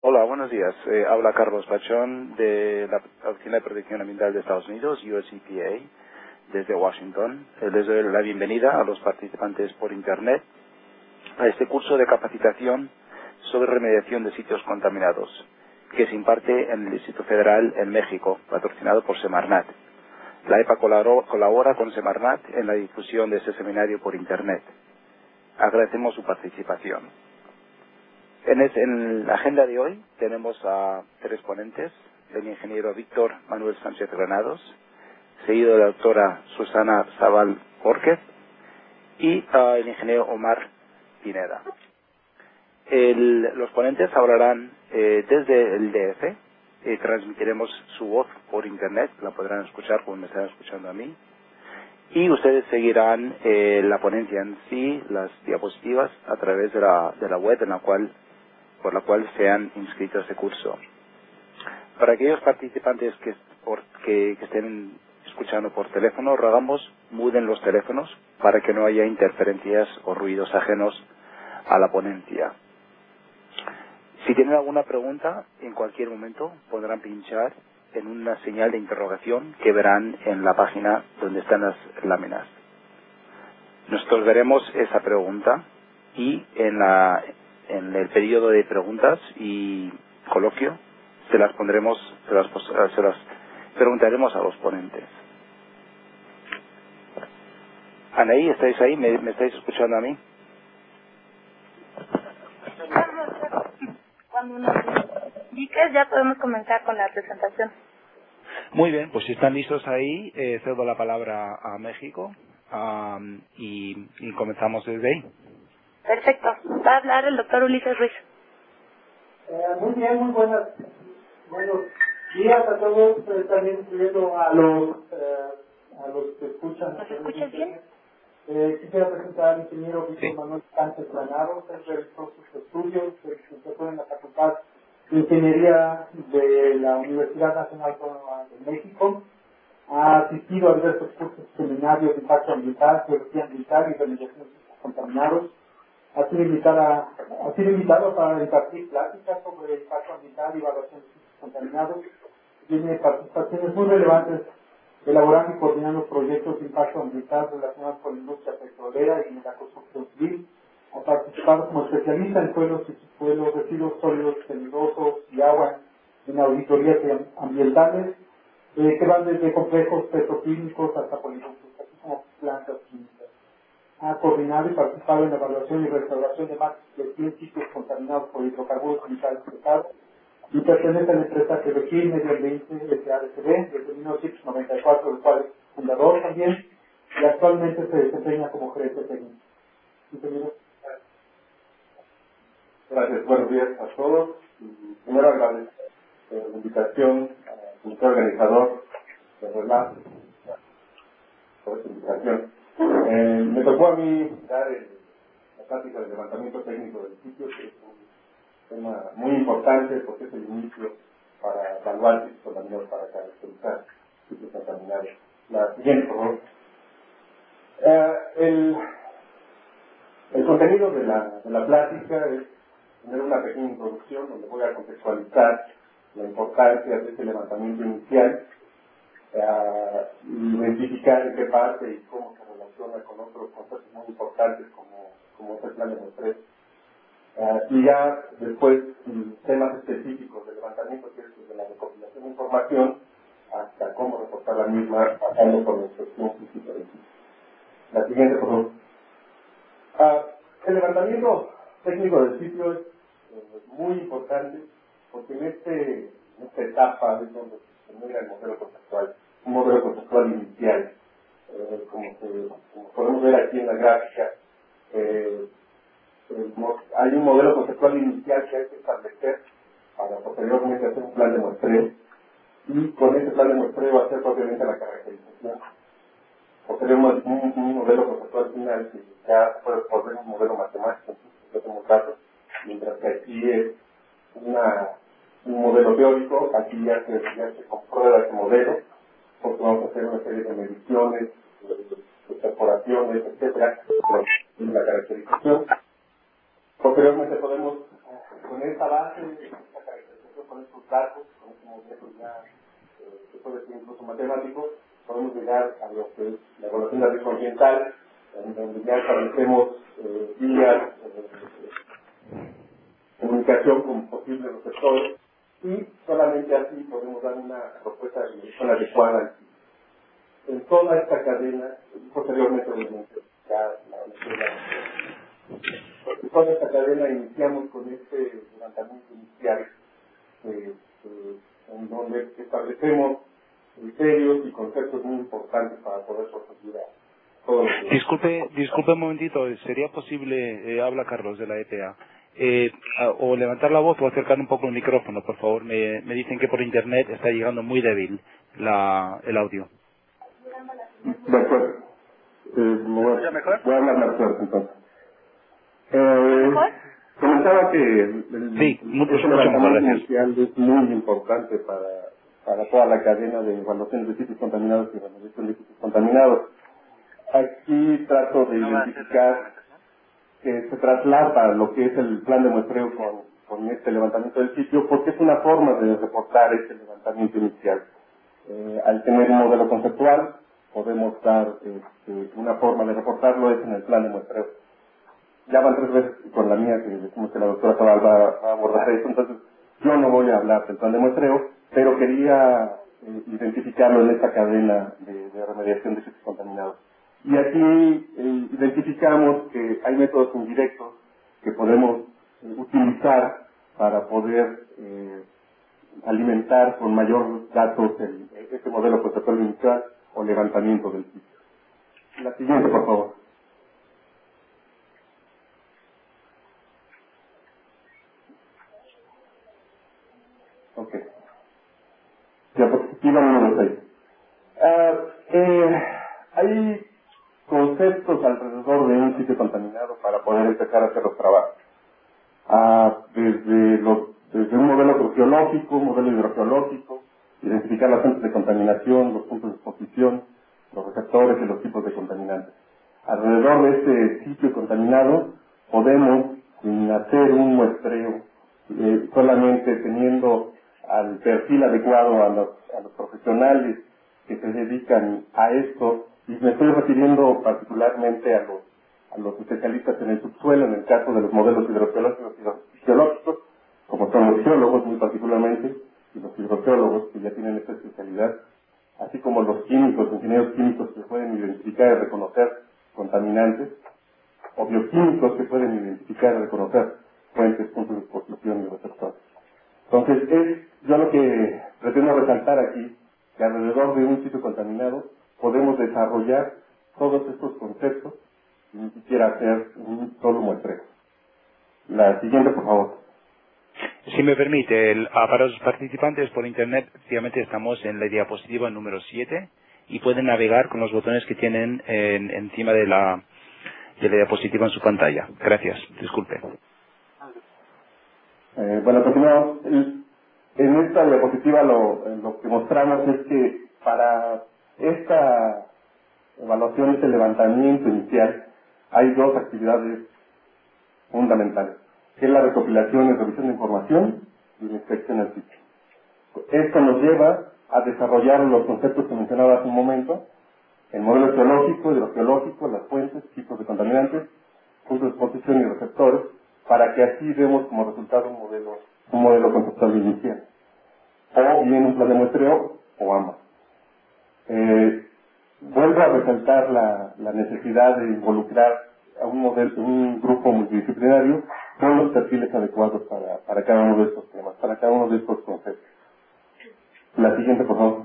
Hola, buenos días. Habla Carlos Pachón de la Oficina de Protección Ambiental de Estados Unidos, US EPA, desde Washington. Les doy la bienvenida a los participantes por Internet a este curso de capacitación sobre remediación de sitios contaminados, que se imparte en el Distrito Federal en México, patrocinado por Semarnat. La EPA colabora con Semarnat en la difusión de este seminario por Internet. Agradecemos su participación. En la agenda de hoy tenemos a tres ponentes: el ingeniero Víctor Manuel Sánchez Granados, seguido de la doctora Susana Zabal Borquez y el ingeniero Omar Pineda. Los ponentes hablarán desde el DF. Transmitiremos su voz por internet, la podrán escuchar como me están escuchando a mí, y ustedes seguirán la ponencia en sí, las diapositivas, a través de la web por la cual se han inscrito a este curso. Para aquellos participantes que estén escuchando por teléfono, rogamos muden los teléfonos para que no haya interferencias o ruidos ajenos a la ponencia. Si tienen alguna pregunta, en cualquier momento podrán pinchar en una señal de interrogación que verán en la página donde están las láminas. Nosotros veremos esa pregunta y en el periodo de preguntas y coloquio se las preguntaremos a los ponentes. Anaí, ¿estáis ahí? ¿Me estáis escuchando a mí? Cuando nos indiques ya podemos comenzar con la presentación. Muy bien, pues si están listos ahí, cedo la palabra a México y comenzamos desde ahí. Perfecto. Va a hablar el doctor Ulises Ruiz. Muy bien, muy buenos días a todos, también incluyendo a los que escuchan. ¿Nos escuchas bien? Quisiera presentar al ingeniero Víctor Manuel Sánchez Granados. Él realizó sus estudios de licenciatura en la Facultad de Ingeniería de la Universidad Nacional Autónoma de México. Ha asistido a diversos cursos y seminarios de impacto ambiental, geología ambiental y remediación de sitios contaminados. Ha sido invitado para impartir pláticas sobre impacto ambiental y evaluación de sitios contaminados. Tiene participaciones muy relevantes elaborando y coordinando proyectos de impacto ambiental relacionados con la industria petrolera y en la construcción civil. Ha participado como especialista en suelos y subsuelos, residuos sólidos, peligrosos y agua en auditorías ambientales que van desde complejos petroquímicos hasta poliductos, así como plantas químicas. Ha coordinado y participado en la evaluación y restauración de más de 100 sitios contaminados por hidrocarburos químicos pesados y pertenece a la empresa Quebequil Medio Ambiente SADCB desde 1994, del cual es fundador también, y actualmente se desempeña como gerente técnico. Ingeniero. Gracias, buenos días a todos. Primero agradecer la invitación al comité organizador de RELAC por esta invitación. Me tocó a mí dar la plática de levantamiento técnico del sitio, que es un tema muy importante porque es el inicio para evaluar sitios contaminados, para caracterizar sitios contaminados. La siguiente, por favor. El contenido de la plática es tener una pequeña introducción donde voy a contextualizar la importancia de este levantamiento inicial, identificar en qué parte y cómo se relaciona con otros conceptos muy importantes como es el plan de muestreo. Y ya después temas específicos de levantamiento, que es desde la recopilación de información hasta cómo reportar la misma, pasando por la inspección física del sitio. La siguiente, por favor. El levantamiento técnico del sitio es muy importante porque en esta etapa es donde se genera el modelo conceptual, un modelo conceptual inicial, como podemos ver aquí en la gráfica. Hay un modelo conceptual inicial que hay que establecer para posteriormente hacer un plan de muestreo, y con ese plan de muestreo hacer propiamente la caracterización. Posteriormente un modelo conceptual final que ya puede volver un modelo matemático, que tenemos datos, mientras que aquí es un modelo teórico. Aquí ya se comprueba ese modelo, porque vamos a hacer una serie de mediciones, de perforaciones, etcétera, en la caracterización. Posteriormente podemos, con esta base, esta datos, con estos métodos ya se puede ser incluso matemáticos, podemos llegar a lo que es la evaluación de riesgo ambiental, en donde ya establecemos vías comunicación con posibles receptores y solamente así podemos dar una propuesta de dirección adecuada. En toda esta cadena, posteriormente obviamente, en toda esta cadena iniciamos con este levantamiento inicial en donde establecemos criterios y conceptos muy importantes para poder proseguir a todos los... Disculpe un momentito, ¿sería posible, habla Carlos de la EPA, o levantar la voz o acercar un poco el micrófono, por favor? Me dicen que por internet está llegando muy débil el audio. De acuerdo. Voy a hablar más fuerte entonces. Comentaba que sí, mucho mejor, inicial es muy importante para toda la cadena de evaluación de sitios contaminados y remediación de sitios contaminados. Aquí trato de identificar que se traslada lo que es el plan de muestreo con este levantamiento del sitio, porque es una forma de reportar este levantamiento inicial. Al tener un modelo conceptual, podemos dar una forma de reportarlo, es en el plan de muestreo. Ya van 3 veces con la mía, que decimos que la doctora Cabal va a abordar esto, entonces yo no voy a hablar del plan de muestreo, pero quería identificarlo en esta cadena de remediación de sitios contaminados. Y aquí identificamos que hay métodos indirectos que podemos utilizar para poder alimentar con mayor datos este modelo conceptual inicial o levantamiento del sitio. La siguiente, por favor. Ok. Diapositiva número 6. Hay conceptos alrededor de un sitio contaminado para poder empezar a hacer los trabajos. Desde un modelo geológico, un modelo hidrogeológico, identificar las fuentes de contaminación, los puntos de exposición, los receptores y los tipos de contaminantes. Alrededor de este sitio contaminado podemos hacer un muestreo solamente teniendo al perfil adecuado a los profesionales que se dedican a esto, y me estoy refiriendo particularmente a los especialistas en el subsuelo, en el caso de los modelos hidrogeológicos y geológicos, como son los geólogos muy particularmente, y los hidrogeólogos que ya tienen esta especialidad, así como los químicos, ingenieros químicos que pueden identificar y reconocer contaminantes, o bioquímicos que pueden identificar y reconocer fuentes, puntos de exposición y receptores. Entonces, yo lo que pretendo resaltar aquí, que alrededor de un sitio contaminado podemos desarrollar todos estos conceptos sin ni siquiera hacer un solo muestreo. La siguiente, por favor. Si me permite, para los participantes por internet, efectivamente estamos en la diapositiva número 7 y pueden navegar con los botones que tienen encima de la diapositiva en su pantalla. Gracias, disculpe. Bueno, continuamos. En esta diapositiva lo que mostramos es que para esta evaluación, este levantamiento inicial, hay 2 actividades fundamentales, que es la recopilación y revisión de información y la inspección al sitio. Esto nos lleva a desarrollar los conceptos que mencionaba hace un momento, el modelo geológico, hidrogeológico, las fuentes, tipos de contaminantes, puntos de exposición y receptores, para que así demos como resultado un modelo conceptual inicial, o bien un plan de muestreo, o ambas. Vuelvo a resaltar la necesidad de involucrar a un grupo multidisciplinario con los perfiles adecuados para cada uno de estos temas, para cada uno de estos conceptos. La siguiente, por favor.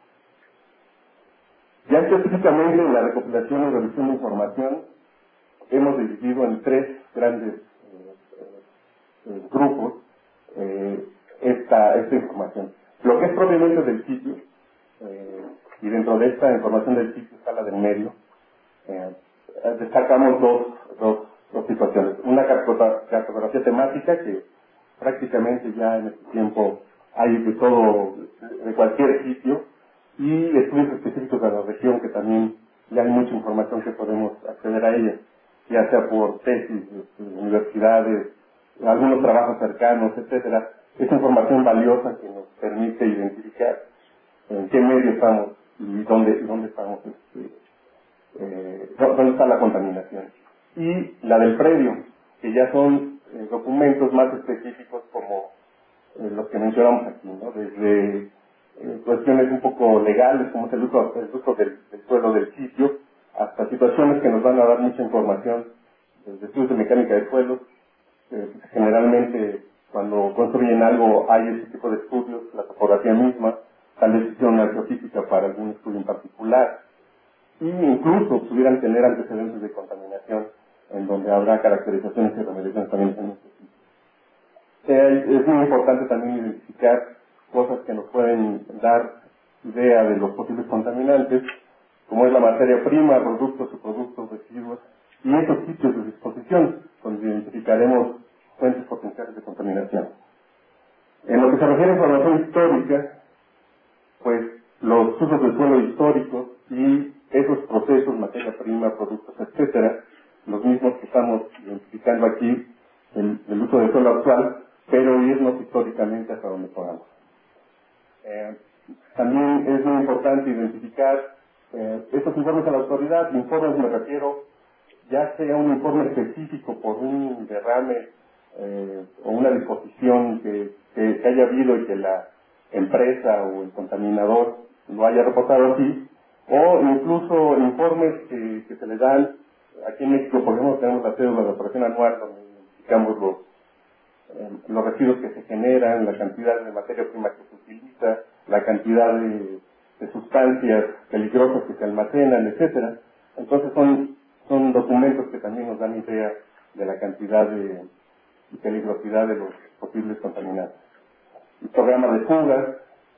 Ya específicamente en la recopilación y revisión de información hemos dividido en 3 grandes grupos esta información. Lo que es propiamente del sitio, y dentro de esta información del sitio está la del medio, destacamos dos situaciones. Una cartografía temática, que prácticamente ya en este tiempo hay de todo, de cualquier sitio, y estudios específicos de la región, que también ya hay mucha información que podemos acceder a ella, ya sea por tesis, universidades, algunos trabajos cercanos, etcétera. esa información valiosa que nos permite identificar en qué medio estamos y dónde estamos, dónde está la contaminación. Y la del predio, que ya son documentos más específicos como los que mencionamos aquí, ¿no? Desde cuestiones un poco legales, como es el uso del suelo del sitio, hasta situaciones que nos van a dar mucha información, desde estudios de mecánica de suelos. Generalmente, cuando construyen algo, hay ese tipo de estudios, la topografía misma, tal decisión arqueofísica para algún estudio en particular, y incluso pudieran tener antecedentes de contaminación, en donde habrá caracterizaciones y remediaciones también en este sitio. Es muy importante también identificar cosas que nos pueden dar idea de los posibles contaminantes, como es la materia prima, productos, subproductos, residuos, y esos sitios de disposición, donde identificaremos fuentes potenciales de contaminación. En lo que se refiere a información histórica, pues los usos del suelo históricos y esos procesos, materia prima, productos, etcétera, los mismos que estamos identificando aquí, el uso del suelo actual, pero irnos históricamente hasta donde podamos. También es muy importante identificar estos informes a la autoridad. Informes me refiero, ya sea un informe específico por un derrame o una disposición que haya habido y que la empresa o el contaminador lo haya reportado así, o incluso informes que se le dan. Aquí en México, por ejemplo, tenemos la cédula de operación anual, donde identificamos los residuos que se generan, la cantidad de materia prima que se utiliza, la cantidad de sustancias peligrosas que se almacenan, etcétera. Entonces son documentos que también nos dan idea de la cantidad y peligrosidad de los posibles contaminantes. El programa de fugas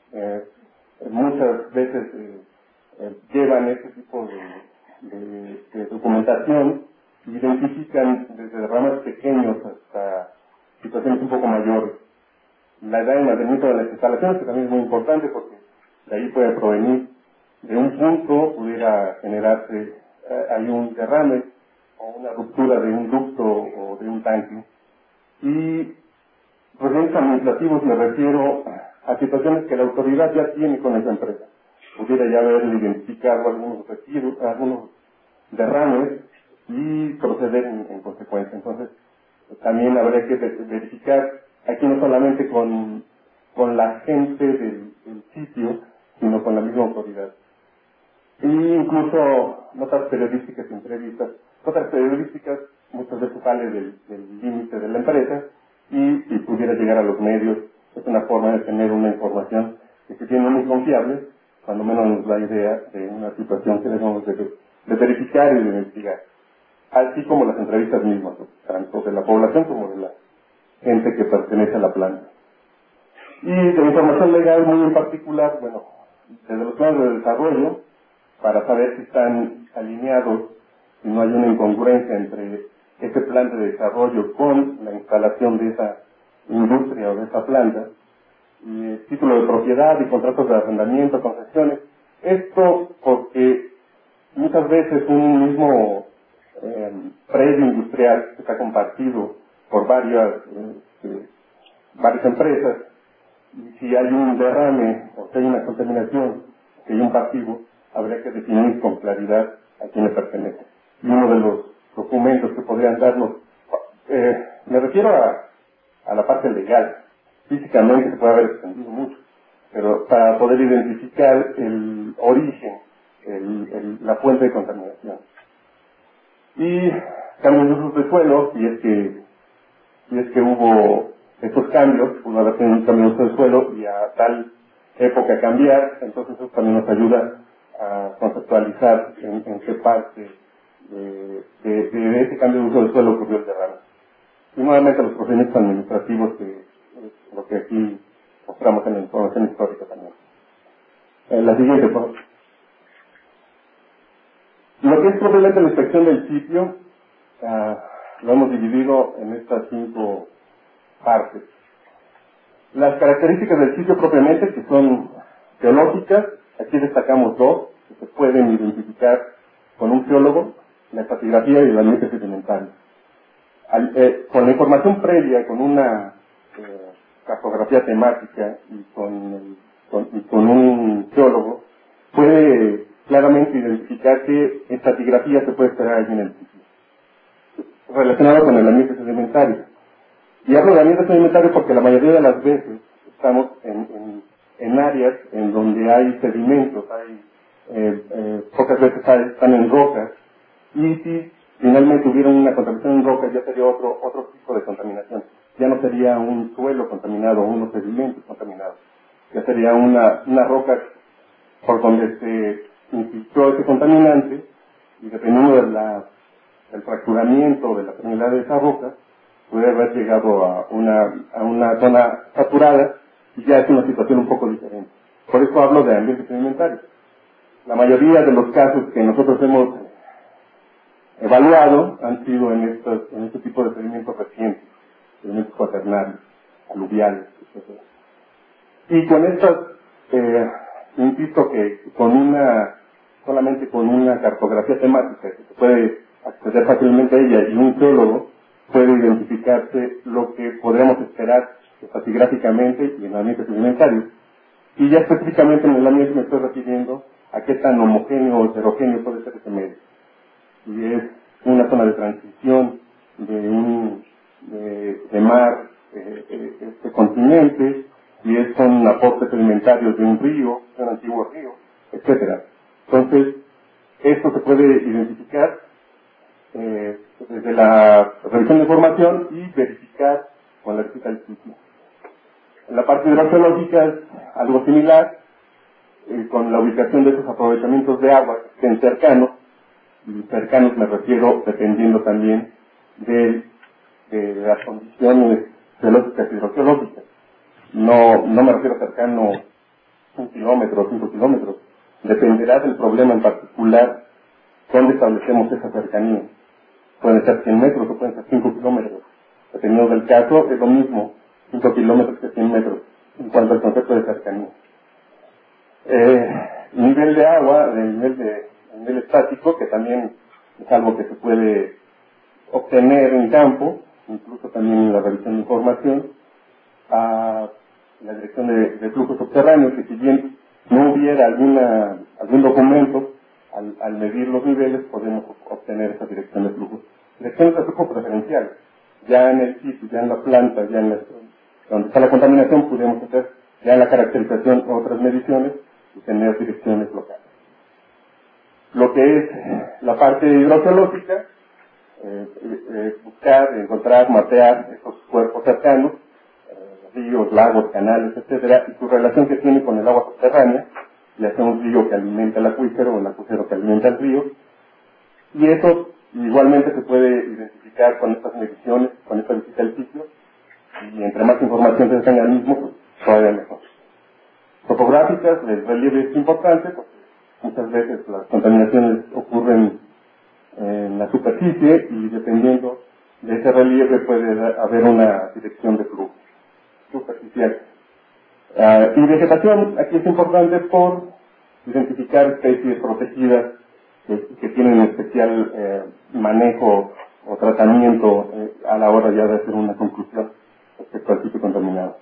muchas veces llevan este tipo de documentación y identifican desde derrames pequeños hasta situaciones un poco mayores. La edad de mantenimiento de las instalaciones, que también es muy importante porque de ahí puede provenir de un punto, pudiera generarse hay un derrame o una ruptura de un ducto o de un tanque. Y problemas administrativos me refiero a situaciones que la autoridad ya tiene con esa empresa. Pudiera ya haber identificado algunos residuos, algunos derrames y proceder en consecuencia. Entonces, también habría que verificar aquí no solamente con la gente del sitio, sino con la misma autoridad. Y incluso notas periodísticas, entrevistas, notas periodísticas muchas veces sale del límite de la empresa y pudiera llegar a los medios. Es una forma de tener una información que se tiene muy confiable, cuando menos nos da idea de una situación que debemos de verificar y de investigar. Así como las entrevistas mismas, tanto de la población como de la gente que pertenece a la planta. Y de información legal muy en particular, bueno, desde los planes de desarrollo, para saber si están alineados, si no hay una incongruencia entre ese plan de desarrollo con la instalación de esa industria o de esa planta, y título de propiedad y contratos de arrendamiento, concesiones. Esto porque muchas veces un mismo predio industrial está compartido por varias empresas, y si hay un derrame o si hay una contaminación, si hay un pasivo, habría que definir con claridad a quién le pertenece. Y uno de los documentos que podrían darnos, me refiero a la parte legal. Físicamente se puede haber extendido mucho, pero para poder identificar el origen, la fuente de contaminación. Y cambios de usos de suelo, si es que hubo estos cambios, pudo haber tenido un cambio de uso de suelo y a tal época cambiar, entonces eso también nos ayuda a conceptualizar en qué parte de ese cambio de uso de suelo ocurrió el derrame. Y nuevamente los procedimientos administrativos, que es lo que aquí mostramos en la información histórica también. La siguiente, por favor. Lo que es propiamente la inspección del sitio, lo hemos dividido en estas 5 partes. Las características del sitio propiamente, que son geológicas, aquí destacamos 2, que se pueden identificar con un geólogo: la estratigrafía y el ambiente sedimentario. Con la información previa, con una cartografía temática y con un geólogo, puede claramente identificar qué estratigrafía se puede esperar allí en el sitio, relacionado con el ambiente sedimentario. Y hablo de ambiente sedimentario porque la mayoría de las veces estamos en áreas en donde hay sedimentos, pocas veces están en rocas, y si finalmente hubiera una contaminación en rocas ya sería otro tipo de contaminación. Ya no sería un suelo contaminado o unos sedimentos contaminados, ya sería una roca por donde se infiltró ese contaminante, y dependiendo del fracturamiento de la permeabilidad de esa roca, puede haber llegado a una zona saturada, y ya es una situación un poco diferente. Por eso hablo de ambiente sedimentario. La mayoría de los casos que nosotros hemos evaluado han sido en este tipo de sedimentos recientes, sedimentos cuaternarios, aluviales, etc. Y con estas, insisto que solamente con una cartografía temática que se puede acceder fácilmente a ella y un geólogo puede identificarse lo que podríamos esperar estratigráficamente y en el ambiente sedimentario. Y ya específicamente en el ambiente me estoy refiriendo a qué tan homogéneo o heterogéneo puede ser ese medio. Si es una zona de transición de mar, este continente, si son aportes sedimentarios de un río, de un antiguo río, etcétera. Entonces, esto se puede identificar desde la revisión de información y verificar con la visita al sitio. En la parte hidrogeológica es algo similar, con la ubicación de esos aprovechamientos de agua que estén cercanos. Y cercanos me refiero dependiendo también de las condiciones geológicas y hidrogeológicas. No me refiero cercano 1 kilómetro o 5 kilómetros. Dependerá del problema en particular dónde establecemos esa cercanía. Pueden ser 100 metros o pueden ser 5 kilómetros. Dependiendo del caso, es lo mismo 5 kilómetros que 100 metros en cuanto al concepto de cercanía. Nivel de agua, nivel estático, que también es algo que se puede obtener en campo, incluso también en la revisión de información, a la dirección de flujos subterráneos, que si bien no hubiera algún documento, al medir los niveles podemos obtener esa dirección de flujos. Direcciones de flujo preferenciales. Ya en el sitio, ya en la planta, ya donde está la contaminación, podemos hacer ya en la caracterización otras mediciones y tener direcciones locales. Lo que es la parte hidrogeológica, buscar, encontrar, mapear estos cuerpos cercanos, ríos, lagos, canales, etcétera, y su relación que tiene con el agua subterránea, ya sea un río que alimenta el acuífero o el acuífero que alimenta el río, y eso igualmente se puede identificar con estas mediciones, con esta visita al sitio, y entre más información se tenga al mismo, pues todavía mejor. Topográficas, el relieve es importante, porque muchas veces las contaminaciones ocurren en la superficie y dependiendo de ese relieve puede haber una dirección de flujo superficial. Y vegetación, aquí es importante por identificar especies protegidas que tienen especial manejo o tratamiento a la hora ya de hacer una conclusión respecto al sitio contaminado.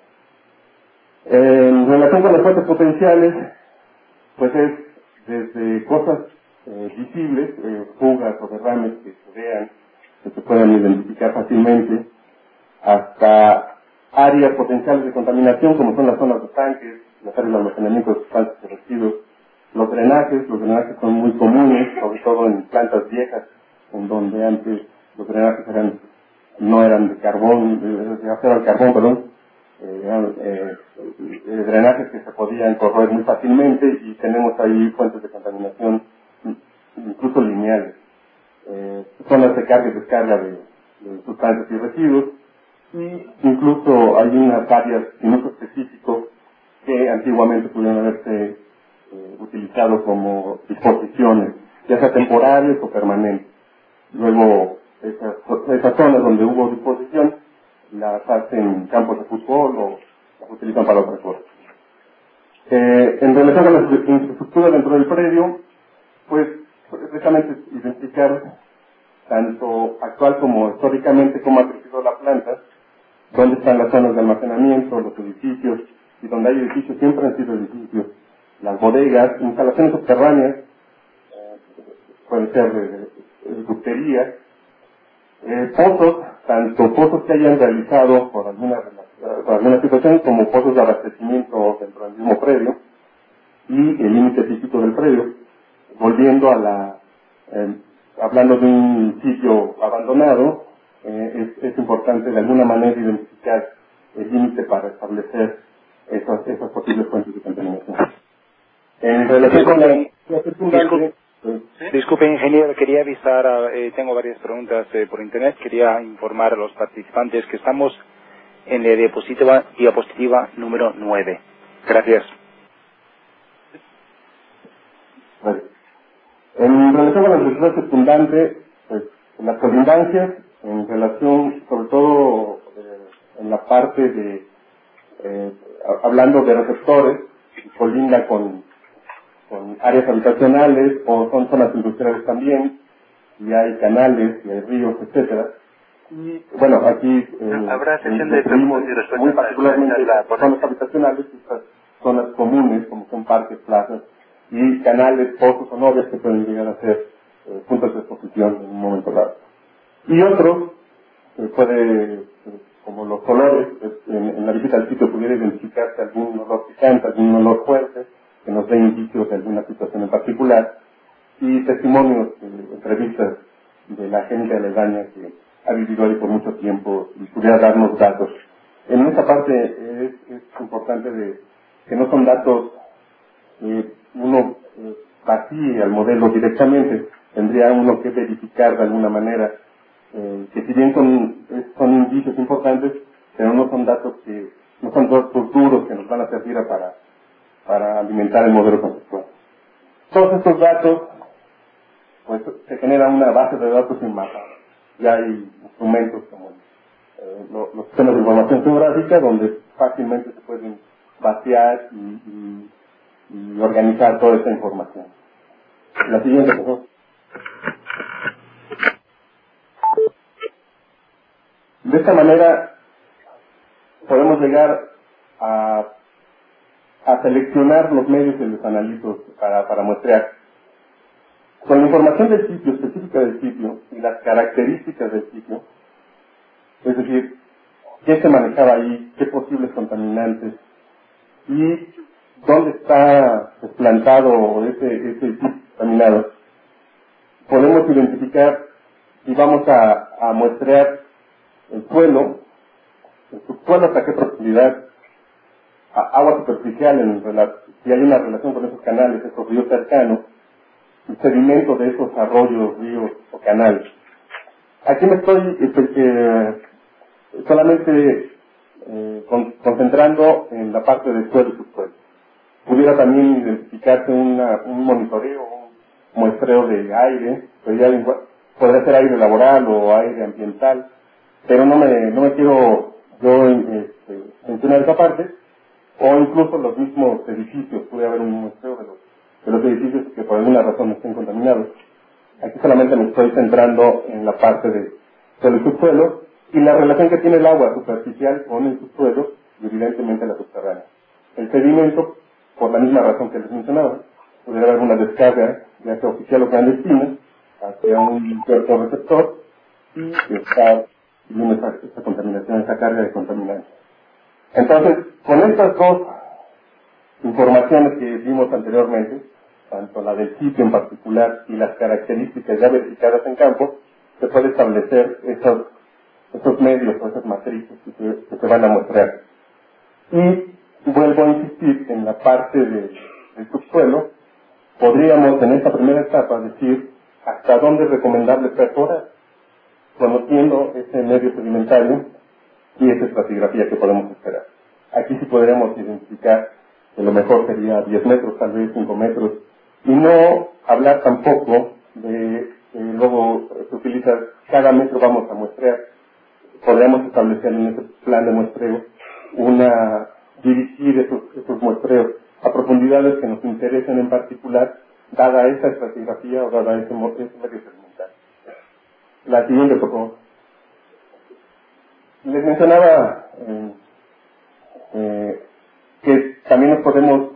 En relación con las fuentes potenciales, pues es desde cosas visibles, fugas o derrames que se vean, que se puedan identificar fácilmente, hasta áreas potenciales de contaminación como son las zonas de tanques, las áreas de almacenamiento de sustancias y residuos, los drenajes son muy comunes, sobre todo en plantas viejas, en donde antes los drenajes no eran de carbón, de acero al carbón, perdón, eran drenajes que se podían corroer muy fácilmente y tenemos ahí fuentes de contaminación incluso lineales, zonas de carga y descarga de sustancias y residuos, y incluso hay unas áreas en uso específico que antiguamente pudieron haberse utilizado como disposiciones, ya sea temporales o permanentes. Luego, esas zonas donde hubo disposición las hacen campos de fútbol o las utilizan para otras cosas. En relación con la infraestructura dentro del predio, pues precisamente identificar tanto actual como históricamente cómo ha crecido la planta dónde están las zonas de almacenamiento, los edificios, y donde hay edificios siempre han sido edificios, las bodegas, instalaciones subterráneas, pueden ser ducterías, pozos, tanto pozos que hayan realizado por alguna situación como pozos de abastecimiento dentro del mismo predio y el límite físico del predio. Volviendo a hablando de un sitio abandonado, es importante de alguna manera identificar el límite para establecer esas posibles fuentes de contaminación. En relación con la circundante, disculpe, ingeniero, quería avisar, tengo varias preguntas por internet, quería informar a los participantes que estamos en la diapositiva número 9. Gracias. Vale. En relación con la necesidad circundante, pues las colindancias, en relación sobre todo en la parte de, hablando de receptores, colinda con áreas habitacionales o son zonas industriales también, y hay canales, y hay ríos, etcétera. Y bueno, aquí habrá sesión de preguntas y respuestas muy particularmente las zonas habitacionales, estas zonas comunes como son parques, plazas y canales, pozos o novias que pueden llegar a ser puntos de exposición en un momento dado. Y otros como los olores, en la visita al sitio pudiera identificarse algún olor picante, algún olor fuerte que nos dé indicios de alguna situación en particular, y testimonios, entrevistas de la gente aledaña que ha vivido ahí por mucho tiempo y pudiera darnos datos. En esta parte es importante que no son datos uno vacíe al modelo directamente, tendría uno que verificar de alguna manera que si bien son indicios importantes, pero no son datos duros que nos van a servir para alimentar el modelo conceptual. Todos estos datos, pues se genera una base de datos en masa. Ya hay instrumentos como los sistemas de información geográfica donde fácilmente se pueden vaciar y organizar toda esta información. La siguiente, por favor. De esta manera podemos llegar a seleccionar los medios de los analitos para muestrear. Con la información del sitio, específica del sitio, y las características del sitio, es decir, qué se manejaba ahí, qué posibles contaminantes, y dónde está plantado ese sitio contaminado, podemos identificar y vamos a muestrear el suelo, el subsuelo hasta qué profundidad, agua superficial, si hay una relación con esos canales, esos ríos cercanos, el sedimento de esos arroyos, ríos o canales. Aquí me estoy solamente concentrando en la parte del suelo y subsuelo. Pudiera también identificarse un monitoreo, un muestreo de aire, podría ser aire laboral o aire ambiental, pero no me quiero yo mencionar esa parte, o incluso los mismos edificios, puede haber un muestreo de los edificios que por alguna razón estén contaminados. Aquí solamente me estoy centrando en la parte de suelo y subsuelo, y la relación que tiene el agua superficial con el subsuelo, y evidentemente la subterránea. El sedimento, por la misma razón que les mencionaba, pudiera haber una descarga, ya sea oficial o clandestina, hacia un cierto receptor, y está esa contaminación, esa carga de contaminantes. Entonces, con estas dos informaciones que vimos anteriormente, tanto la del sitio en particular y las características ya verificadas en campo, se puede establecer esos medios o esas matrices que se van a mostrar. Y vuelvo a insistir en la parte del subsuelo, podríamos en esta primera etapa decir hasta dónde es recomendable perforar, conociendo ese medio sedimentario y esa estratigrafía que podemos esperar. Aquí sí podremos identificar que lo mejor sería 10 metros, tal vez 5 metros, y no hablar tampoco de luego se utiliza, cada metro vamos a muestrear. Podríamos establecer en ese plan de muestreo dirigir esos muestreos a profundidades que nos interesen en particular, dada esa estratigrafía o dada ese medio segmental. La siguiente, por favor. Les mencionaba que también nos podemos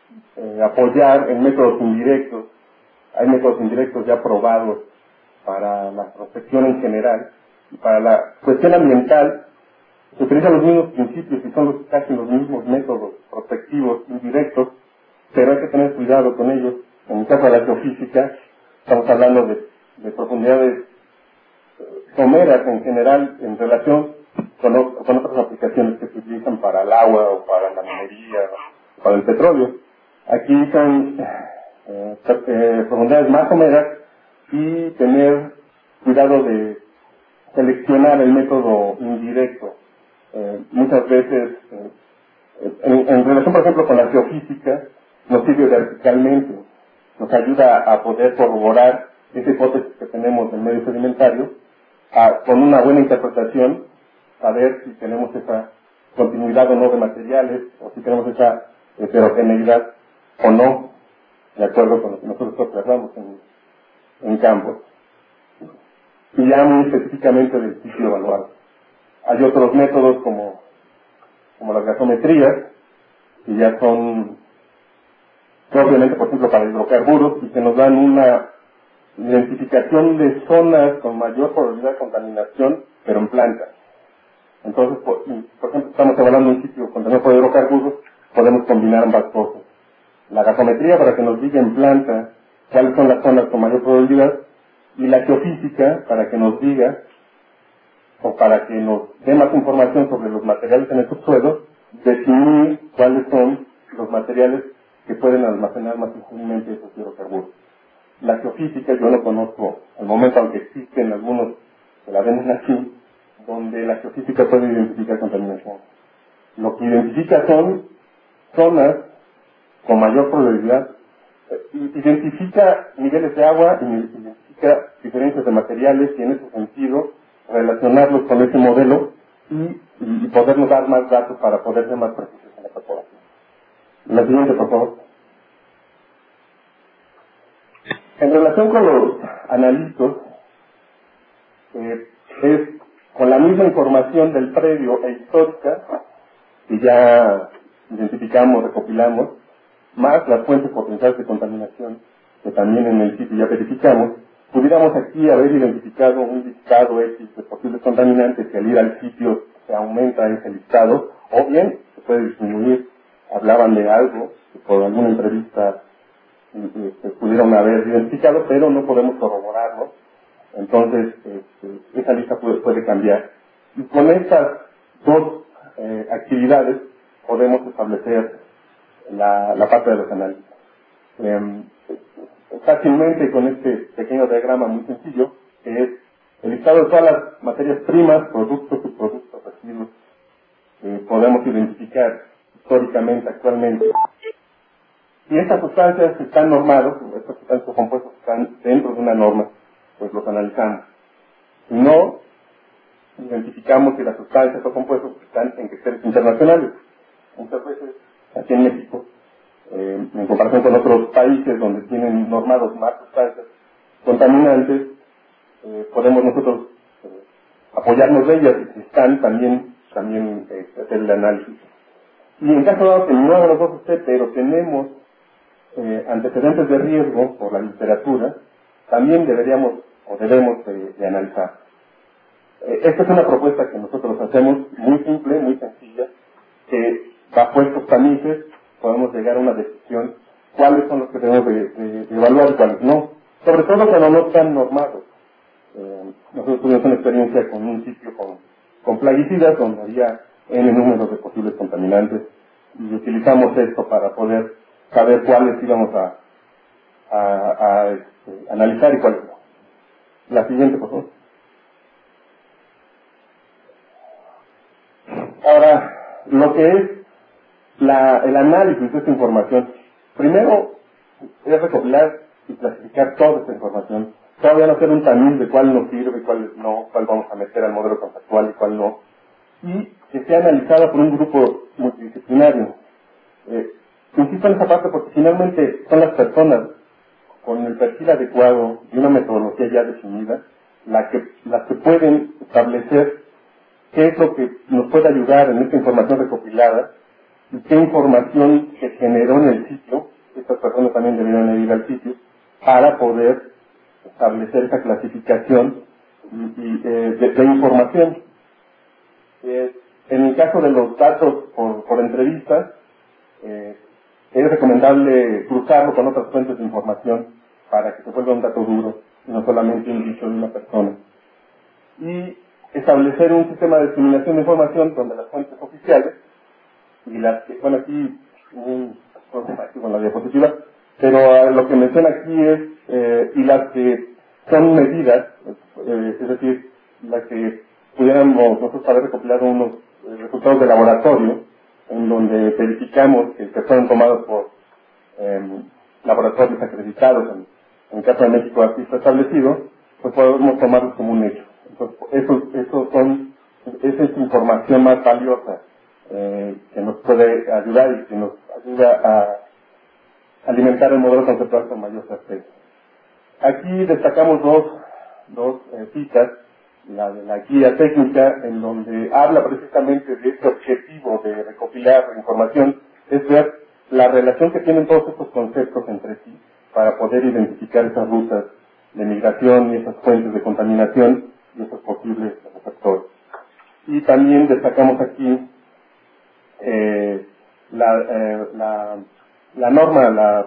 apoyar en métodos indirectos. Hay métodos indirectos ya probados para la prospección en general. Y para la cuestión ambiental se utilizan los mismos principios y son casi los mismos métodos prospectivos indirectos, pero hay que tener cuidado con ellos. En el caso de la geofísica, estamos hablando de profundidades someras en general en relación con otras aplicaciones que se utilizan para el agua o para la minería o para el petróleo. Aquí son profundidades más someras y tener cuidado de seleccionar el método indirecto. Muchas veces, en relación por ejemplo con la geofísica, nos sirve verticalmente, nos ayuda a poder corroborar esa hipótesis que tenemos del medio sedimentario, con una buena interpretación, saber si tenemos esa continuidad o no de materiales, o si tenemos esa heterogeneidad o no, de acuerdo con lo que nosotros observamos en campo. Y ya muy específicamente del sitio evaluado. Hay otros métodos como las gasometrías, que ya son propiamente, por ejemplo, para hidrocarburos, y que nos dan una identificación de zonas con mayor probabilidad de contaminación, pero en planta. Entonces, por ejemplo, estamos evaluando un sitio contaminado por hidrocarburos, podemos combinar ambas cosas. La gasometría para que nos diga en planta cuáles son las zonas con mayor probabilidad, y la geofísica para que nos diga, o para que nos dé más información sobre los materiales en el subsuelo, definir cuáles son los materiales que pueden almacenar más fácilmente esos hidrocarburos. La geofísica yo no conozco al momento, aunque existen algunos que la venden aquí, donde la geofísica puede identificar contaminación. Lo que identifica son zonas con mayor probabilidad, identifica niveles de agua y identifica diferencias de materiales, y en ese sentido relacionarlos con ese modelo y podernos dar más datos para poder ser más precisos en la perforación. La siguiente, por favor. En relación con los analitos, es con la misma información del predio e histórica que ya identificamos, recopilamos, más las fuentes potenciales de contaminación que también en el sitio ya verificamos, pudiéramos aquí haber identificado un listado X de posibles contaminantes que al ir al sitio se aumenta ese listado, o bien se puede disminuir. Hablaban de algo que por alguna entrevista pudieron haber identificado, pero no podemos corroborarlo. Entonces, esa lista puede cambiar. Y con estas dos actividades podemos establecer la parte de los análisis. Fácilmente con este pequeño diagrama muy sencillo, que es el listado de todas las materias primas, productos, subproductos, residuos, podemos identificar históricamente, actualmente. Si estas sustancias están normadas, estos sustancias o compuestos están dentro de una norma, pues los analizamos. Si no, identificamos que las sustancias o compuestos están en criterios internacionales. Muchas veces, aquí en México, en comparación con otros países donde tienen normados más sustancias contaminantes, podemos nosotros apoyarnos de ellas, y si están, también hacer el análisis. Y en caso dado que no de los dos esté, pero tenemos antecedentes de riesgo por la literatura, también deberíamos o debemos de analizar. Esta es una propuesta que nosotros hacemos muy simple, muy sencilla, que bajo estos tamices podemos llegar a una decisión cuáles son los que tenemos de evaluar y cuáles no, sobre todo cuando no están normados. Nosotros tuvimos una experiencia con un sitio con plaguicidas donde había N números de posibles contaminantes, y utilizamos esto para poder saber cuáles íbamos a analizar y cuáles no. La siguiente, por favor. Ahora, lo que es el análisis de esta información, primero es recopilar y clasificar toda esta información. Todavía no hacer un tamiz de cuál nos sirve y cuál no, cuál vamos a meter al modelo conceptual y cuál no, y que sea analizada por un grupo multidisciplinario. Insisto en esa parte porque finalmente son las personas con el perfil adecuado y una metodología ya definida las que pueden establecer qué es lo que nos puede ayudar en esta información recopilada y qué información se generó en el sitio. Estas personas también deberían ir al sitio para poder establecer esa clasificación de información. En el caso de los datos por entrevistas, es recomendable cruzarlo con otras fuentes de información para que se vuelva un dato duro y no solamente un dicho de una persona. Y establecer un sistema de discriminación de información donde las fuentes oficiales y las que, bueno, aquí con la diapositiva, pero lo que menciona aquí es, y las que son medidas, es decir, las que pudiéramos nosotros haber recopilado unos resultados de laboratorio, en donde verificamos que fueron tomados por laboratorios acreditados, en el caso de México así está establecido, pues podemos tomarlos como un hecho. Entonces, esa es información más valiosa que nos puede ayudar y que nos ayuda a alimentar el modelo conceptual con mayor certeza. Aquí destacamos dos citas, la de la guía técnica, en donde habla precisamente de este objetivo de recopilar información, es ver la relación que tienen todos estos conceptos entre sí para poder identificar esas rutas de migración y esas fuentes de contaminación y esos posibles factores. Y también destacamos aquí la norma, la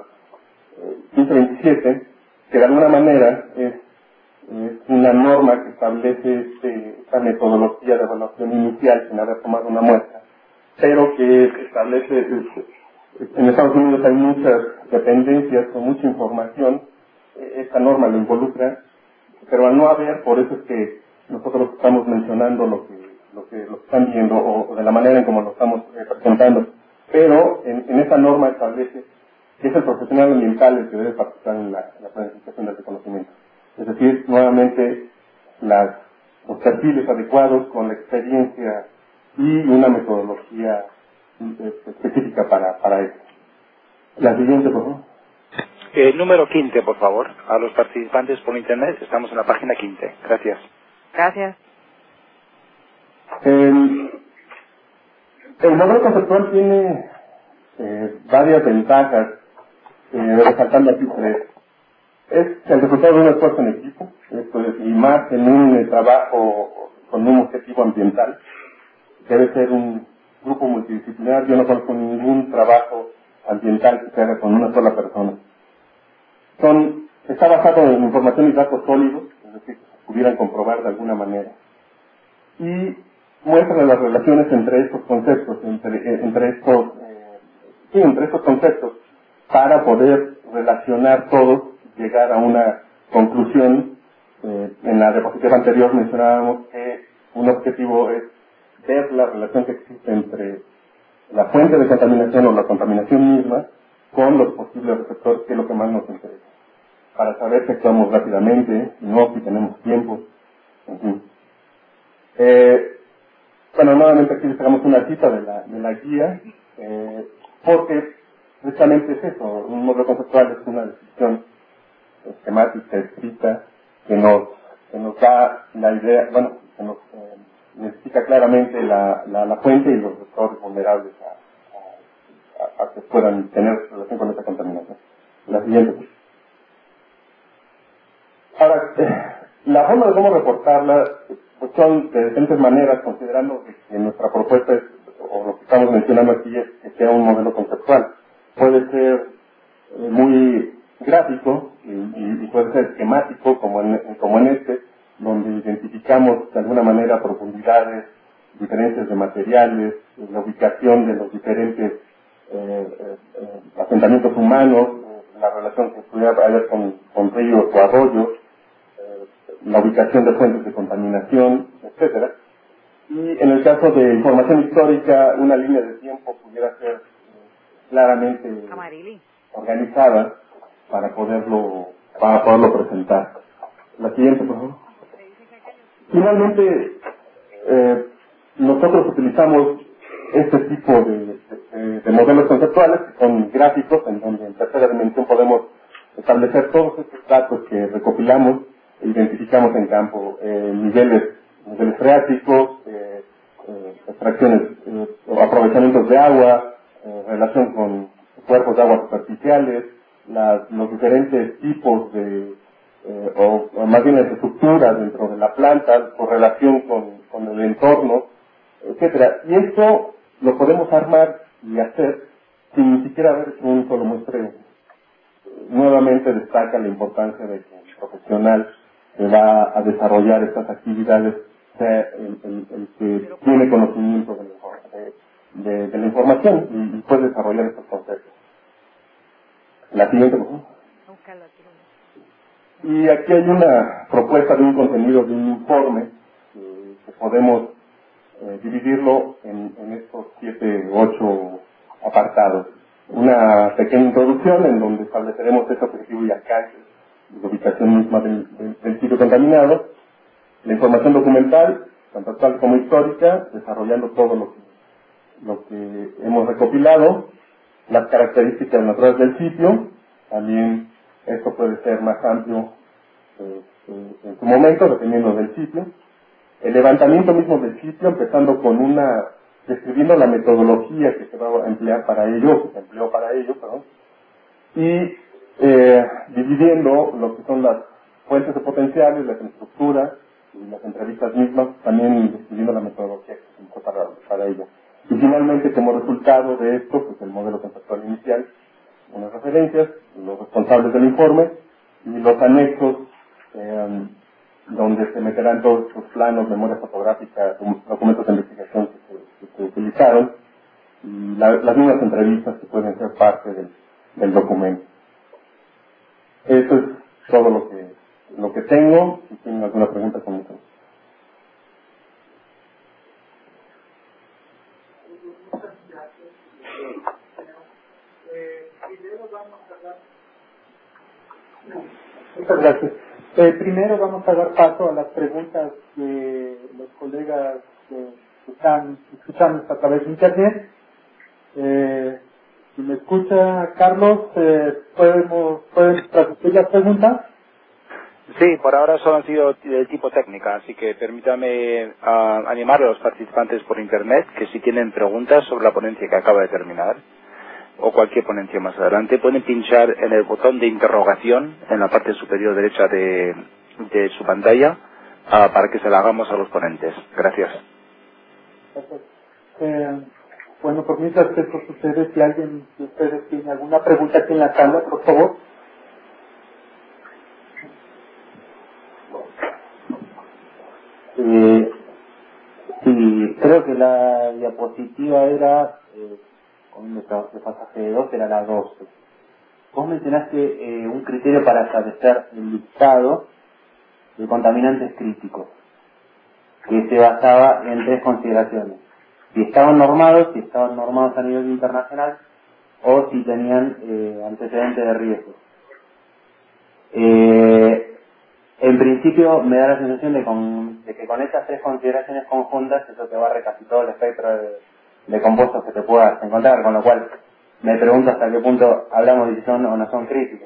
1527, que de alguna manera es una norma que establece esta metodología de evaluación inicial sin haber tomado una muestra, pero que establece, en Estados Unidos hay muchas dependencias con mucha información, esta norma lo involucra, pero al no haber, por eso es que nosotros estamos mencionando lo que están viendo o de la manera en como lo estamos presentando, pero en esa norma establece que es el profesional ambiental el que debe participar en la planificación del reconocimiento. Es decir, nuevamente, los perfiles adecuados con la experiencia y una metodología específica para eso. La siguiente, por favor. Número 15, por favor. A los participantes por internet, estamos en la página 15. Gracias. Gracias. El modelo conceptual tiene varias ventajas, resaltando aquí tres. Es el resultado de un esfuerzo en equipo, y más en un trabajo con un objetivo ambiental. Debe ser un grupo multidisciplinar. Yo no conozco ningún trabajo ambiental que se haga con una sola persona. Está basado en información y datos sólidos, es decir, que se pudieran comprobar de alguna manera. Y muestra las relaciones entre estos conceptos, entre estos conceptos, para poder relacionar todos, llegar a una conclusión. En la diapositiva anterior mencionábamos que un objetivo es ver la relación que existe entre la fuente de contaminación o la contaminación misma con los posibles receptores, que es lo que más nos interesa, para saber si actuamos rápidamente, si tenemos tiempo, en fin. Bueno, nuevamente aquí destacamos una cita de la guía, porque precisamente es eso, un modelo conceptual es una descripción esquemática, escrita, que nos da la idea, bueno, que nos explica claramente la fuente y los sectores vulnerables a que puedan tener relación con esta contaminación. La siguiente. Ahora, la forma de cómo reportarla pues son de diferentes maneras, considerando que nuestra propuesta es, o lo que estamos mencionando aquí es que sea un modelo conceptual. Puede ser muy gráfico y puede ser esquemático, como en este, donde identificamos de alguna manera profundidades, diferencias de materiales, la ubicación de los diferentes asentamientos humanos, la relación que pudiera haber con ríos o arroyos, la ubicación de fuentes de contaminación, etcétera. Y en el caso de información histórica, una línea de tiempo pudiera ser claramente organizada para poderlo presentar. La siguiente, por favor. Finalmente, nosotros utilizamos este tipo de modelos conceptuales, que son gráficos, en donde en tercera dimensión podemos establecer todos estos datos que recopilamos e identificamos en campo, niveles freáticos, fracciones, aprovechamientos de agua, relación con cuerpos de agua superficiales, los diferentes tipos de, o más bien las estructuras dentro de la planta, su relación con el entorno, etcétera. Y esto lo podemos armar y hacer sin ni siquiera haber hecho un solo muestreo. Nuevamente destaca la importancia de que el profesional que va a desarrollar estas actividades sea el que tiene conocimiento de la información y puede desarrollar estos conceptos. La siguiente, por favor. Y aquí hay una propuesta de un contenido de un informe que podemos dividirlo en estos 7 u 8 apartados. Una pequeña introducción en donde estableceremos ese objetivo y alcance, la ubicación misma del sitio contaminado, la información documental, tanto actual como histórica, desarrollando todo lo que hemos recopilado, las características naturales del sitio, también esto puede ser más amplio en su momento, dependiendo del sitio, el levantamiento mismo del sitio, empezando con describiendo la metodología que se va a emplear para ello, que se empleó para ello, y dividiendo lo que son las fuentes de potenciales, las estructuras y las entrevistas mismas, también describiendo la metodología que se empleó para ello. Y finalmente, como resultado de esto, pues el modelo conceptual inicial, unas referencias, los responsables del informe y los anexos donde se meterán todos sus planos, memoria fotográfica, documentos de investigación que se utilizaron y las mismas entrevistas que pueden ser parte del documento. Eso es todo lo que tengo. Si tienen alguna pregunta, comenten. Muchas gracias. Primero vamos a dar paso a las preguntas de los colegas que están escuchando a través de internet. Si me escucha Carlos, ¿pueden transmitir las preguntas? Sí, por ahora solo han sido de tipo técnica, así que permítame animar a los participantes por internet que si tienen preguntas sobre la ponencia que acaba de terminar o cualquier ponencia más adelante, pueden pinchar en el botón de interrogación en la parte superior derecha de su pantalla para que se la hagamos a los ponentes. Gracias. Bueno, por mientras que esto sucede, si alguien de ustedes tiene alguna pregunta aquí en la sala, por favor. Sí, creo que la diapositiva era, con un pasaje de 2, era la 12. Vos mencionaste un criterio para establecer el listado de contaminantes críticos, que se basaba en 3 consideraciones. Si estaban normados a nivel internacional, o si tenían antecedentes de riesgo. En principio me da la sensación de que con estas 3 consideraciones conjuntas eso te barre casi todo el espectro de compuestos que te puedas encontrar, con lo cual me pregunto hasta qué punto hablamos de si son o no son críticos.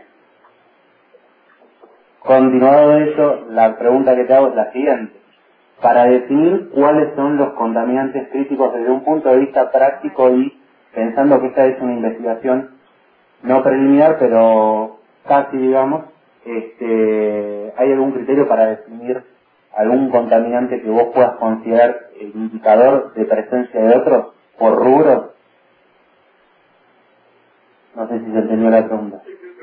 Continuado de eso, la pregunta que te hago es la siguiente. Para definir cuáles son los contaminantes críticos desde un punto de vista práctico y pensando que esta es una investigación no preliminar, pero casi, digamos, ¿hay algún criterio para definir algún contaminante que vos puedas considerar el indicador de presencia de otros por rubros? No sé si se entendió la pregunta.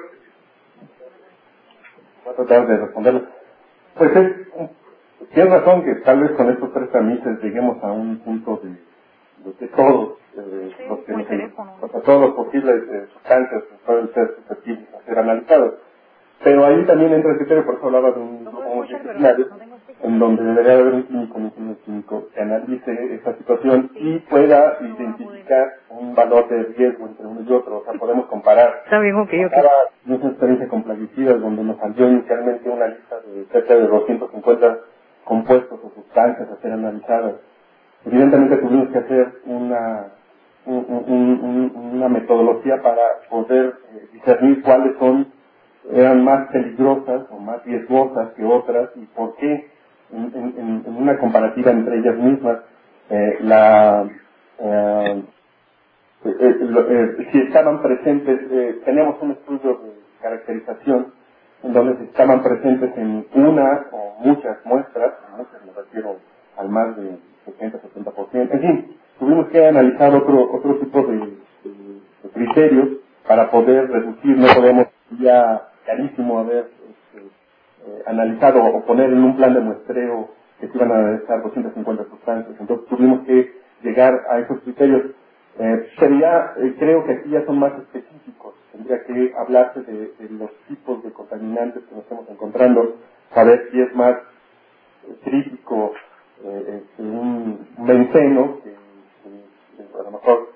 Voy a tratar de responderlo. Pues tienes razón que tal vez con estos 3 tamices lleguemos a un punto de que todos todos los posibles sustancias pueden ser susceptibles a ser analizados. Pero ahí también entra el criterio, por eso hablaba de un grupo multidisciplinario, en donde debería haber un ingeniero químico que analice esa situación y pueda identificar un valor de riesgo entre uno y otro. O sea, podemos comparar. Nuestra experiencia con plaguicidas, donde nos salió inicialmente una lista de cerca de 250 compuestos o sustancias a ser analizadas. Evidentemente tuvimos que hacer una metodología para poder discernir cuáles eran más peligrosas o más riesgosas que otras y por qué en una comparativa entre ellas mismas. si estaban presentes, teníamos un estudio de caracterización en donde si estaban presentes en una o muchas muestras, me refiero al más de 60-70%, en fin, tuvimos que analizar otro tipo de criterios para poder reducir, no podemos ya carísimo haber analizado o poner en un plan de muestreo que se iban a analizar 250 sustancias, entonces tuvimos que llegar a esos criterios. Creo que aquí ya son más específicos, tendría que hablarse de los tipos de contaminantes que nos estamos encontrando, saber si es más crítico un benceno, que a lo mejor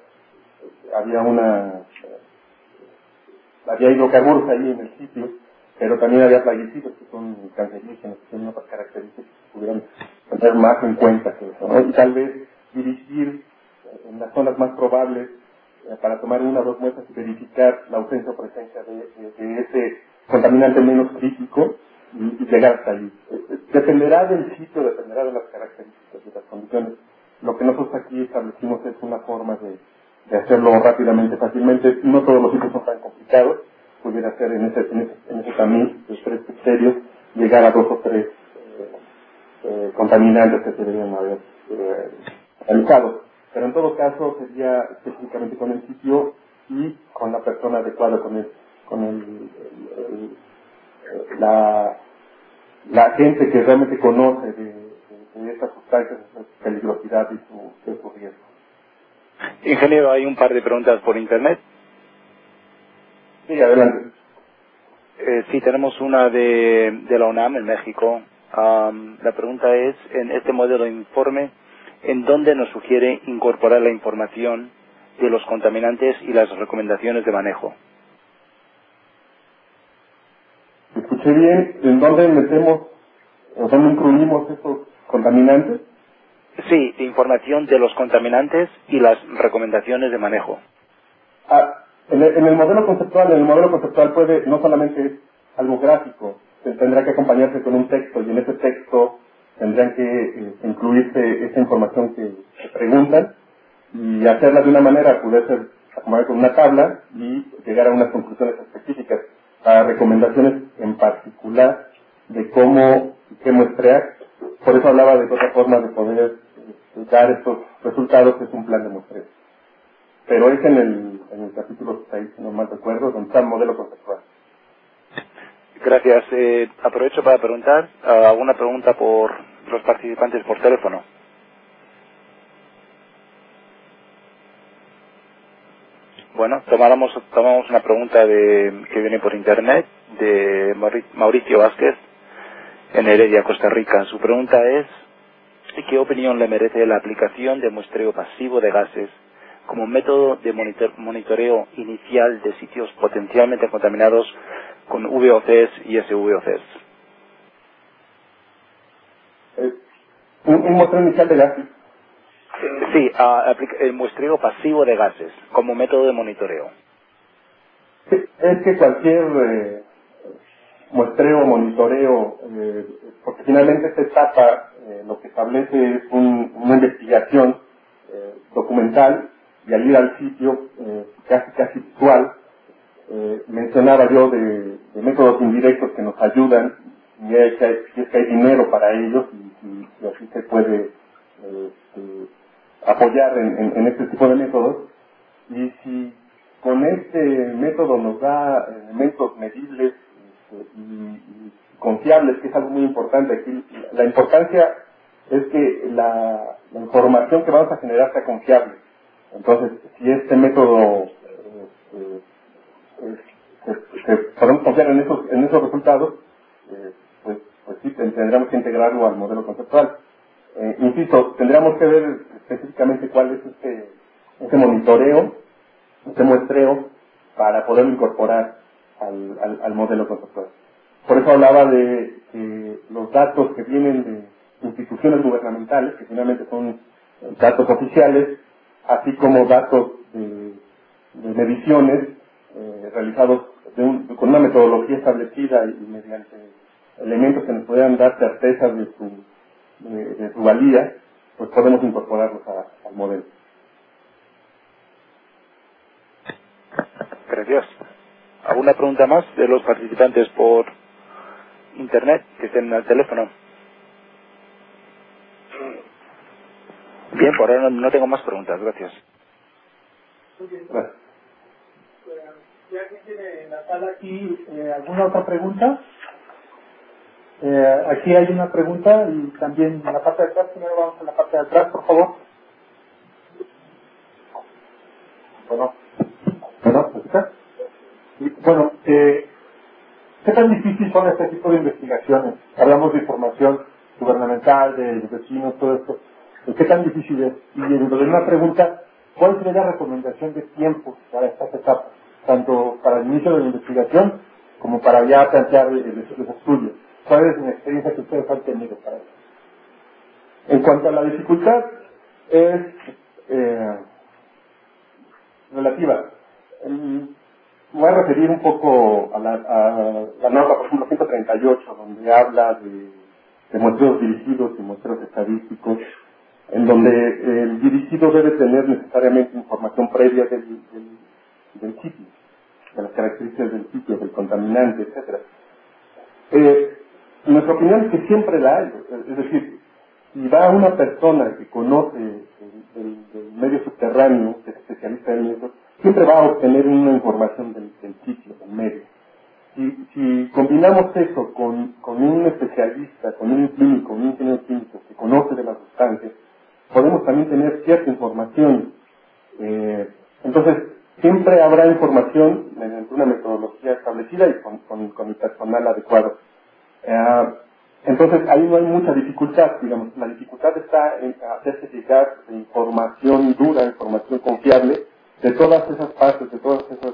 había hidrocarburos ahí en el sitio, pero también había plaguicidas que son cancerígenos, que tienen otras características que pudieran tener más en cuenta que eso, ¿no? Y tal vez dirigir en las zonas más probables para tomar una o dos muestras y verificar la ausencia o presencia de ese contaminante menos crítico y llegar hasta allí. Dependerá del sitio, dependerá de las características, de las condiciones. Lo que nosotros aquí establecimos es una forma de hacerlo rápidamente, fácilmente. No todos los sitios son tan complicados. Pudiera ser en ese camino de 3 criterios, llegar a 2 o 3 contaminantes que se deben haber realizado. Pero en todo caso sería específicamente con el sitio y con la persona adecuada, la gente que realmente conoce de estas sustancias, de su peligrosidad y su riesgo. Ingeniero, hay un par de preguntas por internet. Sí, adelante. Sí, tenemos una de la UNAM en México. La pregunta es, en este modelo de informe, ¿en dónde nos sugiere incorporar la información de los contaminantes y las recomendaciones de manejo? Escuché bien, ¿en dónde metemos o dónde incluimos estos contaminantes? Sí, información de los contaminantes y las recomendaciones de manejo. En el modelo conceptual puede, no solamente es algo gráfico, tendrá que acompañarse con un texto, y en ese texto tendrán que incluirse esa información que preguntan y hacerla de una manera, poder ser acomodar con una tabla y llegar a unas conclusiones específicas, a recomendaciones en particular de cómo y qué muestrear. Por eso hablaba de otra forma de poder dar estos resultados, que es un plan de muestreo. Pero es en el capítulo 6, si no mal recuerdo, donde está el modelo conceptual. Gracias. Aprovecho para preguntar alguna pregunta por los participantes por teléfono. Bueno, tomamos una pregunta que viene por internet de Mauricio Vázquez en Heredia, Costa Rica. Su pregunta es: ¿qué opinión le merece la aplicación de muestreo pasivo de gases como método de monitoreo inicial de sitios potencialmente contaminados con VOCs y SVOCs? ¿Un muestreo inicial de gases? Sí, el muestreo pasivo de gases como método de monitoreo. Sí, es que cualquier muestreo o monitoreo, porque finalmente esta etapa lo que establece es una investigación documental, y al ir al sitio casi visual, mencionaba yo de métodos indirectos que nos ayudan, y es que hay dinero para ellos, y así se puede apoyar en este tipo de métodos. Y si con este método nos da elementos medibles y confiables, que es algo muy importante aquí, la importancia es que la información que vamos a generar sea confiable. Entonces, si este método podemos confiar en esos resultados, pues sí, tendríamos que integrarlo al modelo conceptual. Insisto, tendríamos que ver específicamente cuál es ese monitoreo, ese muestreo, para poderlo incorporar al modelo conceptual. Por eso hablaba de que los datos que vienen de instituciones gubernamentales, que finalmente son datos oficiales, así como datos de mediciones realizados con una metodología establecida y mediante elementos que nos puedan dar certeza de su valía, pues podemos incorporarlos al modelo. Gracias. ¿Alguna pregunta más de los participantes por internet que estén al teléfono? Bien, por ahora no tengo más preguntas. Gracias. Gracias. ¿Ya alguien tiene en la sala aquí alguna otra pregunta? Aquí hay una pregunta y también en la parte de atrás. Primero vamos a la parte de atrás, por favor. Bueno, ¿qué tan difícil son este tipo de investigaciones? Hablamos de información gubernamental, de vecinos, todo esto. ¿Qué tan difícil es? Y dentro de una pregunta, ¿cuál sería la recomendación de tiempo para estas etapas? Tanto para el inicio de la investigación como para ya plantear los estudios. ¿Cuál es la experiencia que ustedes han tenido para eso? En cuanto a la dificultad, es relativa. Voy a referir un poco a la norma, por ejemplo, 138, donde habla de muestreos dirigidos y muestreos estadísticos, en donde el dirigido debe tener necesariamente información previa del sitio, de las características del sitio, del contaminante, etc. Nuestra opinión es que siempre la hay, es decir, si va una persona que conoce el medio subterráneo, que es especialista en eso, siempre va a obtener una información del sitio, del medio. Si combinamos eso con un especialista, con un químico, un ingeniero químico que conoce de las sustancias, podemos también tener cierta información. Entonces, siempre habrá información mediante una metodología establecida y con el personal adecuado. Entonces, ahí no hay mucha dificultad, digamos. La dificultad está en hacerse llegar información dura, información confiable, de todas esas partes, de todas esas,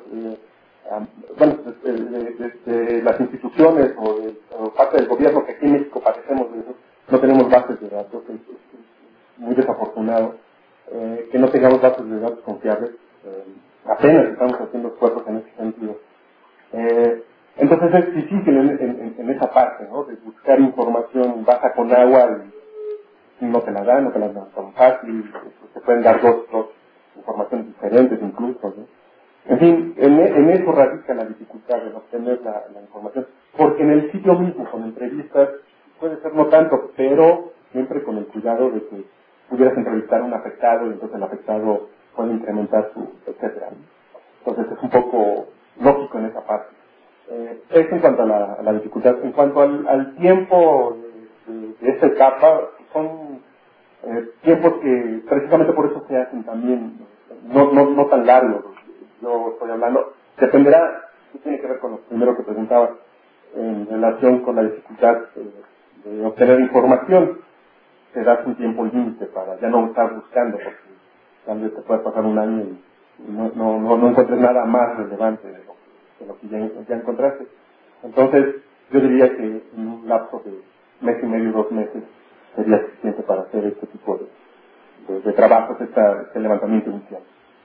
de las instituciones o parte del gobierno, que aquí en México padecemos de eso, no tenemos bases de datos, es muy desafortunado que no tengamos bases de datos confiables, apenas estamos haciendo esfuerzos en ese sentido. Entonces es difícil en esa parte, ¿no? De buscar información, baja con agua y no te la dan tan fácil, se pueden dar dos informaciones diferentes incluso, ¿no? En fin, en eso radica la dificultad de obtener la información, porque en el sitio mismo, con entrevistas, puede ser no tanto, pero siempre con el cuidado de que pudieras entrevistar a un afectado y entonces el afectado puede incrementar su, etcétera, ¿no? Entonces es un poco lógico en esa parte. Es en cuanto a la dificultad. En cuanto al tiempo de esta etapa, son tiempos que precisamente por eso se hacen también no tan largos. Yo estoy hablando, dependerá, tiene que ver con lo primero que preguntaba en relación con la dificultad de obtener información. Te das un tiempo límite para ya no estar buscando, porque tal vez te puede pasar un año y no encuentres nada más relevante de lo que ya encontraste. Entonces, yo diría que en un lapso de mes y medio, 2 meses, sería suficiente para hacer este tipo de trabajos, este levantamiento inicial.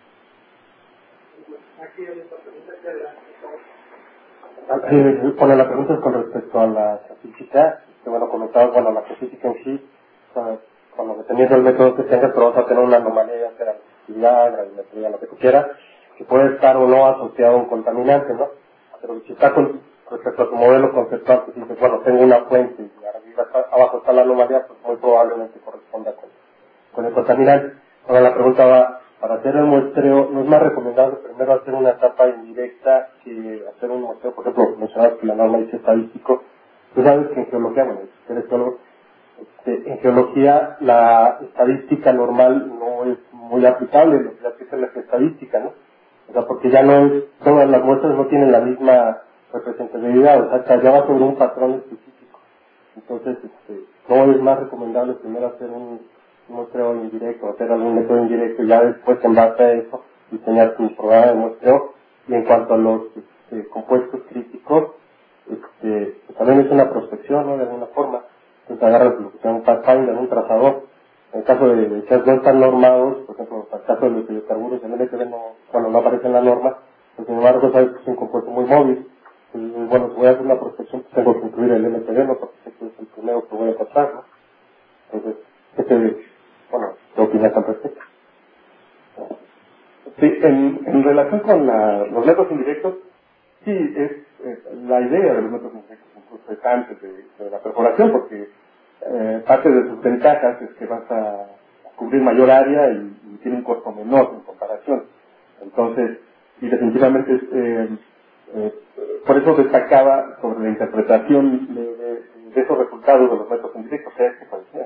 Bueno, la pregunta es con respecto a la física. Bueno, comentaba, bueno, la física en sí, bueno, dependiendo del método que tengas, pero vas a tener una anomalía, ya sea la actividad, gravimetría, lo que tú quieras, que puede estar o no asociado a un contaminante, ¿no? Pero si está con respecto a tu modelo conceptual, que dices, bueno, tengo una fuente y abajo está la anomalía, pues muy probablemente corresponda con el contaminante. Ahora la pregunta va, para hacer el muestreo, ¿no es más recomendable primero hacer una etapa indirecta que hacer un muestreo? Por ejemplo, mencionabas que la norma dice estadístico. Tú sabes que en geología, bueno, si eres geólogo, en geología la estadística normal no es muy aplicable, lo que hace es la estadística, ¿no? O sea, porque ya no es, todas las muestras no tienen la misma representatividad, o sea, ya va sobre un patrón específico. Entonces, no es más recomendable primero hacer un muestreo indirecto, hacer algún método indirecto y ya después, en base a eso, diseñar tu programa de muestreo. Y en cuanto a los compuestos críticos, pues también es una prospección, ¿no? De alguna forma. Entonces agarras lo que se llama un pathfinder, un trazador. En el caso de que no están normados, por ejemplo, en el caso de los hidrocarburos, el LSD no aparece en la norma, pues sin embargo sabes que es un compuesto muy móvil. Entonces, bueno, si voy a hacer una prospección, pues tengo que incluir el LSD, ¿no? Porque sé que es el primero que voy a pasar, ¿no? Entonces, ¿Qué opinas al respecto? Sí, en relación con los métodos indirectos, sí, la idea de los métodos indirectos incluso es antes de la perforación, porque parte de sus ventajas es que vas a cubrir mayor área y tiene un costo menor en comparación. Entonces, y definitivamente por eso destacaba sobre la interpretación de esos resultados de los métodos indirectos, sea que parecía.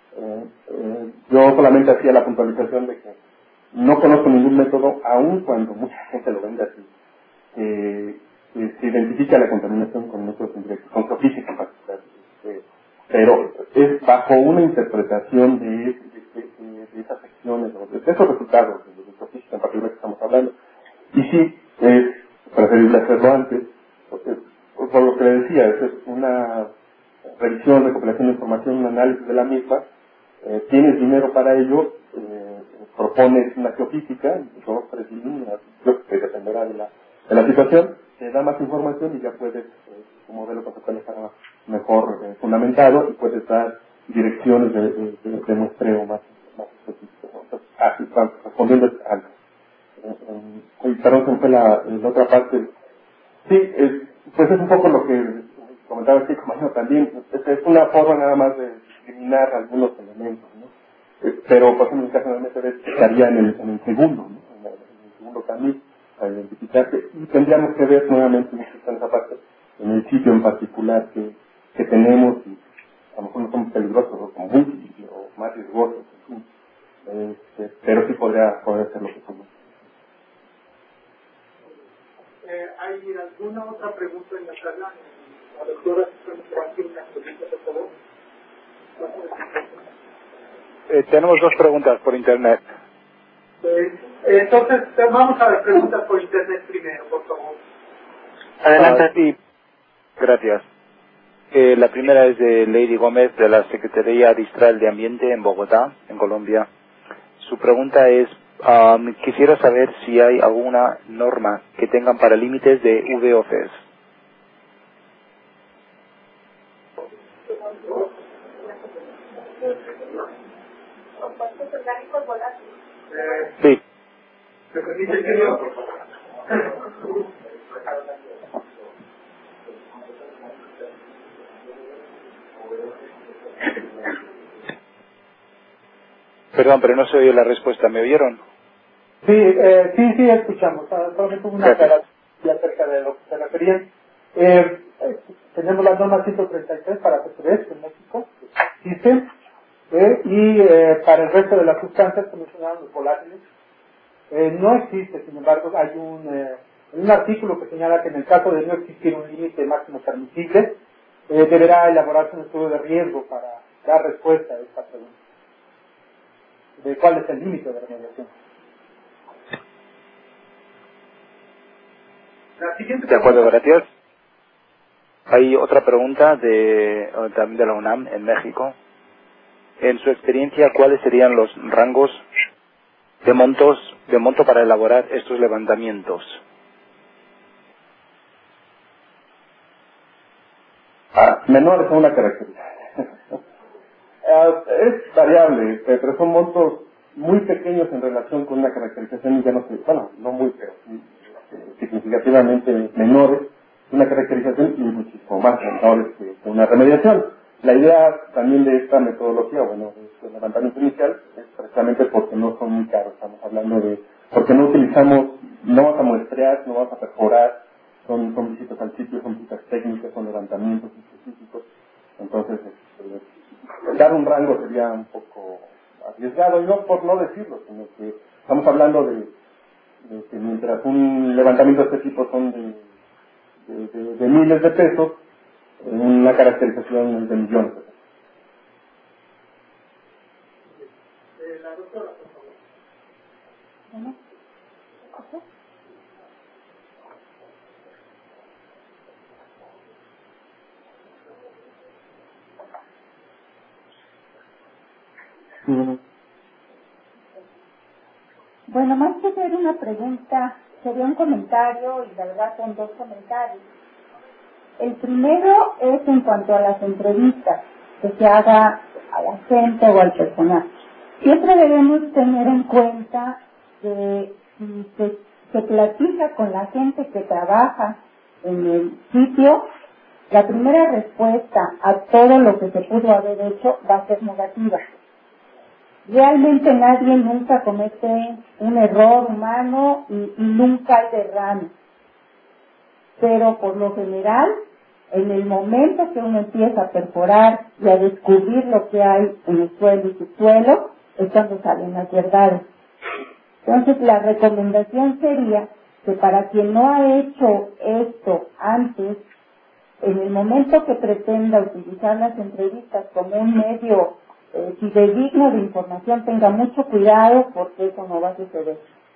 Yo solamente hacía la puntualización de que no conozco ningún método, aun cuando mucha gente lo vende así, se identifica la contaminación con métodos indirectos, con geofísica en particular. Pero es bajo una interpretación de esas secciones, de esos resultados, de geofísica en particular que estamos hablando. Y sí, es preferible hacerlo antes, porque, por lo que le decía, es una revisión, recopilación de información, un análisis de la misma, tienes dinero para ello, propones una geofísica, 2, 3 líneas, yo que dependerá de la situación, te da más información y ya puedes, tu modelo conceptual estar mejor fundamentado y puedes dar direcciones de muestreo más específicas. Entonces, respondiendo al perdón, se me fue la otra parte. Sí, pues es un poco lo que comentaba el compañero también. Es una forma nada más de discriminar algunos elementos, ¿no? Pero, por ejemplo, en el caso del MTV estaría en el segundo, ¿no? En el segundo camino, para identificarse. Y tendríamos que ver nuevamente en esa parte, en el sitio en particular que tenemos, y a lo mejor no somos peligrosos, o como múltiples, o más riesgosos, en fin. Pero sí podría ser lo que somos. ¿Hay alguna otra pregunta en la sala? La doctora, si una pregunta, por favor. Tenemos 2 preguntas por internet. Entonces, vamos a las preguntas por internet primero, por favor. Adelante. Sí, gracias. La primera es de Lady Gómez, de la Secretaría Distral de Ambiente en Bogotá, en Colombia. Su pregunta es, quisiera saber si hay alguna norma que tengan para límites de VOCs. Sí. ¿Me permite que yo? Perdón, pero no se oye la respuesta. ¿Me oyeron? Sí, escuchamos. Solamente una aclaración acerca de lo que se referían. Tenemos la norma 133 para P3 en México, existe, y para el resto de las sustancias que mencionaron los volátiles, no existe. Sin embargo, hay un artículo que señala que en el caso de no existir un límite máximo permisible, deberá elaborarse un estudio de riesgo para dar respuesta a esta pregunta de cuál es el límite de remediación. De acuerdo, gracias. Hay otra pregunta también de la UNAM en México. En su experiencia, ¿cuáles serían los rangos de monto para elaborar estos levantamientos? Menores son una característica. Es variable, pero son montos muy pequeños en relación con una caracterización, ya no sé, bueno, no muy, pero sí, significativamente menores, una caracterización y muchísimo más menores que una remediación. La idea también de esta metodología, bueno, de este levantamiento inicial, es precisamente porque no son muy caros. Estamos hablando de, porque no vas a muestrear, no vas a perforar, son visitas al sitio, son visitas técnicas, son levantamientos específicos. Entonces, dar un rango sería un poco arriesgado, y no por no decirlo, sino que estamos hablando de que mientras un levantamiento de este tipo son de miles de pesos, una caracterización es de millones de pesos. La doctora, por favor. Bueno, más que ser una pregunta, sería un comentario, y la verdad son 2 comentarios. El primero es en cuanto a las entrevistas que se haga a la gente o al personal. Siempre debemos tener en cuenta que si se platica con la gente que trabaja en el sitio, la primera respuesta a todo lo que se pudo haber hecho va a ser negativa. Realmente nadie nunca comete un error humano y nunca hay derrame. Pero por lo general, en el momento que uno empieza a perforar y a descubrir lo que hay en el suelo y subsuelo, es cuando salen las verdades. Entonces la recomendación sería que para quien no ha hecho esto antes, en el momento que pretenda utilizar las entrevistas como un medio fidedigno de información, tenga mucho cuidado porque eso no va a suceder.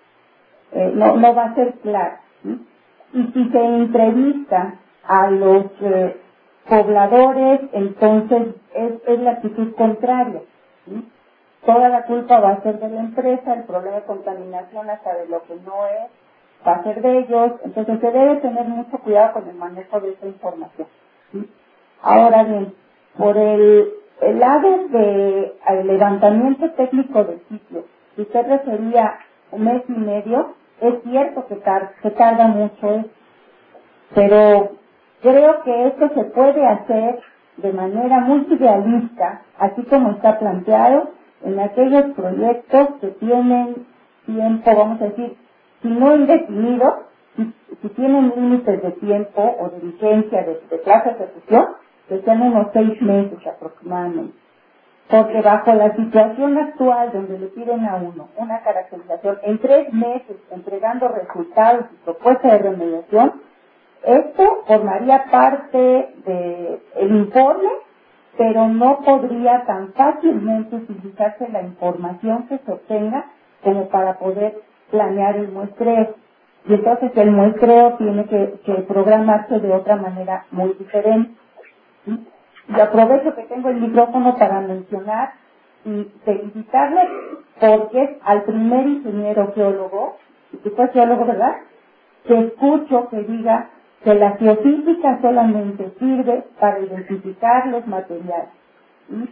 No va a ser claro. ¿Sí? Y si se entrevista a los pobladores, entonces es la actitud contraria. ¿Sí? Toda la culpa va a ser de la empresa, el problema de contaminación hasta de lo que no es, va a ser de ellos, entonces se debe tener mucho cuidado con el manejo de esa información. ¿Sí? Ahora bien, por el lado de levantamiento técnico del sitio, si usted refería 1 mes y medio, es cierto que tarda mucho, pero creo que esto se puede hacer de manera muy idealista, así como está planteado, en aquellos proyectos que tienen tiempo, vamos a decir, si no indefinido, si tienen límites de tiempo o de vigencia de plazo de ejecución, que sean unos 6 meses aproximadamente. Porque bajo la situación actual donde le piden a uno una caracterización en 3 meses entregando resultados y propuestas de remediación, esto formaría parte del informe, pero no podría tan fácilmente utilizarse la información que se obtenga como para poder planear el muestreo. Y entonces el muestreo tiene que programarse de otra manera muy diferente. ¿Sí? Y aprovecho que tengo el micrófono para mencionar y felicitarle porque es al primer ingeniero geólogo, y que fue geólogo, ¿verdad?, que escucho que diga que la geofísica solamente sirve para identificar los materiales. ¿Sí?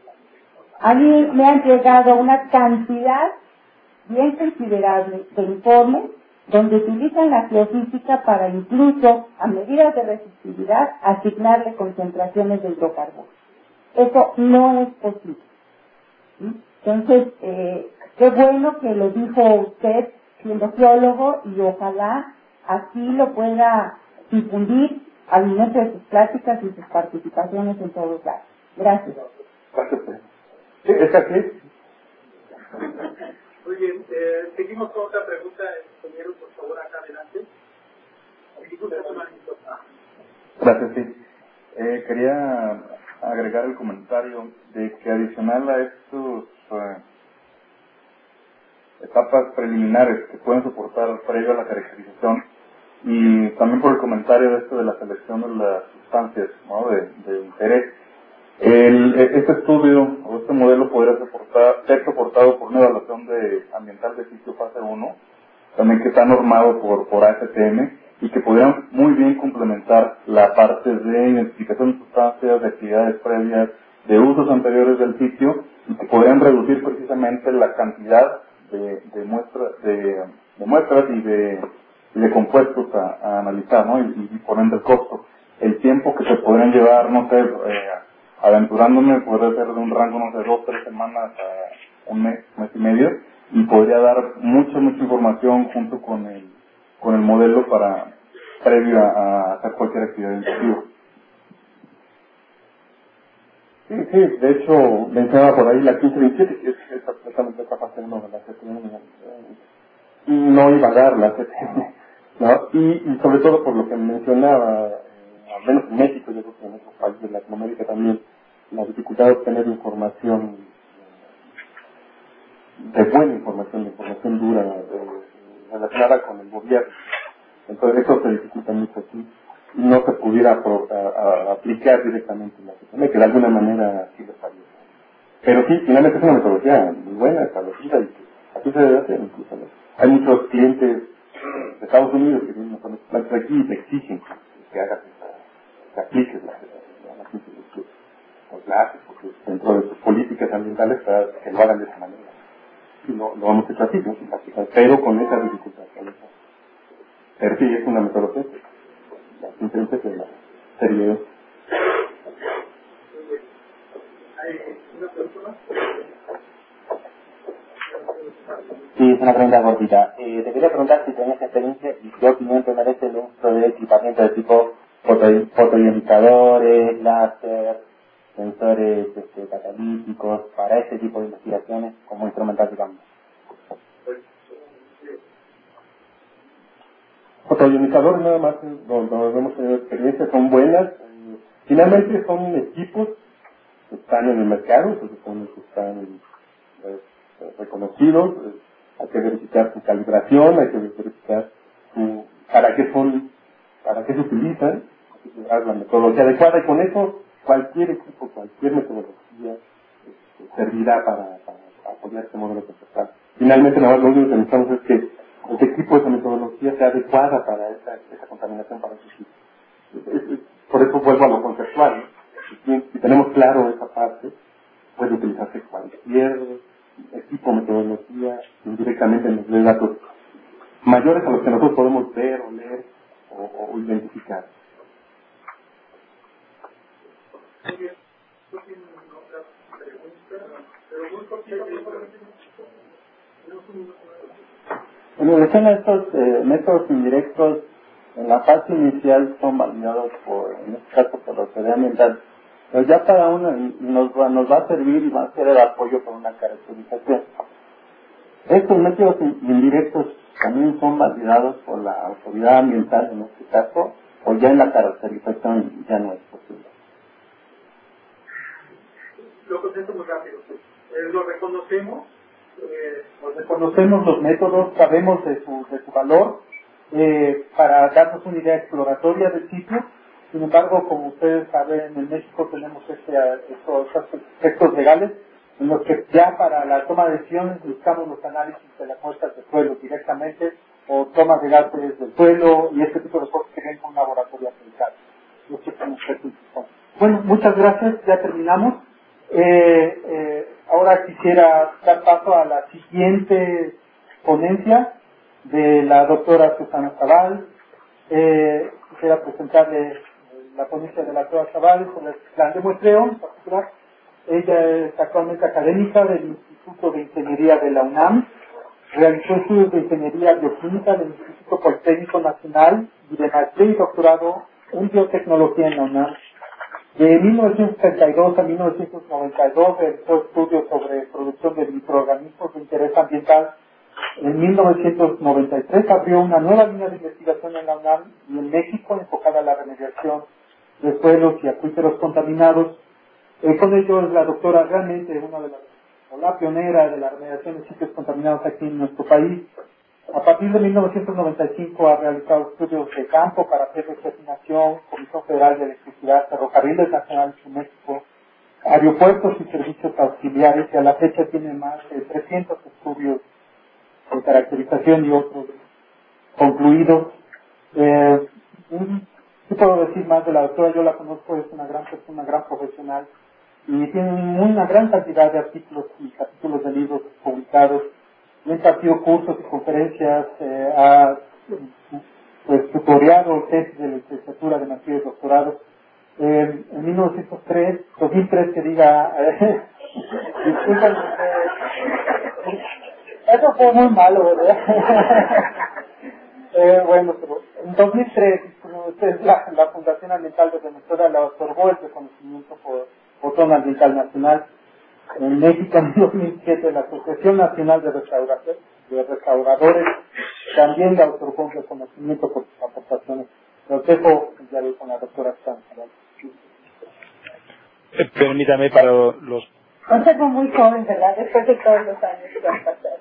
A mí me han llegado una cantidad bien considerable de informes donde utilizan la geofísica para incluso, a medidas de resistividad, asignarle concentraciones de hidrocarburos. Eso no es posible. ¿Sí? Entonces, qué bueno que lo dijo usted siendo geólogo y ojalá así lo pueda difundir al momento de sus pláticas y sus participaciones en todos lados. Gracias. Gracias. Sí, es así. Muy bien, seguimos con otra pregunta, ingeniero, por favor, acá adelante. Gracias, sí. Quería agregar el comentario de que adicional a estos etapas preliminares que pueden soportar previo a la caracterización, y también por el comentario de esto de la selección de las sustancias, ¿no?, de interés, este estudio o este modelo podría ser soportado por una evaluación ambiental de sitio fase 1, también que está normado por ASTM, y que podrían muy bien complementar la parte de identificación de sustancias, de actividades previas, de usos anteriores del sitio, y que podrían reducir precisamente la cantidad de muestras y de compuestos a analizar, ¿no? Y por ende el costo. El tiempo que se podrían llevar, no sé, aventurándome, podría ser de un rango, no sé, 2 o 3 semanas a 1 mes, 1 mes y medio, y podría dar mucha información junto con el modelo previo a hacer cualquier actividad intensiva. Sí, de hecho, mencionaba por ahí la 1527, que es exactamente esta fase 1 de la CTM, y no iba a dar la CTM, ¿no? Y sobre todo por lo que mencionaba, al menos en México, yo creo que en otros países de Latinoamérica también, la dificultad de obtener información, de buena información, de información dura, relacionada con el gobierno. Entonces eso se dificulta mucho aquí. No se pudiera aplicar directamente en la CTM, que de alguna manera sí lo sabía. Pero sí, finalmente es una metodología muy buena, establecida, y que aquí se debe hacer incluso, ¿no? Hay muchos clientes de Estados Unidos que vienen con estos planes aquí y te exigen que hagas que apliques los gases, porque dentro de sus políticas ambientales que lo hagan de esa manera. y lo hemos hecho así, ¿no? Pero con esa dificultad. Pero sí, es una metodología simplemente de la serie. Sí, es una pregunta cortita. Te quería preguntar si tenías experiencia y qué opinión te merece el uso de equipamiento de tipo fotoionizadores, láser, sensores catalíticos, para este tipo de investigaciones como instrumental de cambio. Fotoionizadores nada más, no hemos tenido experiencia, son buenas. Finalmente son equipos que están en el mercado, que están reconocidos. Hay que verificar su calibración, hay que verificar para qué se utilizan, la metodología adecuada, y con eso cualquier equipo, cualquier metodología servirá para apoyar este modelo conceptual. Finalmente, nada más lo único que necesitamos es que el equipo, esa metodología sea adecuada para esa contaminación, para ese equipo. Por eso vuelvo a lo conceptual, ¿no? Si tenemos claro esa parte, puede utilizarse cualquier equipo, metodología, indirectamente nos dé datos mayores a los que nosotros podemos ver o leer o identificar. En relación a estos métodos indirectos, en la fase inicial son validados en este caso por la autoridad ambiental, pero ya cada uno nos va a servir y va a ser el apoyo por una caracterización. Estos métodos indirectos también son validados por la autoridad ambiental en este caso, o ya en la caracterización ya no es posible. Lo contesto muy rápido. Reconocemos los métodos, sabemos de su valor, para darnos una idea exploratoria del sitio. Sin embargo, como ustedes saben, en México tenemos estos aspectos legales en los que ya para la toma de decisiones buscamos los análisis de las muestras de suelo directamente, o tomas de gases del suelo y este tipo de cosas que ven con un laboratorio aplicado. Bueno, muchas gracias, ya terminamos. Ahora quisiera dar paso a la siguiente ponencia de la doctora Susana Zaval. Quisiera presentarle la ponencia de la doctora Zaval sobre el plan de muestreo en particular. Ella es actualmente académica del Instituto de Ingeniería de la UNAM. Realizó estudios de Ingeniería Bioquímica del Instituto Politécnico Nacional y de maestría y doctorado en Biotecnología en la UNAM. De 1932 a 1992 realizó estudios sobre producción de microorganismos de interés ambiental. En 1993 abrió una nueva línea de investigación en la UNAM y en México enfocada a la remediación de suelos y acuíferos contaminados. Con ello es la doctora realmente una de la pionera de la remediación de sitios contaminados aquí en nuestro país. A partir de 1995 ha realizado estudios de campo para hacer refinación, Comisión Federal de Electricidad, Ferrocarriles Nacionales de México, aeropuertos y servicios auxiliares, y a la fecha tiene más de 300 estudios de caracterización y otros concluidos. ¿Qué puedo decir más de la doctora? Yo la conozco, es una gran persona, una gran profesional, y tiene una gran cantidad de artículos y capítulos de libros publicados. Ha impartido cursos y conferencias, ha tutoriado tesis de licenciatura, de maestría y doctorado. En 2003 que diga, disculpen, eso fue muy malo, ¿verdad? Bueno, pero en 2003, la Fundación Ambiental de Venezuela le otorgó el reconocimiento por Botón Ambiental Nacional. En México, en 2007, la Asociación Nacional de Restauradores también le otorgó un reconocimiento por sus aportaciones. Lo dejo ya con la doctora Sánchez. Permítame para los... Conservo muy joven, ¿verdad? Después de todos los años que han pasado.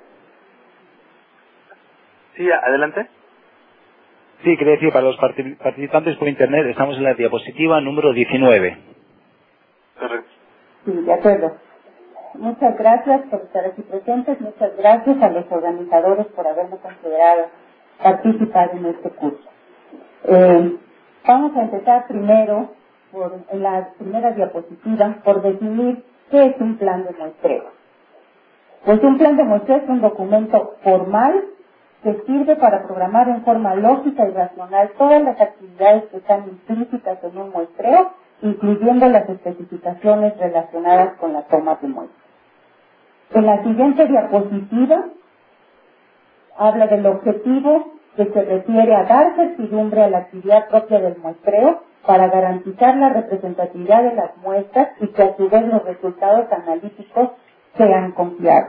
Sí, adelante. Sí, quería decir, para los participantes por internet, estamos en la diapositiva número 19. Correcto. Sí, de acuerdo. Muchas gracias por estar aquí presentes, muchas gracias a los organizadores por haberme considerado participar en este curso. Vamos a empezar primero, en la primera diapositiva, por definir qué es un plan de muestreo. Pues un plan de muestreo es un documento formal que sirve para programar en forma lógica y racional todas las actividades que están implícitas en un muestreo, incluyendo las especificaciones relacionadas con la toma de muestras. En la siguiente diapositiva habla del objetivo, que se refiere a dar certidumbre a la actividad propia del muestreo para garantizar la representatividad de las muestras y que a su vez los resultados analíticos sean confiables.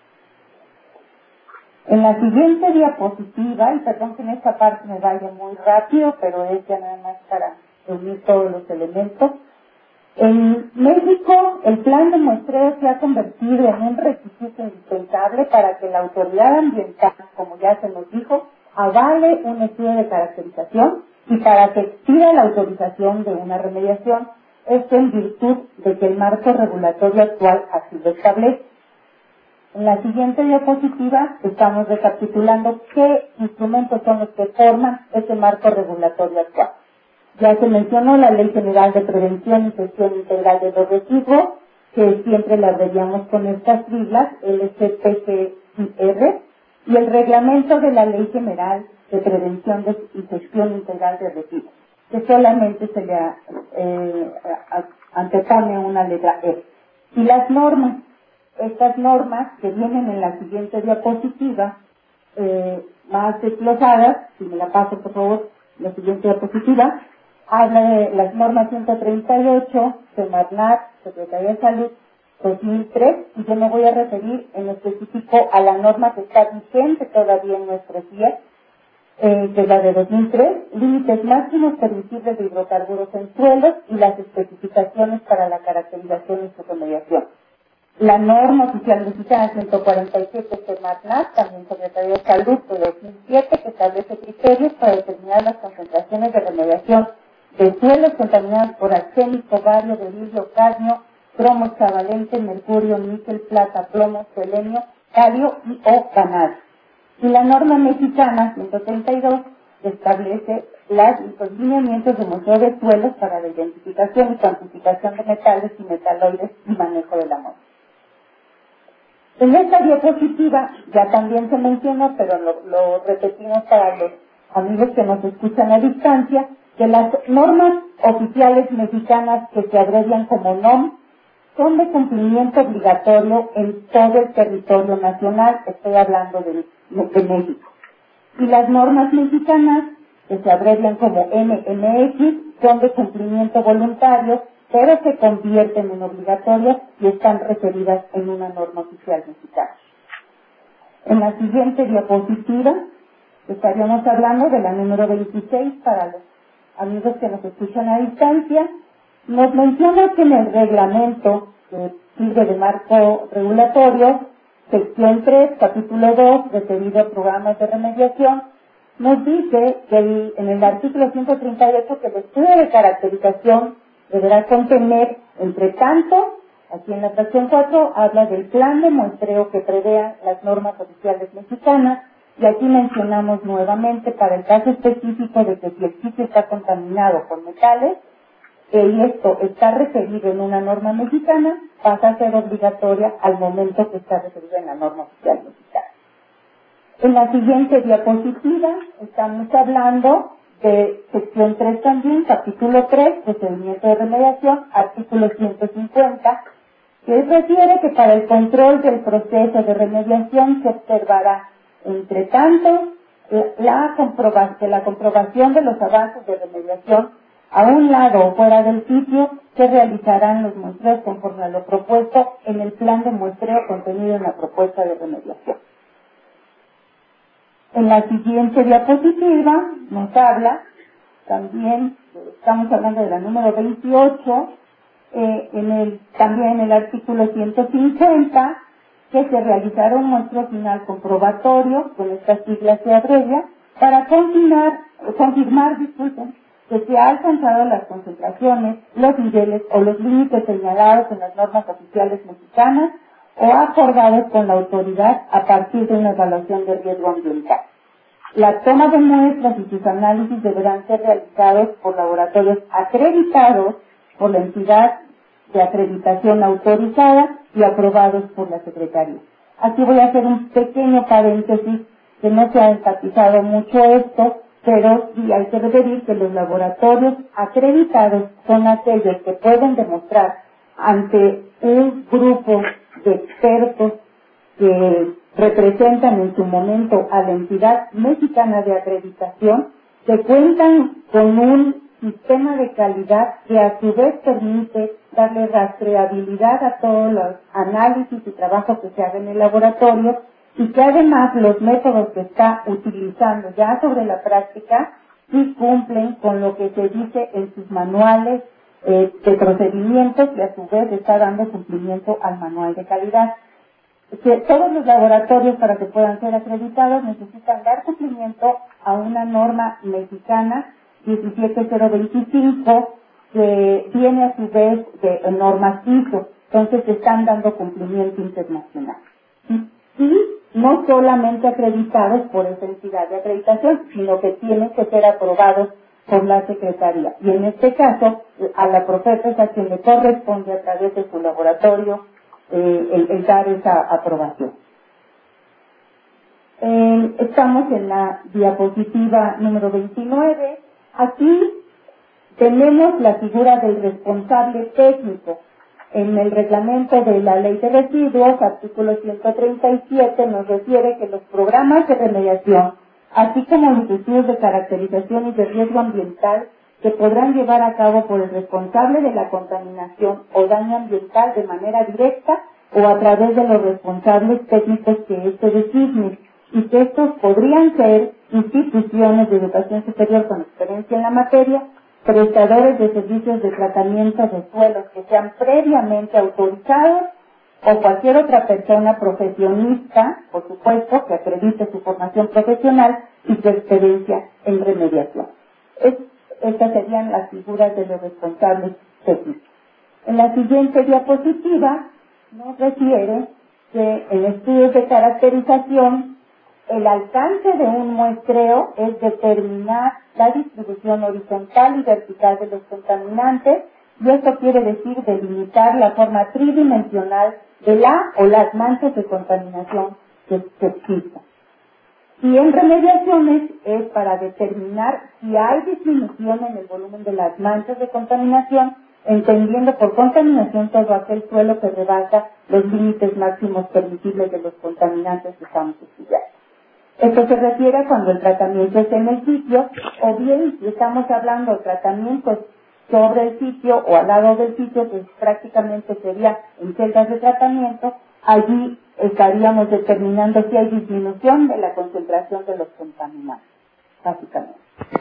En la siguiente diapositiva, y perdón que en esta parte me vaya muy rápido, pero es ya nada más para reunir todos los elementos. En México, el plan de muestreo se ha convertido en un requisito indispensable para que la autoridad ambiental, como ya se nos dijo, avale un estudio de caracterización y para que expida la autorización de una remediación, esto en virtud de que el marco regulatorio actual así lo establece. En la siguiente diapositiva estamos recapitulando qué instrumentos son los que forman ese marco regulatorio actual. Ya se mencionó la Ley General de Prevención y Gestión Integral de los Residuos, que siempre la abreviamos con estas siglas, LGPGIR, y el reglamento de la Ley General de Prevención y Gestión Integral de Residuos, que solamente se le antepone una letra E. Y las normas, estas normas que vienen en la siguiente diapositiva, más desglosadas, si me la paso por favor, la siguiente diapositiva, habla de las normas 138, Semarnat, Secretaría de Salud, 2003, y yo me voy a referir en específico a la norma que está vigente todavía en nuestros días, que es la de 2003, límites máximos permisibles de hidrocarburos en suelos y las especificaciones para la caracterización y su remediación. La norma oficial mexicana 147 Semarnat, también Secretaría de Salud de 2007, que establece criterios para determinar las concentraciones de remediación de suelos contaminados por arsénico, bario, berilio, cadmio, cromo hexavalente, mercurio, níquel, plata, plomo, selenio, calio y o vanadio. Y la norma mexicana 132 establece los lineamientos de muestreo de suelos para la identificación y cuantificación de metales y metaloides y manejo de la muestra. En esta diapositiva ya también se mencionó, pero lo repetimos para los amigos que nos escuchan a distancia, que las normas oficiales mexicanas que se abrevian como NOM son de cumplimiento obligatorio en todo el territorio nacional, estoy hablando de México. Y las normas mexicanas que se abrevian como NMX son de cumplimiento voluntario, pero se convierten en obligatorias y están referidas en una norma oficial mexicana. En la siguiente diapositiva estaríamos hablando de la número 26 para los amigos que nos escuchan a distancia. Nos menciona que en el reglamento que sirve de marco regulatorio, sección 3, capítulo 2, referido a programas de remediación, nos dice que en el artículo 138 que el estudio de caracterización deberá contener, entre tanto, aquí en la fracción 4, habla del plan de muestreo que prevean las normas oficiales mexicanas, y aquí mencionamos nuevamente para el caso específico de que si el sitio está contaminado con metales, y esto está referido en una norma mexicana, pasa a ser obligatoria al momento que está referida en la norma oficial mexicana. En la siguiente diapositiva estamos hablando de sección 3 también, capítulo 3, procedimiento de remediación, artículo 150, que refiere que para el control del proceso de remediación se observará, entre tanto, la comprobación de los avances de remediación a un lado o fuera del sitio, se realizarán los muestreos conforme a lo propuesto en el plan de muestreo contenido en la propuesta de remediación. En la siguiente diapositiva nos habla, también estamos hablando de la número 28, también en el artículo 150, que se realizará un muestreo final comprobatorio, con estas siglas se abrevia, para confirmar, que se han alcanzado las concentraciones, los niveles o los límites señalados en las normas oficiales mexicanas o acordados con la autoridad a partir de una evaluación de riesgo ambiental. La toma de muestras y sus análisis deberán ser realizados por laboratorios acreditados por la entidad de acreditación autorizada y aprobados por la Secretaría. Aquí voy a hacer un pequeño paréntesis, que no se ha enfatizado mucho esto, pero sí hay que referir que los laboratorios acreditados son aquellos que pueden demostrar ante un grupo de expertos que representan en su momento a la entidad mexicana de acreditación, que cuentan con un sistema de calidad que a su vez permite darle rastreabilidad a todos los análisis y trabajos que se hagan en el laboratorio, y que además los métodos que está utilizando ya sobre la práctica sí cumplen con lo que se dice en sus manuales de procedimientos, y a su vez está dando cumplimiento al manual de calidad. Que todos los laboratorios, para que puedan ser acreditados, necesitan dar cumplimiento a una norma mexicana 17025, que viene a su vez de normas ISO. Entonces están dando cumplimiento internacional. Y no solamente acreditados por esa entidad de acreditación, sino que tienen que ser aprobados por la Secretaría. Y en este caso, a la Profepa es a quien le corresponde a través de su laboratorio el dar esa aprobación. Estamos en la diapositiva número 29. Aquí tenemos la figura del responsable técnico. En el reglamento de la Ley de Residuos, artículo 137, nos refiere que los programas de remediación, así como los estudios de caracterización y de riesgo ambiental, se podrán llevar a cabo por el responsable de la contaminación o daño ambiental de manera directa o a través de los responsables técnicos que éste designe, y que estos podrían ser instituciones de educación superior con experiencia en la materia, prestadores de servicios de tratamiento de suelos que sean previamente autorizados, o cualquier otra persona profesionista, por supuesto, que acredite su formación profesional y su experiencia en remediación. Estas serían las figuras de los responsables técnicos. En la siguiente diapositiva nos refiere que en estudios de caracterización, el alcance de un muestreo es determinar la distribución horizontal y vertical de los contaminantes, y esto quiere decir delimitar la forma tridimensional de la o las manchas de contaminación que existan. Y en remediaciones es para determinar si hay disminución en el volumen de las manchas de contaminación, entendiendo por contaminación todo aquel suelo que rebasa los límites máximos permisibles de los contaminantes que estamos estudiando. Esto se refiere a cuando el tratamiento es en el sitio, o bien si estamos hablando de tratamientos sobre el sitio o al lado del sitio, que prácticamente sería en celdas de tratamiento, allí estaríamos determinando si hay disminución de la concentración de los contaminantes, básicamente.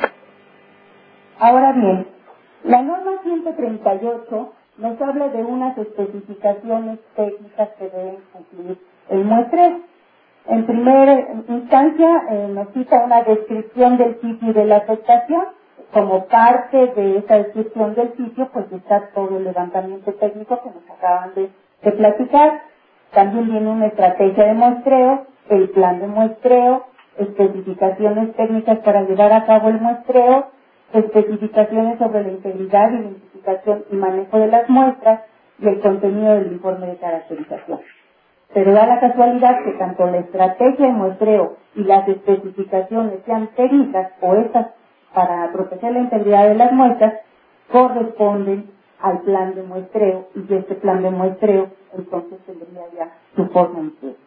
Ahora bien, la norma 138 nos habla de unas especificaciones técnicas que deben cumplir el muestreo. En primera instancia nos cita una descripción del sitio y de la afectación. Como parte de esa descripción del sitio, pues está todo el levantamiento técnico que nos acaban de platicar. También viene una estrategia de muestreo, el plan de muestreo, especificaciones técnicas para llevar a cabo el muestreo, especificaciones sobre la integridad, identificación y manejo de las muestras y el contenido del informe de caracterización. Pero da la casualidad que tanto la estrategia de muestreo y las especificaciones sean técnicas o estas para proteger la integridad de las muestras, corresponden al plan de muestreo, y este plan de muestreo entonces tendría ya su forma en sí.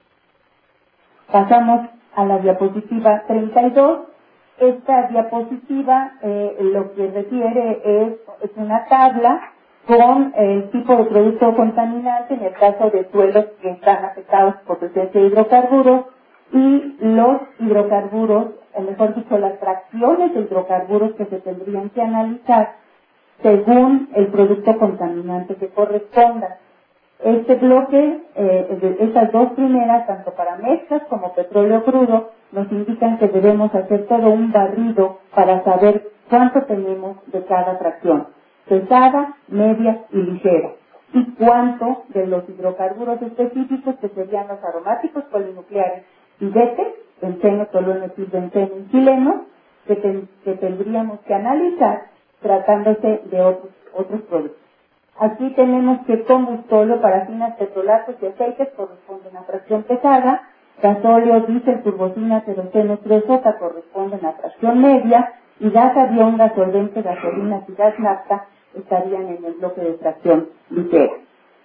Pasamos a la diapositiva 32. Esta diapositiva lo que refiere es una tabla con el tipo de producto contaminante en el caso de suelos que están afectados por presencia de hidrocarburos, y los hidrocarburos, o mejor dicho, las fracciones de hidrocarburos que se tendrían que analizar según el producto contaminante que corresponda. Este bloque, estas dos primeras, tanto para mezclas como petróleo crudo, nos indican que debemos hacer todo un barrido para saber cuánto tenemos de cada fracción, pesada, media y ligera, y cuánto de los hidrocarburos específicos, que serían los aromáticos polinucleares y DT, benceno, tolueno, etilbenceno y xileno, que tendríamos que analizar tratándose de otros productos. Aquí tenemos que combustóleo, parafinas, petrolatos y aceites corresponden a fracción pesada, gasóleo, diésel, turbocina, queroseno, 3J corresponden a fracción media, y gas avión, gasolvente, gasolinas y gas nafta estarían en el bloque de fracción ligera.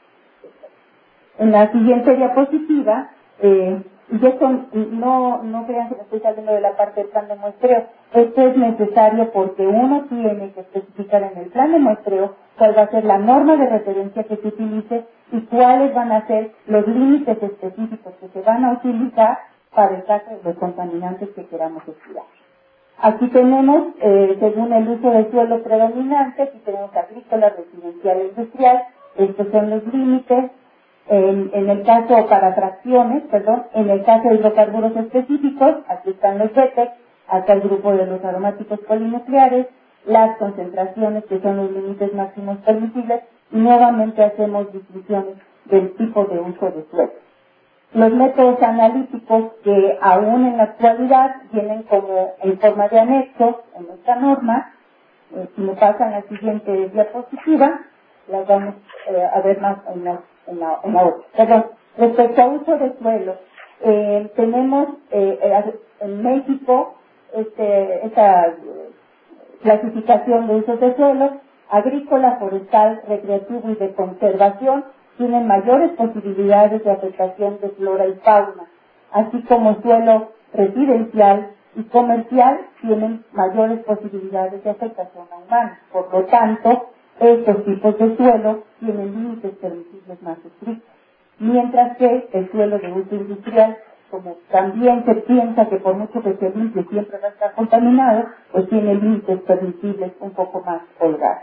En la siguiente diapositiva, y esto no crean que me estoy saliendo de la parte del plan de muestreo, esto es necesario porque uno tiene que especificar en el plan de muestreo cuál va a ser la norma de referencia que se utilice y cuáles van a ser los límites específicos que se van a utilizar para el caso de los contaminantes que queramos estudiar. Aquí tenemos, según el uso del suelo predominante, aquí tenemos agrícola, residencial e industrial, estos son los límites. En el caso para fracciones, en el caso de hidrocarburos específicos, aquí están los BTEC, acá el grupo de los aromáticos polinucleares, las concentraciones que son los límites máximos permisibles, y nuevamente hacemos distinciones del tipo de uso de suelo. Los métodos analíticos que aún en la actualidad vienen como en forma de anexo en nuestra norma, si me pasan la siguiente diapositiva, las vamos a ver más en la otra. Perdón, respecto a uso de suelo, tenemos en México esta clasificación de usos de suelo: agrícola, forestal, recreativo y de conservación tienen mayores posibilidades de afectación de flora y fauna, así como suelo residencial y comercial tienen mayores posibilidades de afectación a humanos. Por lo tanto, estos tipos de suelo tienen límites permisibles más estrictos, mientras que el suelo de uso industrial, como también se piensa que por mucho que se limpie siempre va a estar contaminado, pues tiene límites permisibles un poco más holgados.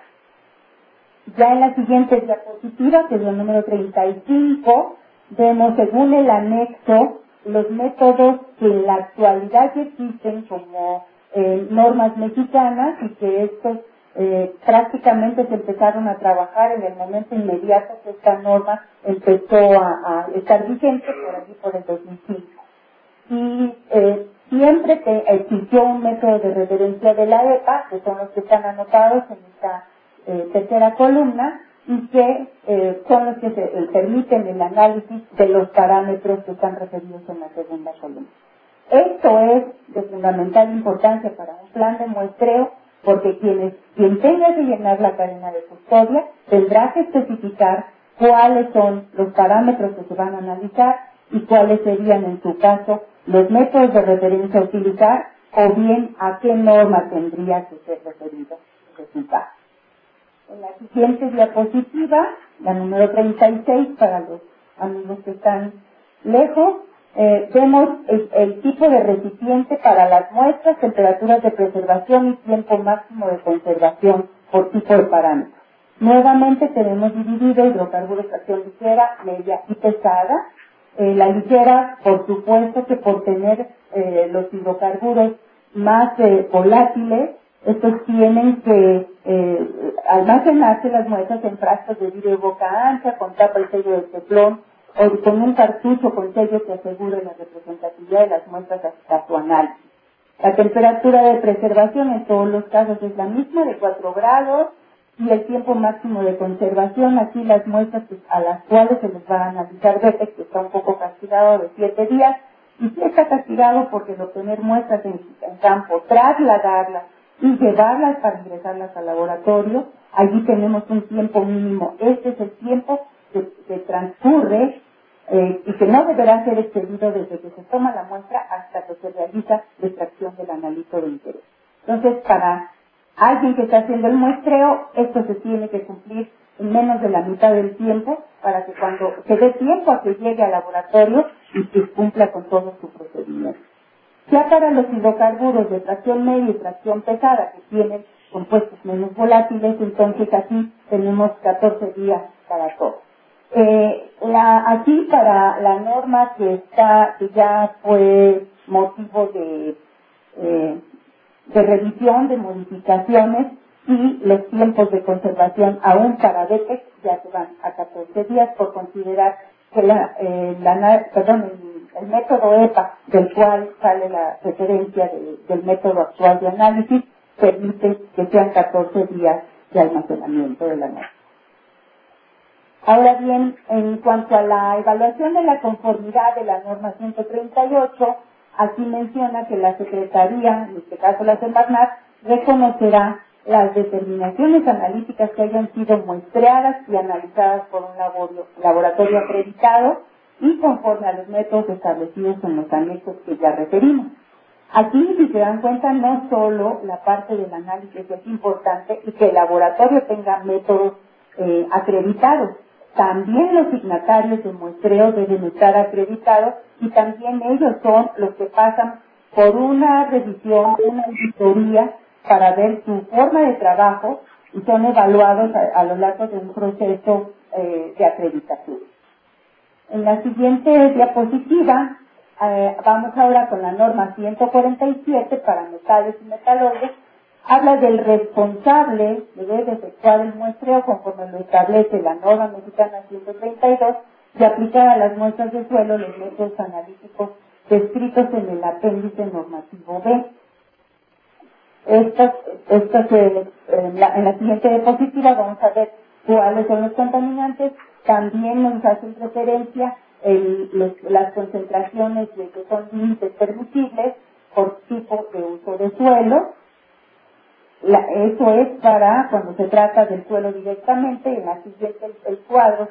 Ya en la siguiente diapositiva, que es la número 35, vemos según el anexo los métodos que en la actualidad ya existen como normas mexicanas y que estos prácticamente se empezaron a trabajar en el momento inmediato que esta norma empezó a estar vigente, por allí por el 2005. Y siempre que existió un método de referencia de la EPA, que son los que están anotados en esta tercera columna, y que son los que permiten el análisis de los parámetros que están referidos en la segunda columna. Esto es de fundamental importancia para un plan de muestreo, porque quien tenga que llenar la cadena de custodia tendrá que especificar cuáles son los parámetros que se van a analizar y cuáles serían en su caso los métodos de referencia a utilizar, o bien a qué norma tendría que ser referido el resultado. En la siguiente diapositiva, la número 36, para los amigos que están lejos, vemos el tipo de recipiente para las muestras, temperaturas de preservación y tiempo máximo de conservación por tipo de parámetros. Nuevamente tenemos dividido hidrocarburos fracción ligera, media y pesada. La ligera, por supuesto que por tener los hidrocarburos más volátiles, estos tienen que almacenarse las muestras en frascos de vidrio de boca ancha, con tapa y sello de teflón, o con un cartucho con sello que asegure la representatividad de las muestras hasta su análisis. La temperatura de preservación en todos los casos es la misma, de 4 grados, y el tiempo máximo de conservación, aquí las muestras a las cuales se les va a analizar BTEC, que está un poco castigado, de 7 días, y sí está castigado porque el obtener muestras en campo, trasladarlas y llevarlas para ingresarlas al laboratorio, allí tenemos un tiempo mínimo. Este es el tiempo que transcurre y que no deberá ser excedido desde que se toma la muestra hasta que se realiza la extracción del analito de interés. Entonces, para alguien que está haciendo el muestreo, esto se tiene que cumplir en menos de la mitad del tiempo para que cuando se dé tiempo a que llegue al laboratorio y que cumpla con todo su procedimiento. Ya para los hidrocarburos de fracción media y fracción pesada, que tienen compuestos menos volátiles, entonces aquí tenemos 14 días para todo. Aquí para la norma que ya fue motivo de revisión, de modificaciones, y los tiempos de conservación aún para BTEC ya se van a 14 días por considerar que el método EPA, del cual sale la referencia del método actual de análisis, permite que sean 14 días de almacenamiento de la norma. Ahora bien, en cuanto a la evaluación de la conformidad de la norma 138, aquí menciona que la Secretaría, en este caso la Semarnat, reconocerá las determinaciones analíticas que hayan sido muestreadas y analizadas por un laboratorio acreditado y conforme a los métodos establecidos en los anexos que ya referimos. Aquí, si se dan cuenta, no solo la parte del análisis es importante y que el laboratorio tenga métodos acreditados, también los signatarios de muestreo deben estar acreditados y también ellos son los que pasan por una revisión, una auditoría para ver su forma de trabajo y son evaluados a lo largo de un proceso de acreditación. En la siguiente diapositiva vamos ahora con la norma 147 para metales y metaloides. Habla del responsable debe efectuar el muestreo conforme lo establece la norma mexicana 132 y aplicar a las muestras de suelo los métodos analíticos descritos en el apéndice normativo B. En la siguiente diapositiva vamos a ver cuáles son los contaminantes. También nos hacen referencia las concentraciones de que son límites permisibles por tipo de uso de suelo. Eso es para cuando se trata del suelo directamente. En la siguiente el cuadro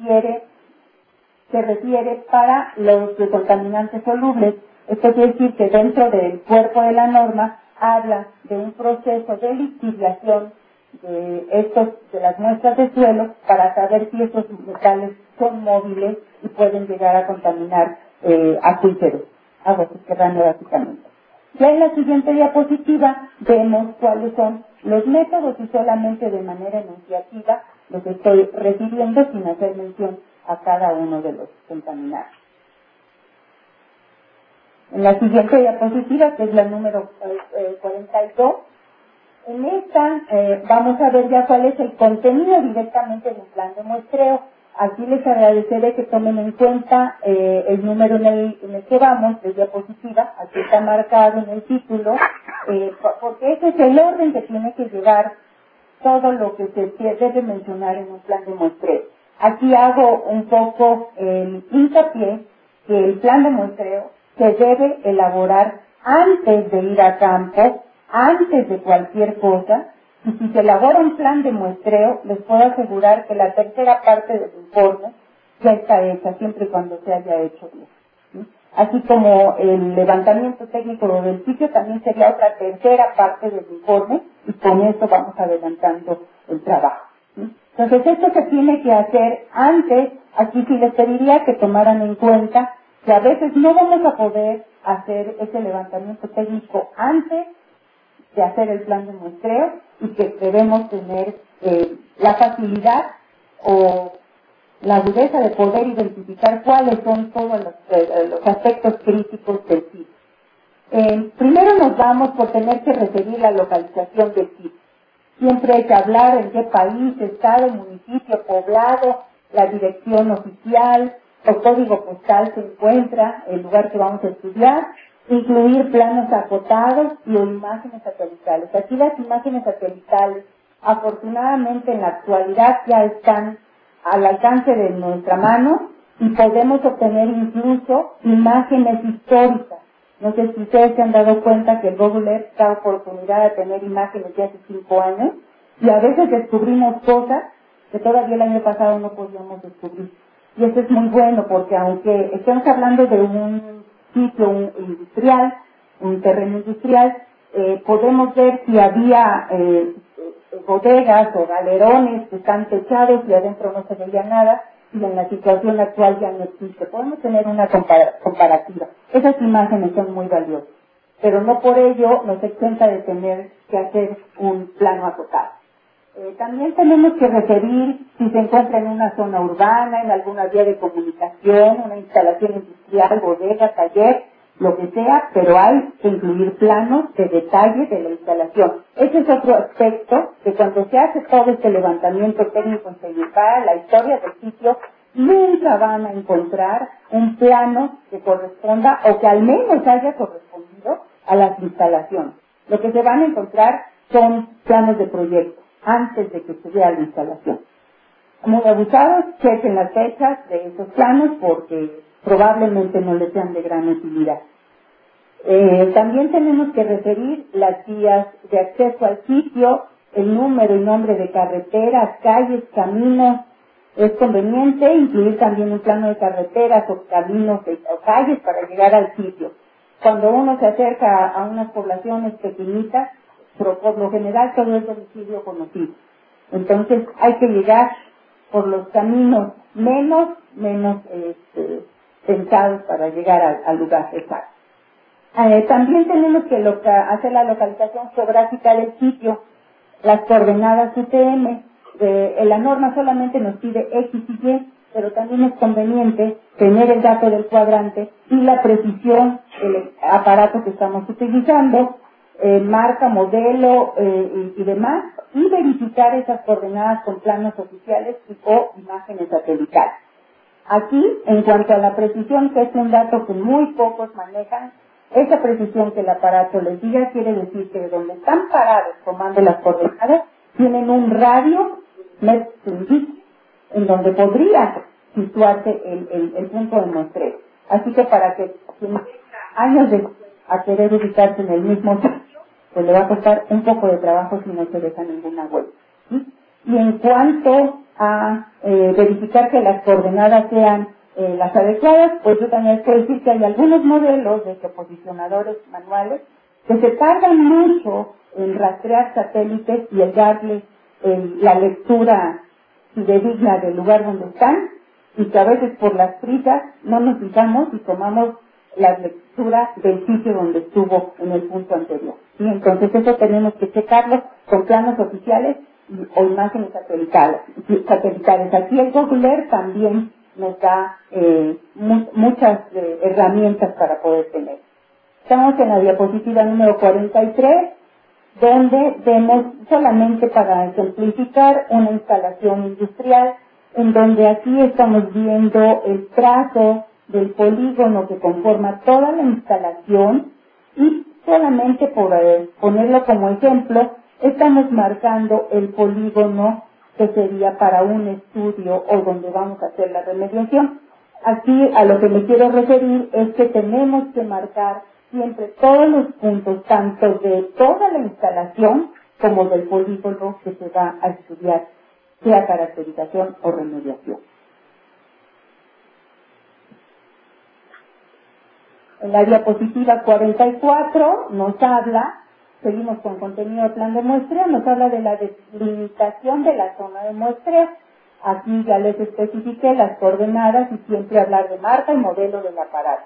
se refiere para los contaminantes solubles. Esto quiere decir que dentro del cuerpo de la norma habla de un proceso de lixiviación de las muestras de suelo para saber si estos metales son móviles y pueden llegar a contaminar acuíferos, agua subterránea básicamente. Ya en la siguiente diapositiva vemos cuáles son los métodos y solamente de manera enunciativa los estoy refiriendo sin hacer mención a cada uno de los contaminados. En la siguiente diapositiva, que es la número 42, en esta vamos a ver ya cuál es el contenido directamente del plan de muestreo. Aquí les agradeceré que tomen en cuenta el número en el que vamos, de diapositiva, aquí está marcado en el título, porque ese es el orden que tiene que llevar todo lo que se debe mencionar en un plan de muestreo. Aquí hago un poco el hincapié que el plan de muestreo se debe elaborar antes de ir a campo, antes de cualquier cosa, y si se elabora un plan de muestreo, les puedo asegurar que la tercera parte del informe ya está hecha, siempre y cuando se haya hecho bien, ¿sí? Así como el levantamiento técnico del sitio también sería otra tercera parte del informe, y con eso vamos adelantando el trabajo, ¿sí? Entonces esto se tiene que hacer antes. Aquí sí les pediría que tomaran en cuenta que a veces no vamos a poder hacer ese levantamiento técnico antes de hacer el plan de muestreo y que debemos tener la facilidad o la agudeza de poder identificar cuáles son todos los aspectos críticos del sitio. Primero nos vamos por tener que referir la localización del sitio. Siempre hay que hablar en qué país, estado, municipio, poblado, la dirección oficial, el código postal se encuentra, el lugar que vamos a estudiar, incluir planos acotados y imágenes satelitales. Aquí las imágenes satelitales, afortunadamente en la actualidad ya están al alcance de nuestra mano y podemos obtener incluso imágenes históricas. No sé si ustedes se han dado cuenta que el Google Earth da oportunidad de tener imágenes de hace 5 años y a veces descubrimos cosas que todavía el año pasado no podíamos descubrir. Y eso es muy bueno porque aunque estemos hablando de un sitio industrial, un terreno industrial, podemos ver si había bodegas o galerones que están techados y adentro no se veía nada, y en la situación actual ya no existe. Podemos tener una comparativa. Esas imágenes son muy valiosas, pero no por ello nos exenta de tener que hacer un plano acotado. También tenemos que referir si se encuentra en una zona urbana, en alguna vía de comunicación, una instalación industrial, bodega, taller, lo que sea, pero hay que incluir planos de detalle de la instalación. Ese es otro aspecto que cuando se hace todo este levantamiento técnico en Señupá, la historia del sitio, nunca van a encontrar un plano que corresponda o que al menos haya correspondido a las instalaciones. Lo que se van a encontrar son planos de proyecto antes de que se vea la instalación. muy abusados, chequen las fechas de esos planos porque probablemente no les sean de gran utilidad. También tenemos que referir las vías de acceso al sitio, el número y nombre de carreteras, calles, caminos. Es conveniente incluir también un plano de carreteras o caminos o calles para llegar al sitio. Cuando uno se acerca a unas poblaciones pequeñitas, por lo general todo es domicilio conocido. Entonces hay que llegar por los caminos menos pensados para llegar al lugar exacto. También tenemos que hacer la localización geográfica del sitio, las coordenadas UTM. La norma solamente nos pide X y Y, pero también es conveniente tener el dato del cuadrante y la precisión del aparato que estamos utilizando, marca, modelo y demás, y verificar esas coordenadas con planos oficiales o imágenes satelitales. Aquí, en cuanto a la precisión, que es un dato que muy pocos manejan, esa precisión que el aparato les diga quiere decir que donde están parados tomando las coordenadas, tienen un radio en donde podría situarse el punto de muestreo. Así que para que años de a querer ubicarse en el mismo sitio, pues le va a costar un poco de trabajo si no se deja ninguna huella. ¿Sí? Y en cuanto a verificar que las coordenadas sean las adecuadas, pues yo también quiero decir que hay algunos modelos de geoposicionadores manuales que se tardan mucho en rastrear satélites y en darles la lectura fidedigna del lugar donde están, y que a veces por las prisas no nos fijamos y tomamos la lectura del sitio donde estuvo en el punto anterior. ¿Sí? Entonces eso tenemos que checarlo con planos oficiales o imágenes satelitales. Aquí el Google Earth también nos da muchas herramientas para poder tener. Estamos en la diapositiva número 43, donde vemos solamente para ejemplificar una instalación industrial, en donde aquí estamos viendo el trazo del polígono que conforma toda la instalación, y solamente por ponerlo como ejemplo, estamos marcando el polígono que sería para un estudio o donde vamos a hacer la remediación. Aquí a lo que me quiero referir es que tenemos que marcar siempre todos los puntos, tanto de toda la instalación como del polígono que se va a estudiar, sea caracterización o remediación. En la diapositiva 44 nos habla, seguimos con contenido de plan de muestreo, nos habla de la delimitación de la zona de muestreo. Aquí ya les especifiqué las coordenadas y siempre hablar de marca y modelo del aparato.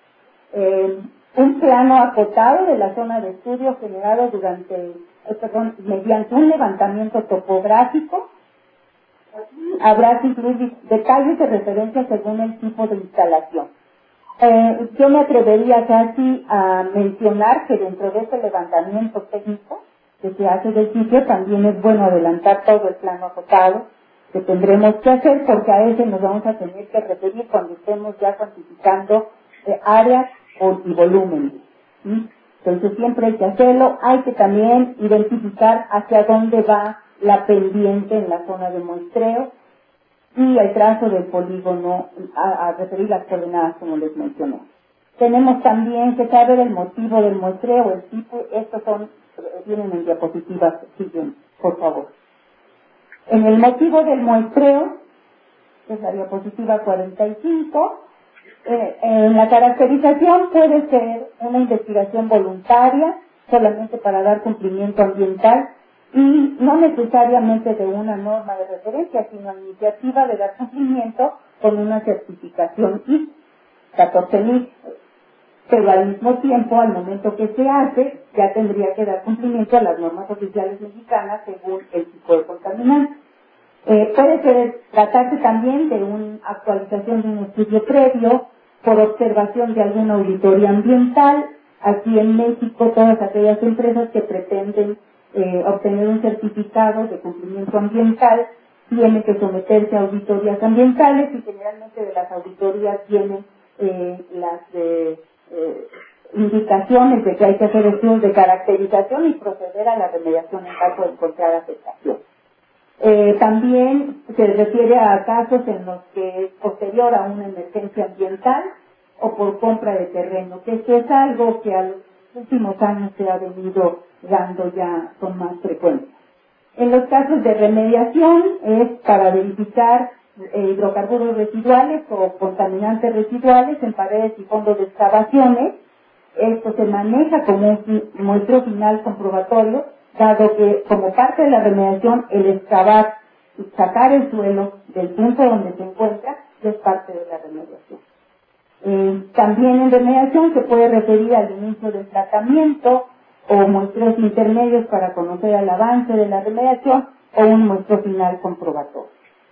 Un plano acotado de la zona de estudio generado mediante un levantamiento topográfico. Habrá que incluir detalles de referencia según el tipo de instalación. Yo me atrevería casi a mencionar que dentro de este levantamiento técnico que se hace del sitio también es bueno adelantar todo el plano acotado que tendremos que hacer, porque a ese nos vamos a tener que referir cuando estemos ya cuantificando áreas y volúmenes. ¿Sí? Entonces siempre hay que hacerlo. Hay que también identificar hacia dónde va la pendiente en la zona de muestreo y el trazo del polígono a referir las coordenadas como les mencioné. Tenemos también que saber el motivo del muestreo, el tipo. Estos vienen en diapositivas siguientes, por favor. En el motivo del muestreo, que es la diapositiva 45, en la caracterización puede ser una investigación voluntaria, solamente para dar cumplimiento ambiental, y no necesariamente de una norma de referencia, sino iniciativa de dar cumplimiento con una certificación ISO 14000. Pero al mismo tiempo, al momento que se hace, ya tendría que dar cumplimiento a las normas oficiales mexicanas según el tipo de contaminante. Puede tratarse también de una actualización de un estudio previo, por observación de alguna auditoría ambiental. Aquí en México, todas aquellas empresas que pretenden obtener un certificado de cumplimiento ambiental tienen que someterse a auditorías ambientales, y generalmente de las auditorías vienen las indicaciones de que hay que hacer estudios de caracterización y proceder a la remediación en caso de encontrar afectación. También se refiere a casos en los que es posterior a una emergencia ambiental o por compra de terreno, que esto es algo que a los últimos años se ha venido dando ya con más frecuencia. En los casos de remediación es para verificar hidrocarburos residuales o contaminantes residuales en paredes y fondos de excavaciones. Esto se maneja como un muestreo final comprobatorio, dado que como parte de la remediación el excavar y sacar el suelo del punto donde se encuentra es parte de la remediación. También en remediación se puede referir al inicio del tratamiento o muestreos intermedios para conocer el avance de la remediación o un muestreo final comprobatorio.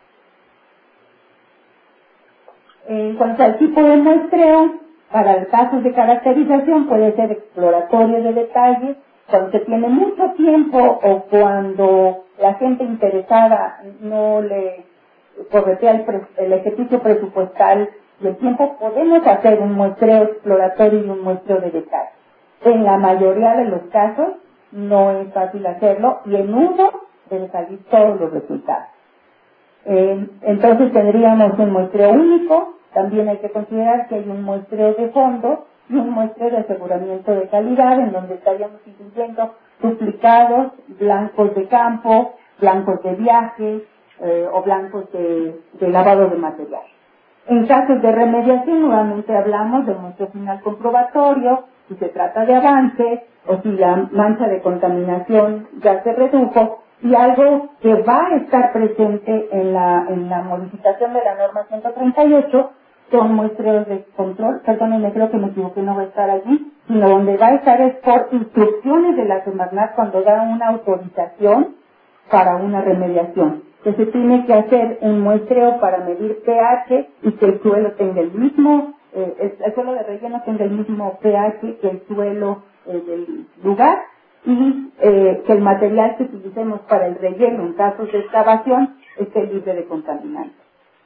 En cuanto al tipo de muestreo, para los casos de caracterización puede ser exploratorio de detalle, cuando se tiene mucho tiempo o cuando la gente interesada no le corretea el ejercicio presupuestal del tiempo, podemos hacer un muestreo exploratorio y un muestreo de detalle. En la mayoría de los casos no es fácil hacerlo y en uno debe salir todos los resultados. Entonces tendríamos un muestreo único. También hay que considerar que hay un muestreo de fondo y un muestreo de aseguramiento de calidad, en donde estaríamos incluyendo duplicados, blancos de campo, blancos de viaje o blancos de lavado de material. En casos de remediación, nuevamente hablamos de muestreo final comprobatorio, si se trata de avance o si la mancha de contaminación ya se redujo, y algo que va a estar presente en la modificación de la norma 138 son muestreos de control, perdónenme, creo que me equivoqué, no va a estar allí, sino donde va a estar es por instrucciones de la Semarnat cuando da una autorización para una remediación, que se tiene que hacer un muestreo para medir pH y que el suelo tenga el mismo, el suelo de relleno tenga el mismo pH que el suelo del lugar, y que el material que utilicemos para el relleno en casos de excavación esté libre de contaminantes.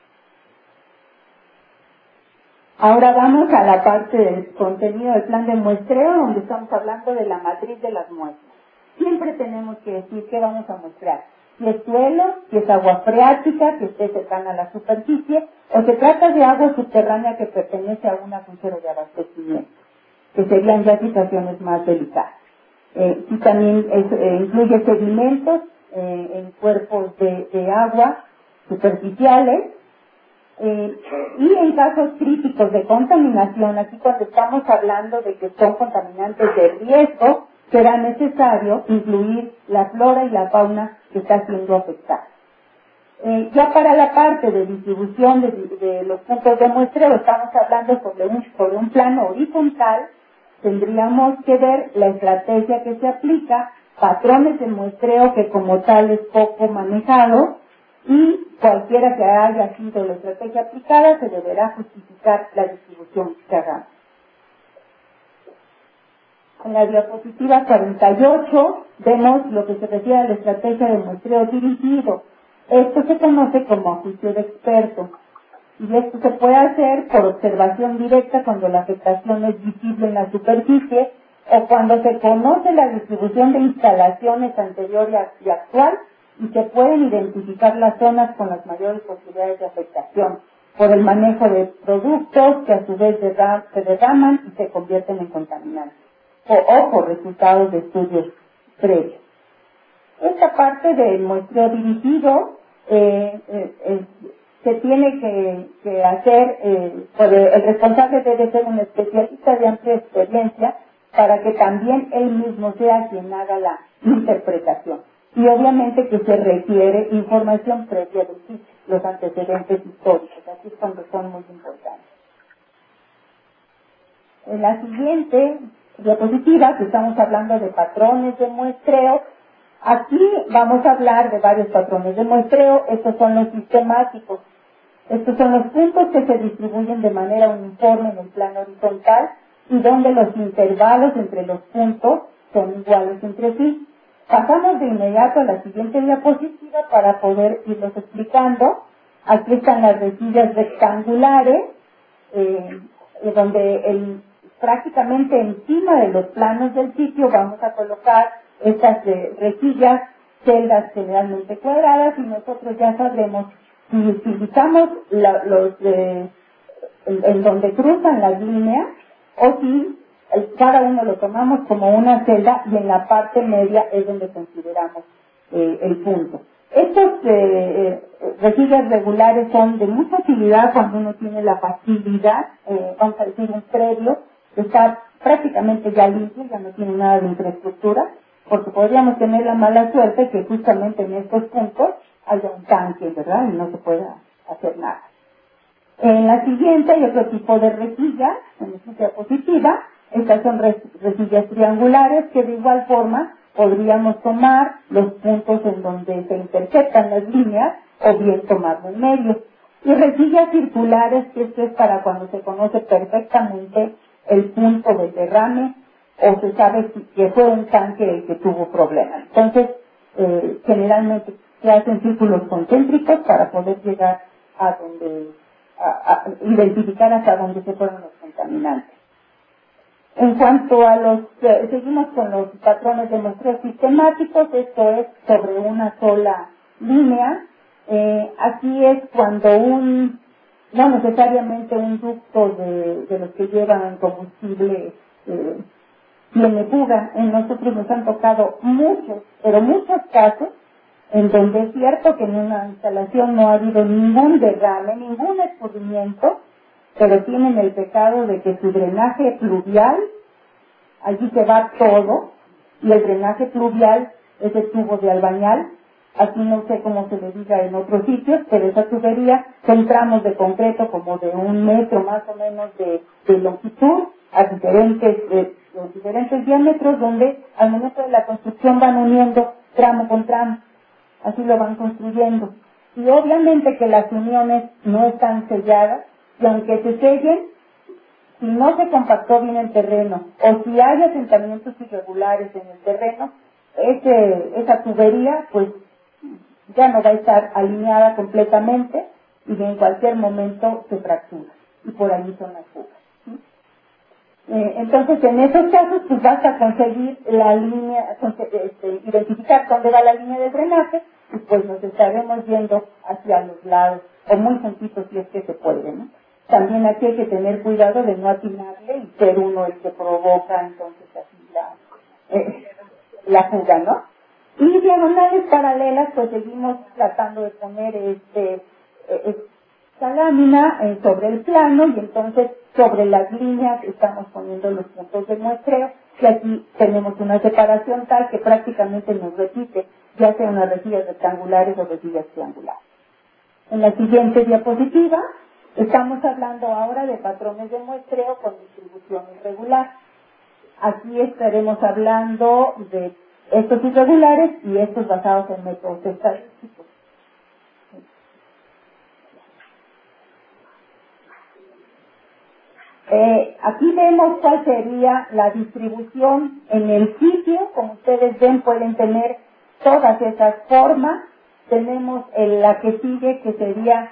Ahora vamos a la parte del contenido del plan de muestreo, donde estamos hablando de la matriz de las muestras. Siempre tenemos que decir qué vamos a muestrar. Si es suelo, si es agua freática, que esté cercana a la superficie, o se trata de agua subterránea que pertenece a un acuífero de abastecimiento, que serían ya situaciones más delicadas. Sí, también incluye sedimentos en cuerpos de agua superficiales, y en casos críticos de contaminación, aquí cuando estamos hablando de que son contaminantes de riesgo, será necesario incluir la flora y la fauna que está siendo afectada. Ya para la parte de distribución de los puntos de muestreo, estamos hablando sobre un plano horizontal. Tendríamos que ver la estrategia que se aplica, patrones de muestreo que como tal es poco manejado, y cualquiera que haya sido la estrategia aplicada se deberá justificar la distribución que hagamos. En la diapositiva 48 vemos lo que se refiere a la estrategia de muestreo dirigido. Esto se conoce como juicio de experto. Y esto se puede hacer por observación directa cuando la afectación es visible en la superficie o cuando se conoce la distribución de instalaciones anterior y actual y se pueden identificar las zonas con las mayores posibilidades de afectación por el manejo de productos que a su vez se derraman y se convierten en contaminantes o por resultados de estudios previos. Esta parte del muestreo dirigido se tiene que hacer, el responsable debe ser un especialista de amplia experiencia para que también él mismo sea quien haga la interpretación. Y obviamente que se requiere información previa del sitio, los antecedentes históricos, así es cuando son muy importantes. En la siguiente diapositiva, que estamos hablando de patrones de muestreo, aquí vamos a hablar de varios patrones de muestreo. Estos son los sistemáticos. Estos son los puntos que se distribuyen de manera uniforme en el plano horizontal y donde los intervalos entre los puntos son iguales entre sí. Pasamos de inmediato a la siguiente diapositiva para poder irlos explicando. Aquí están las rejillas rectangulares, donde prácticamente encima de los planos del sitio vamos a colocar estas rejillas celdas generalmente cuadradas y nosotros ya sabremos si utilizamos en donde cruzan las líneas o si cada uno lo tomamos como una celda y en la parte media es donde consideramos el punto. Estos rejillas regulares son de mucha utilidad cuando uno tiene la facilidad, vamos a decir un predio, que está prácticamente ya limpio, ya no tiene nada de infraestructura, porque podríamos tener la mala suerte que justamente en estos puntos haya un tanque, ¿verdad? Y no se pueda hacer nada. En la siguiente hay otro tipo de rejilla, en la diapositiva. Estas son rejillas triangulares que de igual forma podríamos tomar los puntos en donde se intersectan las líneas o bien tomarlo en medio. Y rejillas circulares, que esto es para cuando se conoce perfectamente el punto del derrame o se sabe que fue un tanque el que tuvo problemas. Entonces, generalmente se hacen círculos concéntricos para poder llegar a donde, a identificar hasta dónde se fueron los contaminantes. En cuanto a seguimos con los patrones de muestreo sistemáticos, esto es sobre una sola línea. Aquí es cuando no necesariamente un ducto de los que llevan combustible tiene fuga. Nosotros nos han tocado muchos, pero muchos casos en donde es cierto que en una instalación no ha habido ningún derrame, ningún escurrimiento, pero tienen el pecado de que su drenaje pluvial, allí se va todo, y el drenaje pluvial es el tubo de albañal, aquí no sé cómo se le diga en otros sitios, pero esa tubería son tramos de concreto como de 1 metro más o menos de longitud, a diferentes diámetros, donde al momento de la construcción van uniendo tramo con tramo, así lo van construyendo. Y obviamente que las uniones no están selladas, y aunque se sellen, si no se compactó bien el terreno, o si hay asentamientos irregulares en el terreno, esa tubería pues ya no va a estar alineada completamente y en cualquier momento se fractura. Y por ahí son las fugas. ¿Sí? Entonces, en esos casos, pues basta conseguir la línea, identificar dónde va la línea de drenaje, y pues nos estaremos yendo hacia los lados, o muy juntitos si es que se puede, ¿no? También aquí hay que tener cuidado de no atinarle y ser uno el que provoca entonces así la fuga, ¿no? Y diagonales paralelas, pues seguimos tratando de poner esta lámina sobre el plano y entonces sobre las líneas estamos poniendo los puntos de muestreo y aquí tenemos una separación tal que prácticamente nos repite, ya sea unas rejillas rectangulares o rejillas triangulares. En la siguiente diapositiva estamos hablando ahora de patrones de muestreo con distribución irregular. Aquí estaremos hablando de estos irregulares y estos basados en métodos estadísticos. Aquí vemos cuál sería la distribución en el sitio. Como ustedes ven, pueden tener todas esas formas. Tenemos la que sigue, que sería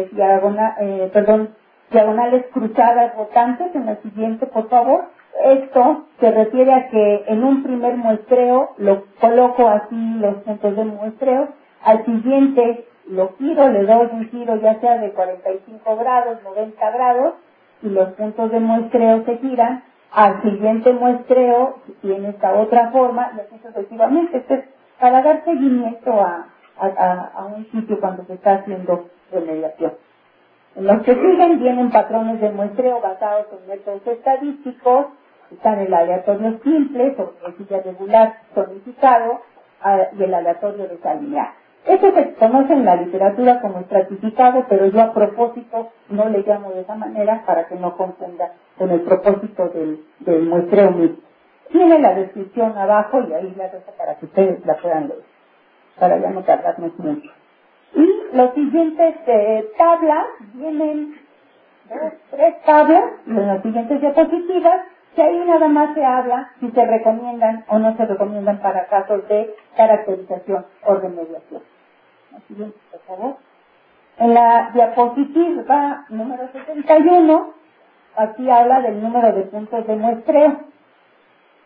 diagonales cruzadas rotantes. En la siguiente, por favor. Esto se refiere a que en un primer muestreo lo coloco así los puntos de muestreo, al siguiente lo giro, le doy un giro ya sea de 45 grados, 90 grados, y los puntos de muestreo se giran, al siguiente muestreo tiene esta otra forma, y así sucesivamente. Esto es para dar seguimiento a un sitio cuando se está haciendo remediación. En los que siguen vienen patrones de muestreo basados en métodos estadísticos, están el aleatorio simple, sobre rejilla regular zonificado, y el aleatorio desalineado. Esto se conoce en la literatura como estratificado, pero yo a propósito no le llamo de esa manera para que no confunda con el propósito del muestreo mismo. Tiene la descripción abajo y ahí la dejo para que ustedes la puedan leer, para ya no tardarnos mucho. Y los siguientes tablas, vienen 3 tablas, y en las siguientes diapositivas, que ahí nada más se habla si se recomiendan o no se recomiendan para casos de caracterización o remediación. La siguiente, por favor. En la diapositiva número 71, aquí habla del número de puntos de muestreo.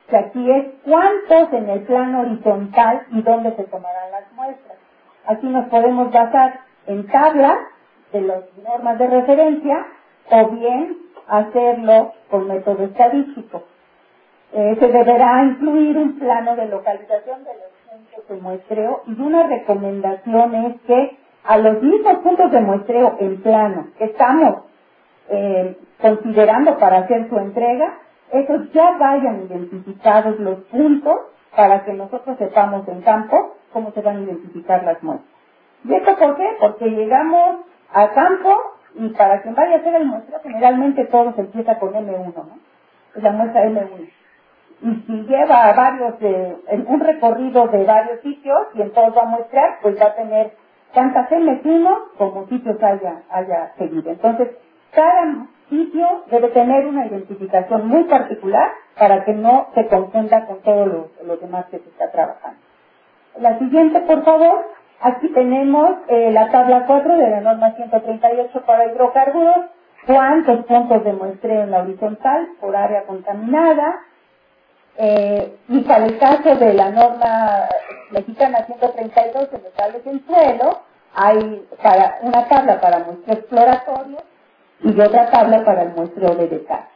que aquí es cuántos en el plano horizontal y dónde se tomarán las muestras. Aquí nos podemos basar en tablas de las normas de referencia o bien hacerlo con método estadístico. Se deberá incluir un plano de localización de los puntos de muestreo y una recomendación es que a los mismos puntos de muestreo en plano que estamos considerando para hacer su entrega, esos ya vayan identificados los puntos para que nosotros sepamos en campo cómo se van a identificar las muestras. ¿Y esto por qué? Porque llegamos a campo y para quien vaya a hacer el muestreo generalmente todo se empieza con M1, ¿no? Es la muestra M1. Y si lleva varios, en un recorrido de varios sitios y en todos va a muestrar, pues va a tener tantas M1 como sitios haya seguido. Entonces, cada sitio debe tener una identificación muy particular para que no se confunda con todos los demás que se está trabajando. La siguiente, por favor. Aquí tenemos la tabla 4 de la norma 138 para hidrocarburos. Cuántos puntos de muestreo en la horizontal por área contaminada. Y para el caso de la norma mexicana 132 de metales en suelo, hay una tabla para muestreo exploratorio y otra tabla para el muestreo de detalle.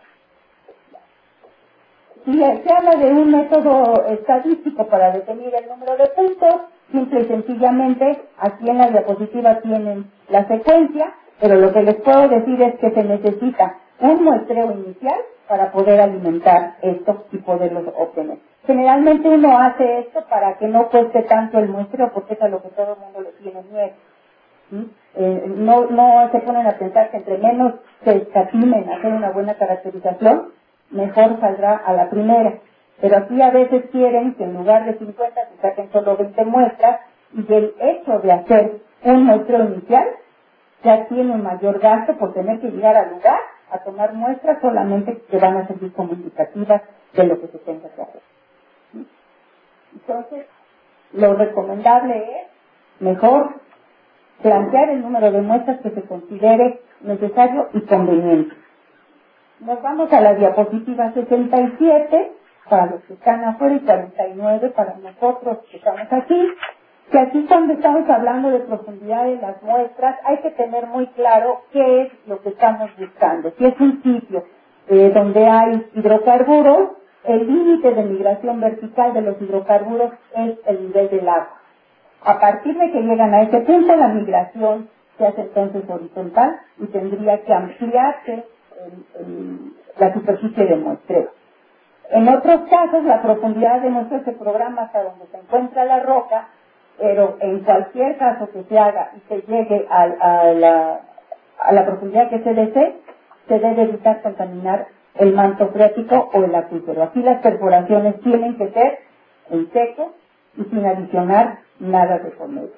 Si se habla de un método estadístico para definir el número de puntos, simple y sencillamente, aquí en la diapositiva tienen la secuencia, pero lo que les puedo decir es que se necesita un muestreo inicial para poder alimentar esto y poderlos obtener. Generalmente uno hace esto para que no cueste tanto el muestreo, porque es a lo que todo el mundo le tiene miedo. ¿Sí? No se ponen a pensar que entre menos se escatimen hacer una buena caracterización, mejor saldrá a la primera. Pero aquí a veces quieren que en lugar de 50 se saquen solo 20 muestras y el hecho de hacer un muestreo inicial ya tiene un mayor gasto por tener que llegar al lugar a tomar muestras solamente que van a servir como indicativas de lo que se tenga que hacer. ¿Sí? Entonces, lo recomendable es mejor plantear el número de muestras que se considere necesario y conveniente. Nos vamos a la diapositiva 67 para los que están afuera y 49 para nosotros que estamos aquí, que aquí cuando estamos hablando de profundidad de las muestras hay que tener muy claro qué es lo que estamos buscando. Si es un sitio donde hay hidrocarburos, el límite de migración vertical de los hidrocarburos es el nivel del agua. A partir de que llegan a ese punto, la migración se hace entonces horizontal y tendría que ampliarse la superficie de muestreo. En otros casos, la profundidad de muestreo se programa hasta donde se encuentra la roca, pero en cualquier caso que se haga y se llegue a la profundidad que se desee, se debe evitar contaminar el manto freático o el acuífero. Aquí las perforaciones tienen que ser en seco y sin adicionar nada de por medio.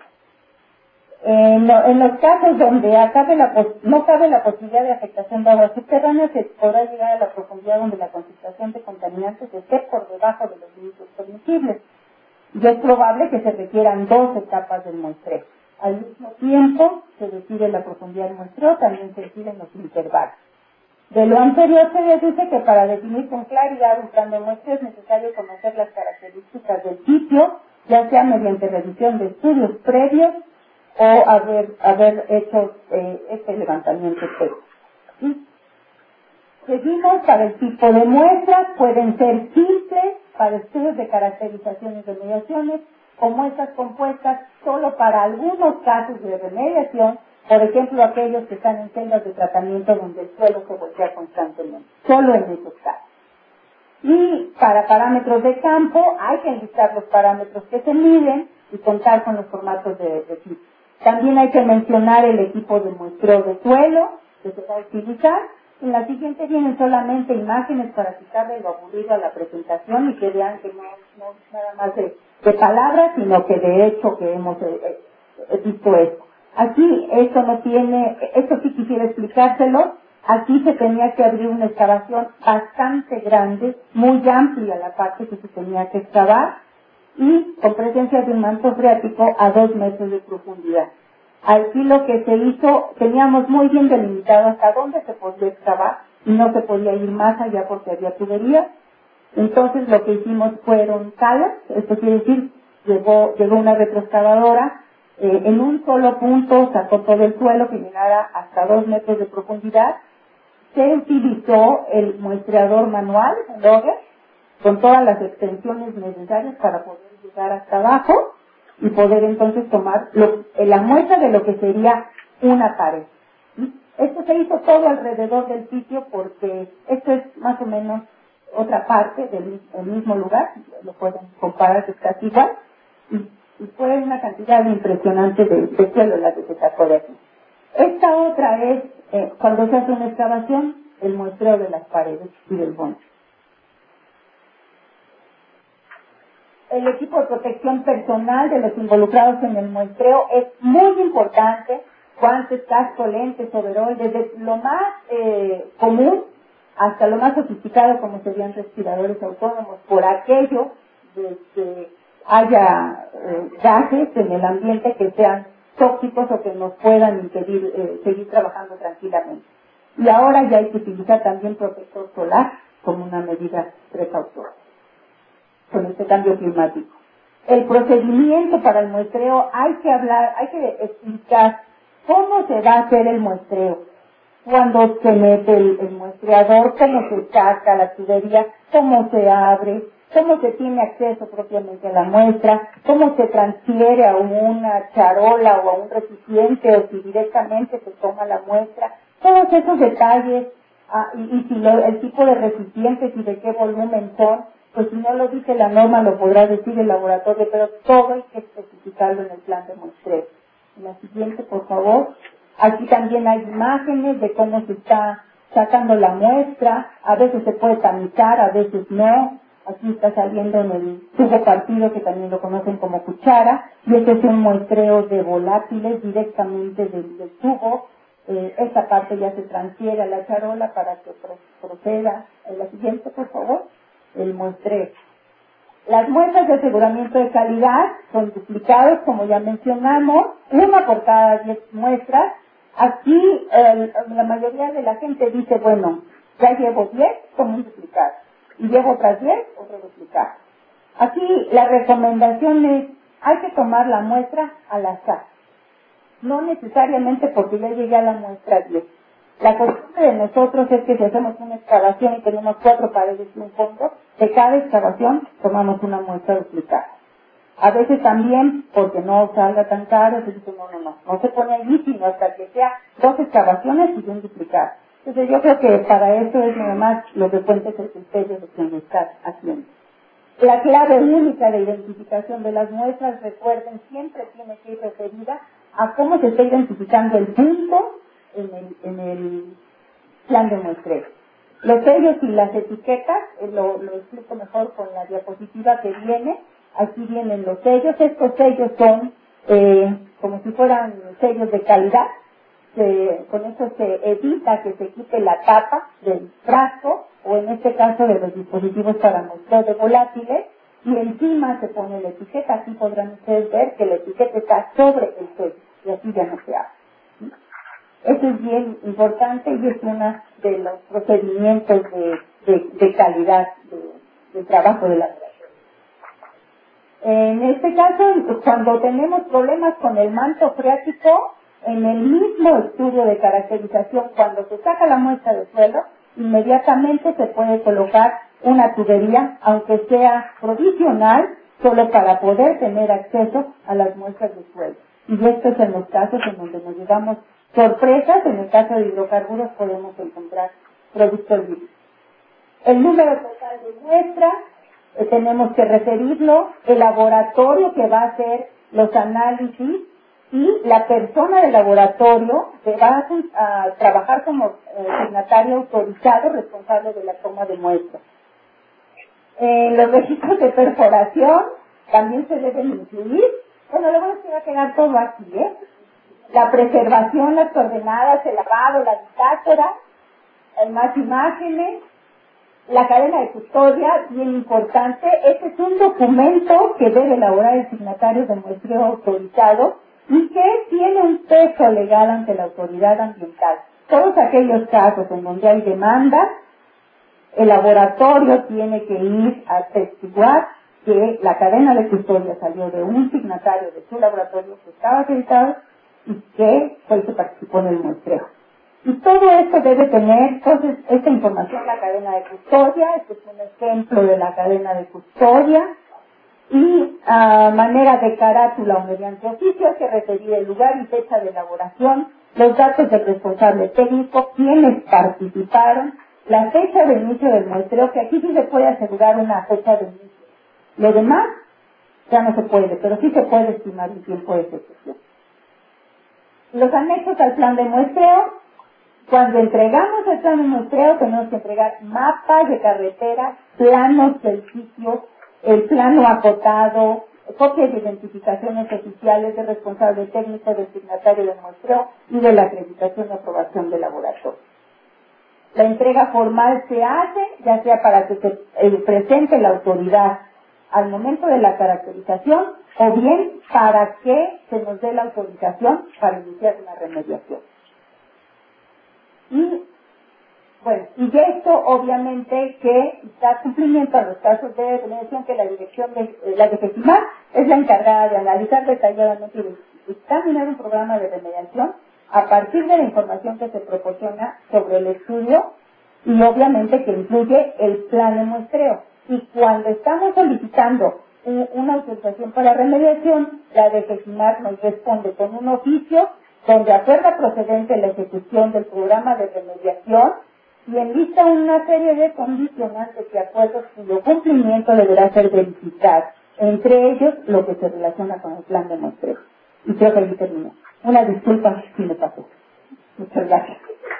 En los casos donde no cabe la posibilidad de afectación de aguas subterráneas, se podrá llegar a la profundidad donde la concentración de contaminantes esté por debajo de los límites permisibles. Y es probable que se requieran 2 etapas del muestreo. Al mismo tiempo se decide la profundidad del muestreo, también se deciden los intervalos. De lo anterior se deduce que para definir con claridad un plan de muestreo es necesario conocer las características del sitio, ya sea mediante revisión de estudios previos o haber hecho este levantamiento técnico. ¿Sí? Seguimos para el tipo de muestras, pueden ser simples para estudios de caracterizaciones de mediaciones o muestras compuestas solo para algunos casos de remediación, por ejemplo aquellos que están en celdas de tratamiento donde el suelo se voltea constantemente, solo en esos casos. Y para parámetros de campo hay que enlistar los parámetros que se miden y contar con los formatos de equipo. También hay que mencionar el equipo de muestreo de suelo que se va a utilizar. En la siguiente vienen solamente imágenes para quitarle lo aburrido a la presentación y que vean que no nada más de palabras, sino que de hecho que hemos visto esto. Aquí esto sí quisiera explicárselo. Aquí se tenía que abrir una excavación bastante grande, muy amplia la parte que se tenía que excavar, y con presencia de un manto freático a 2 metros de profundidad. Aquí lo que se hizo, teníamos muy bien delimitado hasta dónde se podía excavar y no se podía ir más allá porque había tuberías, Entonces lo que hicimos fueron calas, esto quiere decir, llegó una retroexcavadora, en un solo punto sacó todo el suelo que llegara hasta 2 metros de profundidad. Se utilizó el muestreador manual, el auger, con todas las extensiones necesarias para poder llegar hasta abajo y poder entonces tomar la muestra de lo que sería una pared. Esto se hizo todo alrededor del sitio porque esto es más o menos otra parte del mismo lugar, lo pueden comparar, que es casi igual, y fue una cantidad impresionante de suelo la que se sacó de aquí. Esta otra es, cuando se hace una excavación, el muestreo de las paredes y del fondo. El equipo de protección personal de los involucrados en el muestreo es muy importante. Guantes, casco, lentes, overol, desde lo más común hasta lo más sofisticado, como serían respiradores autónomos, por aquello de que haya gases en el ambiente que sean tóxicos o que nos puedan impedir seguir trabajando tranquilamente. Y ahora ya hay que utilizar también protector solar como una medida precautoria con este cambio climático. El procedimiento para el muestreo, hay que explicar cómo se va a hacer el muestreo. Cuando se mete el muestreador, cómo se saca la tubería, cómo se abre, cómo se tiene acceso propiamente a la muestra, cómo se transfiere a una charola o a un recipiente o si directamente se toma la muestra. Todos esos detalles, y si el tipo de recipientes y de qué volumen son, pues si no lo dice la norma lo podrá decir el laboratorio, pero todo hay que especificarlo en el plan de muestreo. En la siguiente, por favor. Aquí también hay imágenes de cómo se está sacando la muestra, a veces se puede tamizar, a veces no. Aquí está saliendo en el tubo partido, que también lo conocen como cuchara, y este es un muestreo de volátiles directamente del tubo. Esta parte ya se transfiere a la charola para que proceda. En la siguiente, por favor, el muestreo. Las muestras de aseguramiento de calidad son duplicados, como ya mencionamos, una por cada 10 muestras. Aquí la mayoría de la gente dice, bueno, ya llevo 10, como un duplicado, y llevo otras 10, otro duplicado. Aquí la recomendación es, hay que tomar la muestra al azar, no necesariamente porque ya llegué a la muestra 10. La costumbre de nosotros es que si hacemos una excavación y tenemos 4 paredes y un fondo, de cada excavación tomamos una muestra duplicada. A veces también, porque no salga tan caro, se dice, no se pone allí, sino hasta que sea 2 excavaciones y un duplicado. Entonces yo creo que para eso es nada más lo que cuenta es el criterio de quien lo está haciendo. La clave única de identificación de las muestras, recuerden, siempre tiene que ir referida a cómo se está identificando el punto en el plan de muestreo. Los sellos y las etiquetas, lo explico mejor con la diapositiva que viene. Aquí vienen los sellos. Estos sellos son como si fueran sellos de calidad. Con eso se evita que se quite la tapa del frasco o en este caso de los dispositivos para muestreo de volátiles, y encima se pone la etiqueta. Aquí podrán ustedes ver que la etiqueta está sobre el sello y así ya no se abre. Eso es bien importante y es uno de los procedimientos de calidad del trabajo de la creación. En este caso, cuando tenemos problemas con el manto freático, en el mismo estudio de caracterización, cuando se saca la muestra de suelo, inmediatamente se puede colocar una tubería, aunque sea provisional, solo para poder tener acceso a las muestras de suelo. Y esto es en los casos en donde nos llevamos sorpresas. En el caso de hidrocarburos podemos encontrar productos líquidos. El número total de muestras, tenemos que referirlo, el laboratorio que va a hacer los análisis y la persona del laboratorio que va a trabajar como signatario autorizado responsable de la toma de muestras. Los registros de perforación también se deben incluir. Bueno, le voy a pegar todo aquí, La preservación, las coordenadas, el lavado, la bitácora, hay más imágenes, la cadena de custodia, bien importante. Este es un documento que debe elaborar el signatario de muestreo autorizado y que tiene un peso legal ante la autoridad ambiental. Todos aquellos casos en donde hay demanda, el laboratorio tiene que ir a atestiguar que la cadena de custodia salió de un signatario de su laboratorio que estaba acreditado y que fue el que participó en el muestreo. Y todo esto debe tener, entonces, esta información, la cadena de custodia, este es un ejemplo de la cadena de custodia, y manera de carátula o mediante oficio hay que referir el lugar y fecha de elaboración, los datos del responsable técnico, quienes participaron, la fecha de inicio del muestreo, que aquí sí se puede asegurar una fecha de inicio. Lo demás ya no se puede, pero sí se puede estimar el tiempo de ejecución. Los anexos al plan de muestreo. Cuando entregamos el plan de muestreo tenemos que entregar mapas de carretera, planos del sitio, el plano acotado, copias de identificaciones oficiales del responsable técnico, del signatario del muestreo y de la acreditación y aprobación del laboratorio. La entrega formal se hace ya sea para que se presente la autoridad al momento de la caracterización o bien para que se nos dé la autorización para iniciar una remediación. Y bueno, y esto obviamente que da cumplimiento a los casos de remediación que la dirección de la DGCIMAR es la encargada de analizar detalladamente y examinar un programa de remediación a partir de la información que se proporciona sobre el estudio y obviamente que incluye el plan de muestreo. Y cuando estamos solicitando una autorización para remediación, la DGCIMAR nos responde con un oficio donde acuerda procedente la ejecución del programa de remediación y enlista una serie de condicionantes y acuerdos cuyo cumplimiento deberá ser verificado, entre ellos lo que se relaciona con el plan de muestreo. Y creo que ahí termino. Una disculpa si me pasó. Muchas gracias.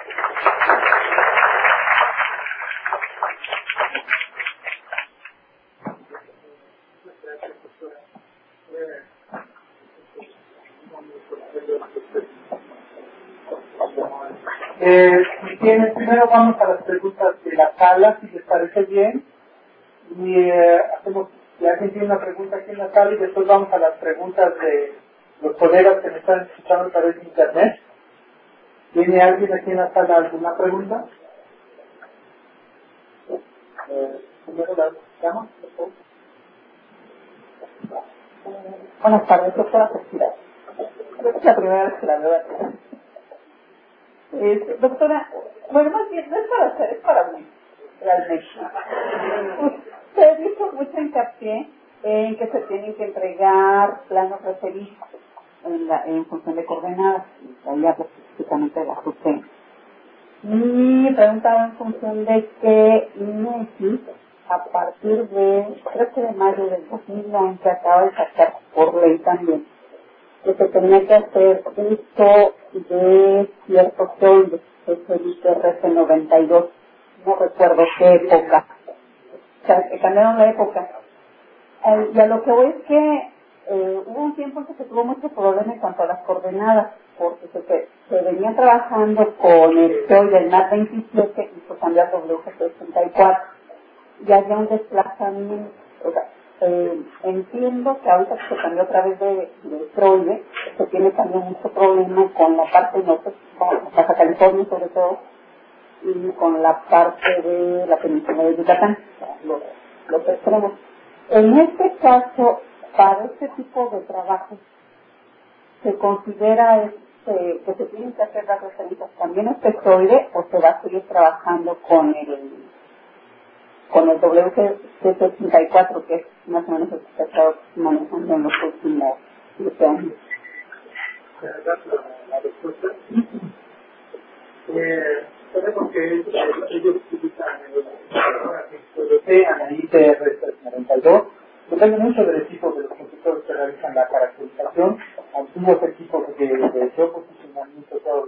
Primero vamos a las preguntas de la sala, si les parece bien. Y hacemos, si alguien tiene una pregunta aquí en la sala, y después vamos a las preguntas de los colegas que me están escuchando a través de internet. ¿Tiene alguien aquí en la sala alguna pregunta? Primero la escuchamos. Buenas tardes, doctora Cecilia. Creo que es la primera vez que la veo aquí. Doctora, bueno, más bien, no es para usted, es para mí, realmente. Usted hizo mucho hincapié en que se tienen que entregar planos referidos en función de coordenadas, y había específicamente de la JUTEN. Mi pregunta va en función de que INEGI, a partir de, creo que de mayo del 2011, acaba de sacar por ley también, que se tenía que hacer uso de ciertos fondos, que es el ITRF 92, no recuerdo qué época, o sea, que cambiaron la época. Y a lo que voy es que hubo un tiempo en que se tuvo mucho problema en cuanto a las coordenadas, porque se venía trabajando con el PEO del NAT 27 y se cambió a WG 64, y había un desplazamiento. O sea, entiendo que ahorita que se cambió a través de Troide, se tiene también mucho problema con la parte norte, Baja California sobre todo, y con la parte de la península de Yucatán, los extremos. En este caso, para este tipo de trabajo, ¿se considera que se tienen que hacer las referencias también a Troide o se va a seguir trabajando con el WC-84, que es más o menos el que se ha estado manejando en los últimos 7 años? La respuesta. Sabemos que ellos utilizan el ITR-92, depende mucho del equipo de los consultores que realizan la caracterización, antiguos equipos de geoposicionamiento, todos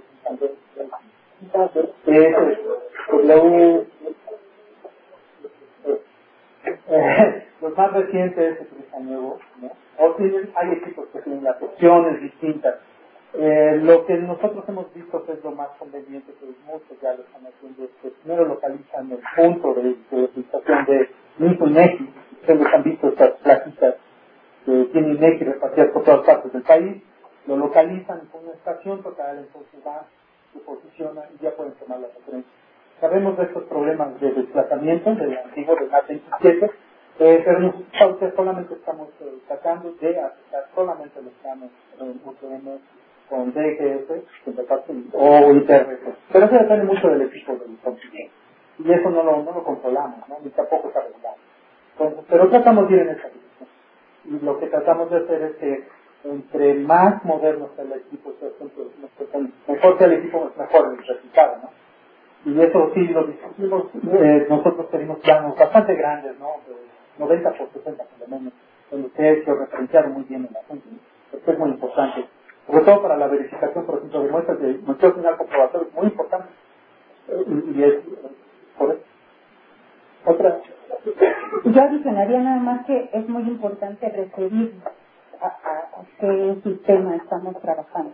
los más recientes se utilizan nuevos, ¿no? Hay equipos que tienen las opciones distintas. Lo que nosotros hemos visto que es lo más conveniente, que muchos ya lo están haciendo, es que primero localizan el punto de utilización de INEGI, ustedes han visto estas plaquitas que tiene INEGI repartidas por todas partes del país, lo localizan con una estación total, entonces va, se posiciona y ya pueden tomar la referencia. Sabemos de estos problemas de desplazamiento del antiguo de más 27, pero nosotros solamente estamos tratando de aplicar solamente los planos UTM con DGS o ITRS. Pero eso depende mucho del equipo del continente. Y eso no lo controlamos, ¿no? Ni tampoco está regulado. Entonces, pero tratamos de ir en esa dirección. Y lo que tratamos de hacer es que entre más moderno sea el equipo, mejor sea el equipo, mejor el resultado, ¿no? Y eso sí lo discutimos. Nosotros tenemos planos bastante grandes, ¿no? De 90 por 60 por lo menos, donde ustedes lo referenciaron muy bien en la gente. Esto es muy importante. Sobre todo para la verificación, por ejemplo, de muestras de nuestro final comprobatorio es muy importante. Y es por eso. Otra. Yo adicionaría nada más que es muy importante referir a qué sistema estamos trabajando.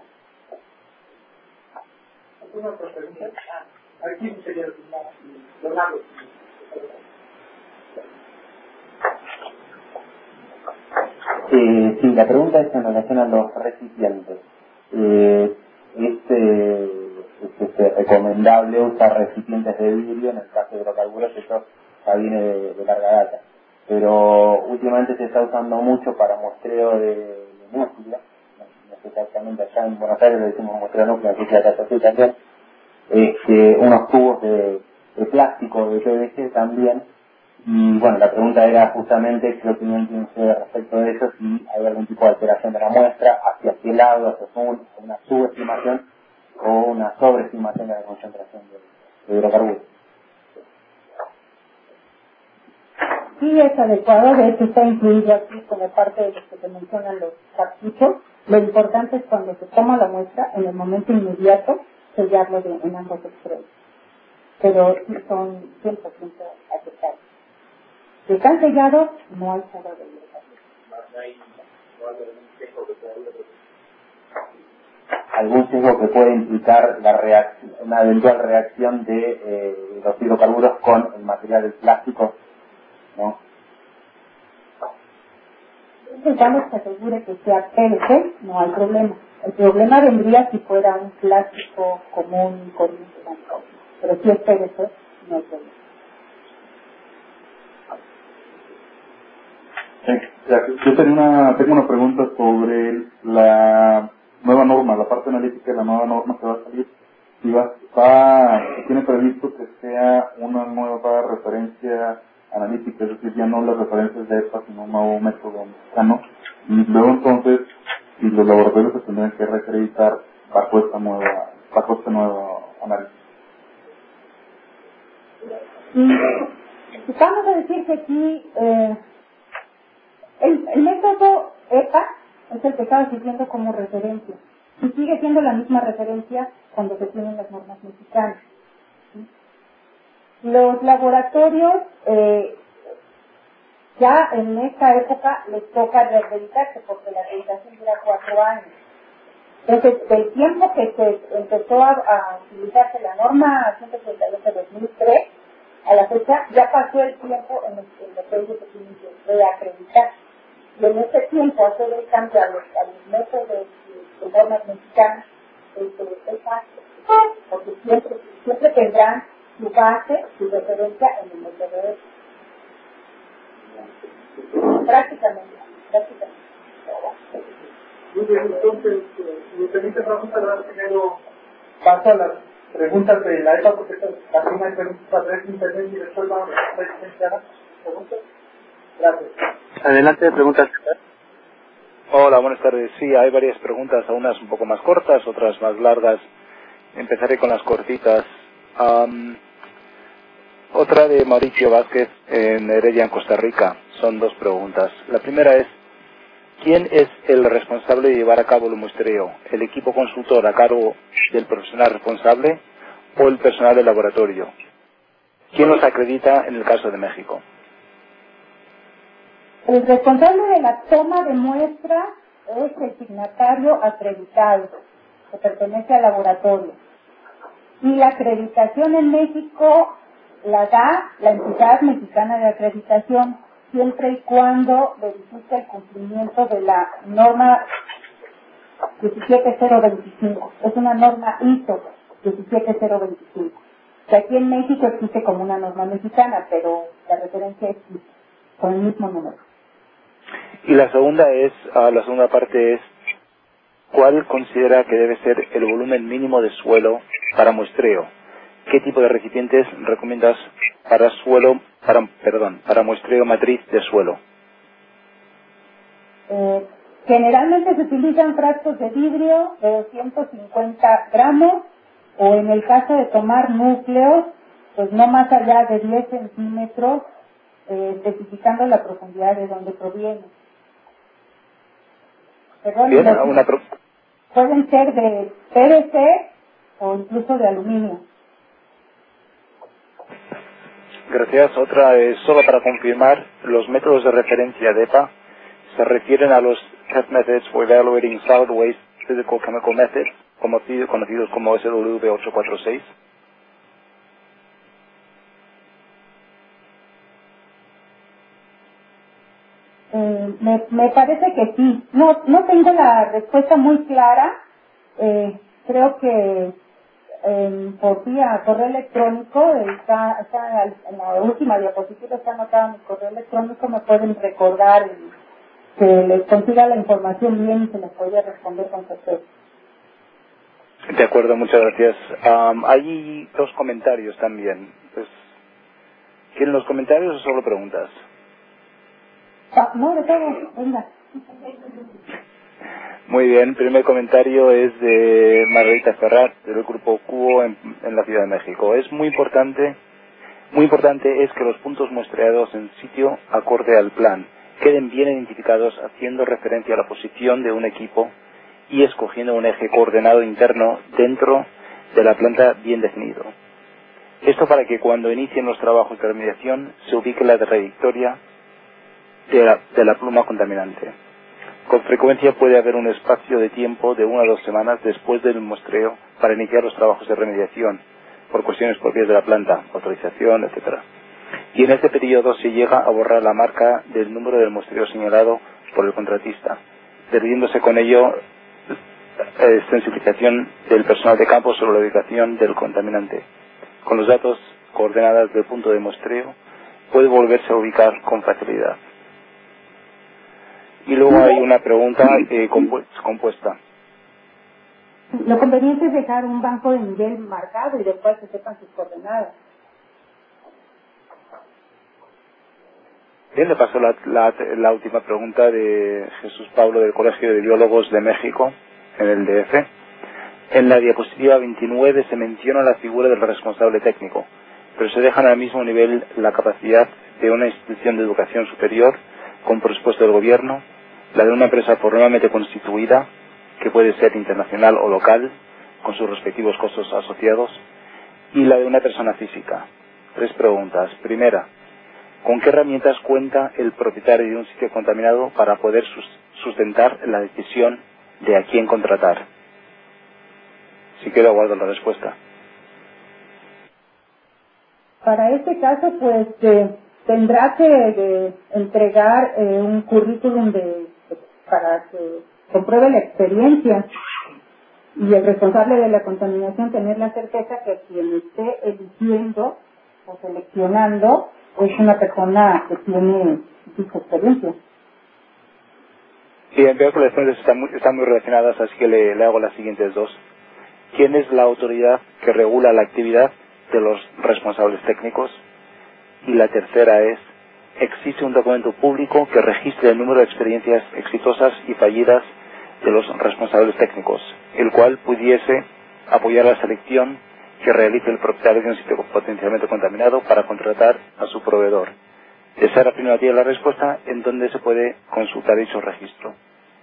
¿Alguna otra pregunta? Aquí sería Leonardo. Sí, la pregunta es en relación a los recipientes. Es recomendable usar recipientes de vidrio en el caso de hidrocarburos, eso ya viene de larga data. Pero últimamente se está usando mucho para muestreo de núcleo, no sé exactamente, allá en Buenos Aires le decimos muestreo de núcleo, aquí se la casa también, unos tubos de plástico, de PVC también. Y bueno, la pregunta era justamente qué opinión tiene usted respecto de eso, si hay algún tipo de alteración de la muestra, hacia qué lado, hacia una subestimación o una sobreestimación de la concentración de hidrocarburos. Sí, es adecuado, de hecho está incluido aquí como parte de lo que se mencionan los cartuchos. Lo importante es cuando se toma la muestra, en el momento inmediato, sellarlo en ambos extremos. Pero sí son 100% aceptables. Si están sellados, no hay fuga de ¿Algún sesgo que puede implicar una eventual reacción de los hidrocarburos con el material del plástico? ¿No? Intentamos que asegure que sea PVC, no hay problema. El problema vendría si fuera un plástico común y corriente, pero si es PVC, no hay problema. Yo tengo una pregunta sobre la nueva norma, la parte analítica de la nueva norma que va a salir. Si tiene previsto que sea una nueva referencia analítica, es decir, ya no las referencias de EPA, sino un nuevo método mexicano. Y luego entonces, si los laboratorios se tendrían que reacreditar bajo este nuevo análisis. Vamos a decir que aquí el método EPA es el que estaba sirviendo como referencia y sigue siendo la misma referencia cuando se tienen las normas mexicanas. Los laboratorios ya en esta época les toca reacreditarse porque la acreditación dura 4 años. Entonces, del tiempo que se empezó a utilizarse la norma 138/2003 a la fecha, ya pasó el tiempo en el que ellos se tienen que reacreditar. Y en ese tiempo hacer el cambio a los métodos de normas mexicanas es fácil, porque siempre tendrán su base, su referencia en el método de prácticamente. Muy bien, entonces, si me permite, vamos a dar primero paso a las preguntas de la EPA, porque la primera pregunta para ver si internet y después vamos a presentar preguntas. Gracias. Adelante, preguntas. Hola, buenas tardes. Sí, hay varias preguntas, unas un poco más cortas, otras más largas. Empezaré con las cortitas. Otra de Mauricio Vázquez en Heredia, en Costa Rica. Son 2 preguntas. La primera es, ¿quién es el responsable de llevar a cabo el muestreo? ¿El equipo consultor a cargo del profesional responsable o el personal del laboratorio? ¿Quién los acredita en el caso de México? El responsable de la toma de muestra es el signatario acreditado, que pertenece al laboratorio. Y la acreditación en México la da la entidad mexicana de acreditación, siempre y cuando verifique el cumplimiento de la norma 17025. Es una norma ISO 17025. que aquí en México existe como una norma mexicana, pero la referencia es con el mismo número. Y la segunda parte es, ¿cuál considera que debe ser el volumen mínimo de suelo para muestreo? ¿Qué tipo de recipientes recomiendas para muestreo matriz de suelo? Generalmente se utilizan frascos de vidrio de 250 gramos, o en el caso de tomar núcleos, pues no más allá de 10 centímetros, especificando la profundidad de donde proviene. Bien, pueden ser de PVC o incluso de aluminio. Gracias. Otra es, solo para confirmar, los métodos de referencia de EPA se refieren a los Test Methods for Evaluating Solid Waste Physical Chemical Methods, conocidos como SW846. Me parece que sí. No tengo la respuesta muy clara. Creo que por vía correo electrónico, está en la última diapositiva está anotado mi correo electrónico, me pueden recordar que les consiga la información bien y se les podría responder con certeza. De acuerdo, muchas gracias. Hay dos comentarios también. Pues, ¿quieren los comentarios o solo preguntas? No, de todo, venga. Muy bien, el primer comentario es de Margarita Ferrat, del grupo Cuo en la Ciudad de México. Es muy importante es que los puntos muestreados en sitio acorde al plan queden bien identificados, haciendo referencia a la posición de un equipo y escogiendo un eje coordenado interno dentro de la planta bien definido. Esto para que cuando inicien los trabajos de remediación se ubique la trayectoria de la pluma contaminante. Con frecuencia puede haber un espacio de tiempo de 1 a 2 semanas después del muestreo para iniciar los trabajos de remediación, por cuestiones propias de la planta, autorización, etc. Y en este periodo se llega a borrar la marca del número del muestreo señalado por el contratista, perdiéndose con ello sensibilización del personal de campo sobre la ubicación del contaminante. Con los datos coordenadas del punto de muestreo puede volverse a ubicar con facilidad. Y luego hay una pregunta compuesta. Lo conveniente es dejar un banco de nivel marcado y después se sepan sus coordenadas. Bien, le paso la última pregunta de Jesús Pablo del Colegio de Biólogos de México, en el DF. En la diapositiva 29 se menciona la figura del responsable técnico, pero se deja al mismo nivel la capacidad de una institución de educación superior con presupuesto del gobierno, la de una empresa formalmente constituida, que puede ser internacional o local, con sus respectivos costos asociados, y la de una persona física. 3 preguntas. Primera, ¿con qué herramientas cuenta el propietario de un sitio contaminado para poder sustentar la decisión de a quién contratar? Si quiero aguardo la respuesta. Para este caso, pues tendrá que entregar un currículum para que compruebe la experiencia, y el responsable de la contaminación tener la certeza que quien esté eligiendo o seleccionando es una persona que tiene sus experiencias. Sí, veo que las preguntas están muy relacionadas, así que le hago las siguientes dos. ¿Quién es la autoridad que regula la actividad de los responsables técnicos? Y la tercera es, ¿existe un documento público que registre el número de experiencias exitosas y fallidas de los responsables técnicos, el cual pudiese apoyar la selección que realice el propietario de un sitio potencialmente contaminado para contratar a su proveedor? Esa era afirmativa la respuesta, en donde se puede consultar dicho registro.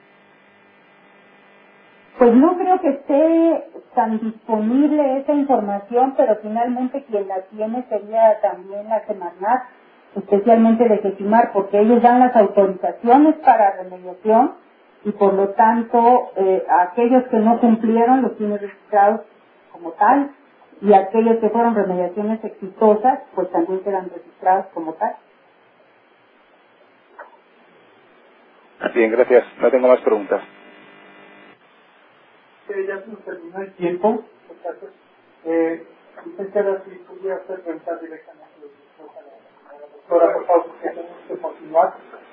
Pues no creo que esté tan disponible esa información, pero finalmente quien la tiene sería también la Semarnat, especialmente de Gesimar, porque ellos dan las autorizaciones para remediación y por lo tanto aquellos que no cumplieron los tienen registrados como tal, y aquellos que fueron remediaciones exitosas pues también quedan registrados como tal. Bien, gracias. No tengo más preguntas. Ya se nos terminó el tiempo. Licenciada, si pudiera hacer preguntar directamente a la doctora, por favor, porque tenemos que continuar.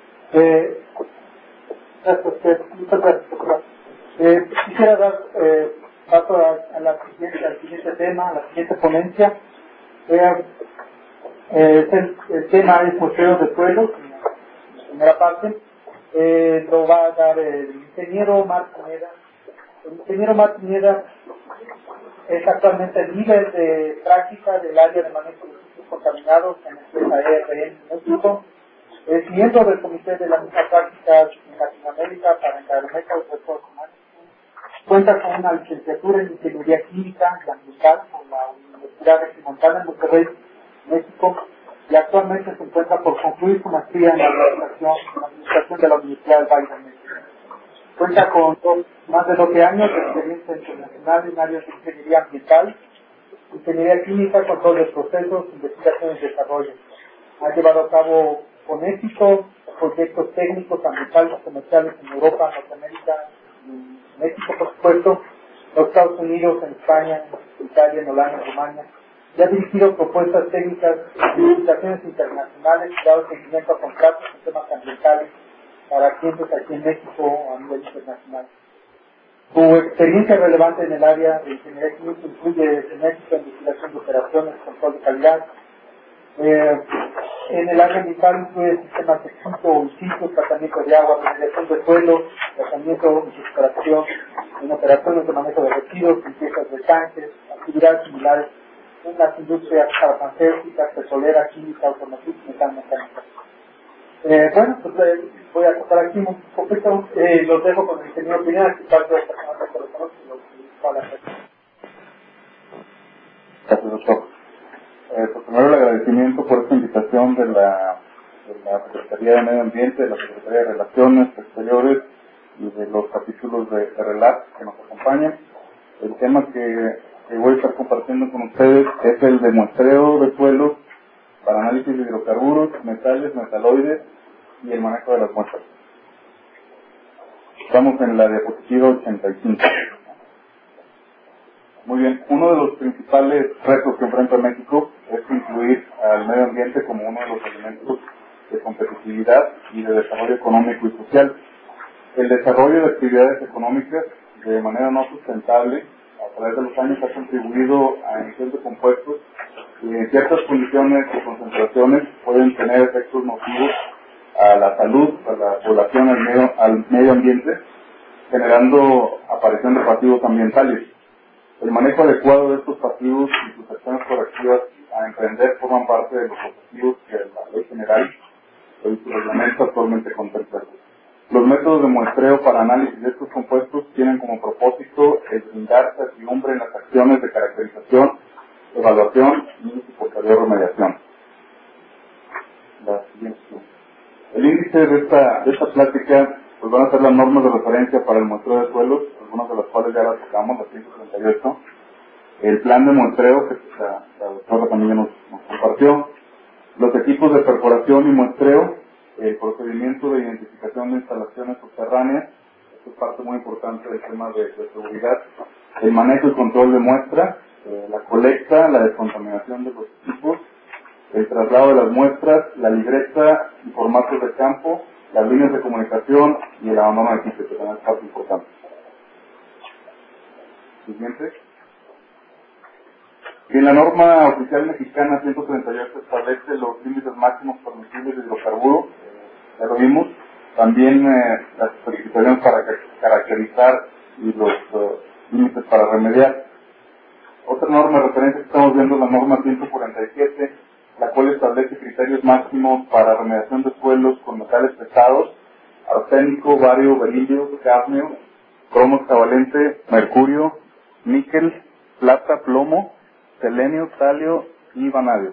Gracias, muchas gracias, doctora. Quisiera dar paso al siguiente tema, a la siguiente ponencia. El tema es museos de suelos, en la primera parte. Lo va a dar el ingeniero Omar Pineda. El ingeniero Omar Pineda es actualmente el líder de práctica del área de manejo de sitios contaminados en la empresa ERN en México. Es miembro del comité de la misma práctica en Latinoamérica para Environmental Resource Management. Cuenta con una licenciatura en Ingeniería Química y Ambiental por la Universidad de Montana en Monterrey, México, y actualmente se encuentra por concluir su maestría en la administración de la Universidad del Valle de México. Cuenta con más de 12 años de experiencia internacional en áreas de ingeniería ambiental, ingeniería química, control de procesos, investigación y desarrollo. Ha llevado a cabo con éxito proyectos técnicos, ambientales, comerciales en Europa, Norteamérica, en México, por supuesto, en los Estados Unidos, en España, en Italia, en Holanda, en Rumania. Y ha dirigido propuestas técnicas de licitaciones internacionales y dado seguimiento a contratos en temas ambientales para clientes aquí en México a nivel internacional. Su experiencia relevante en el área de ingeniería química incluye genética, investigación de operaciones, control de calidad. En el área ambiental incluye sistemas de in-situ, tratamiento de agua, remediación de suelos, tratamiento y extracción, en operaciones de manejo de residuos, limpiezas de tanques, actividades similares en las industrias farmacéuticas, petroleras, química, automotriz y metalmecánica. Bueno, pues voy a cortar aquí un poquito, los dejo con el ingeniero Pineda, que parte de esta semana que lo conoce y lo va a hacer. Gracias, doctor. Pues primero el agradecimiento por esta invitación de la Secretaría de Medio Ambiente, de la Secretaría de Relaciones Exteriores y de los capítulos de RELAC que nos acompañan. El tema que voy a estar compartiendo con ustedes es el de muestreo de suelos para análisis de hidrocarburos, metales, metaloides y el manejo de las muestras. Estamos en la diapositiva 85. Muy bien, uno de los principales retos que enfrenta México es incluir al medio ambiente como uno de los elementos de competitividad y de desarrollo económico y social. El desarrollo de actividades económicas de manera no sustentable a través de los años ha contribuido a emisión de compuestos y en ciertas condiciones y concentraciones pueden tener efectos nocivos a la salud, a la población, al medio ambiente, generando aparición de pasivos ambientales. El manejo adecuado de estos pasivos y sus acciones correctivas a emprender forman parte de los objetivos que la Ley General y su reglamento actualmente contempla. Los métodos de muestreo para análisis de estos compuestos tienen como propósito el brindar certidumbre en las acciones de caracterización, evaluación y su posterior remediación. El índice de esta plática pues van a ser las normas de referencia para el muestreo de suelos, algunas de las cuales ya las tocamos, la 138, el plan de muestreo que la doctora también nos compartió, los equipos de perforación y muestreo, el procedimiento de identificación de instalaciones subterráneas, esto es parte muy importante del tema de seguridad, el manejo y control de muestra, la colecta, la descontaminación de los equipos, el traslado de las muestras, la libreta y formatos de campo, las líneas de comunicación y el abandono de equipos, que también es parte importante. Siguiente. Y en la norma oficial mexicana 138 establece los límites máximos permisibles de hidrocarburos, ya lo vimos, también las especificaciones para caracterizar y los límites para remediar. Otra norma de referencia que estamos viendo es la norma 147, la cual establece criterios máximos para remediación de suelos con metales pesados, arsénico, bario, berilio, cadmio, cromo hexavalente, mercurio, níquel, plata, plomo, selenio, talio y vanadio.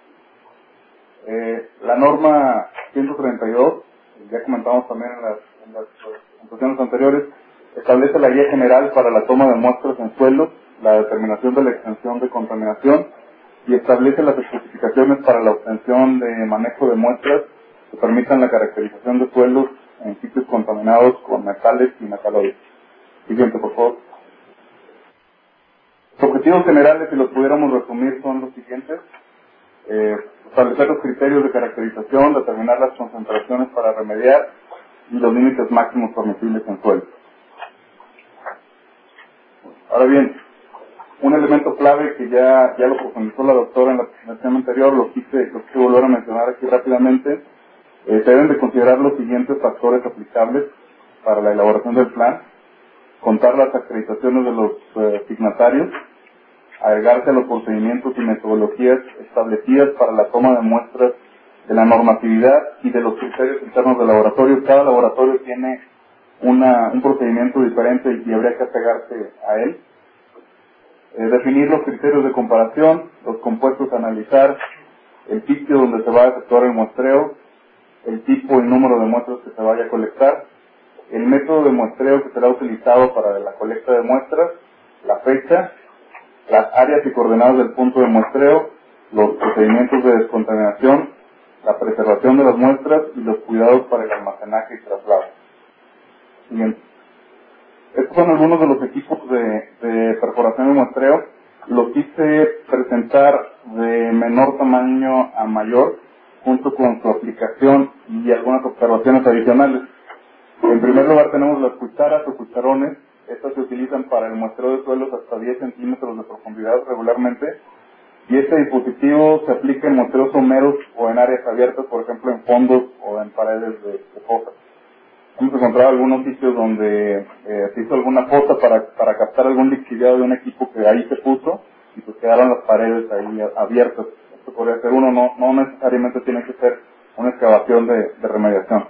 La norma 132, ya comentamos también en las presentaciones anteriores, establece la guía general para la toma de muestras en suelos, la determinación de la extensión de contaminación y establece las especificaciones para la obtención de manejo de muestras que permitan la caracterización de suelos en sitios contaminados con metales y metaloides. Siguiente, por favor. Los objetivos generales, si los pudiéramos resumir, son los siguientes. Establecer los criterios de caracterización, determinar las concentraciones para remediar y los límites máximos permisibles en suelo. Ahora bien, un elemento clave que ya lo profundizó la doctora en la presentación anterior, lo quise volver a mencionar aquí rápidamente. Se deben de considerar los siguientes factores aplicables para la elaboración del plan: contar las acreditaciones de los signatarios, agregarse a los procedimientos y metodologías establecidas para la toma de muestras de la normatividad y de los criterios internos del laboratorio. Cada laboratorio tiene un procedimiento diferente y habría que apegarse a él. Definir los criterios de comparación, los compuestos a analizar, el sitio donde se va a efectuar el muestreo, el tipo y número de muestras que se vaya a colectar, el método de muestreo que será utilizado para la colecta de muestras, la fecha, las áreas y coordenadas del punto de muestreo, los procedimientos de descontaminación, la preservación de las muestras y los cuidados para el almacenaje y traslado. Siguiente. Estos son algunos de los equipos de perforación y muestreo. Los quise presentar de menor tamaño a mayor, junto con su aplicación y algunas observaciones adicionales. En primer lugar tenemos las cucharas o cucharones. Estas se utilizan para el muestreo de suelos hasta 10 centímetros de profundidad regularmente. Y este dispositivo se aplica en muestreos someros o en áreas abiertas, por ejemplo en fondos o en paredes de fosas. Hemos encontrado algunos sitios donde se hizo alguna fosa para captar algún lixiviado de un equipo que ahí se puso y pues quedaron las paredes ahí abiertas. Esto podría ser uno, no necesariamente tiene que ser una excavación de remediación.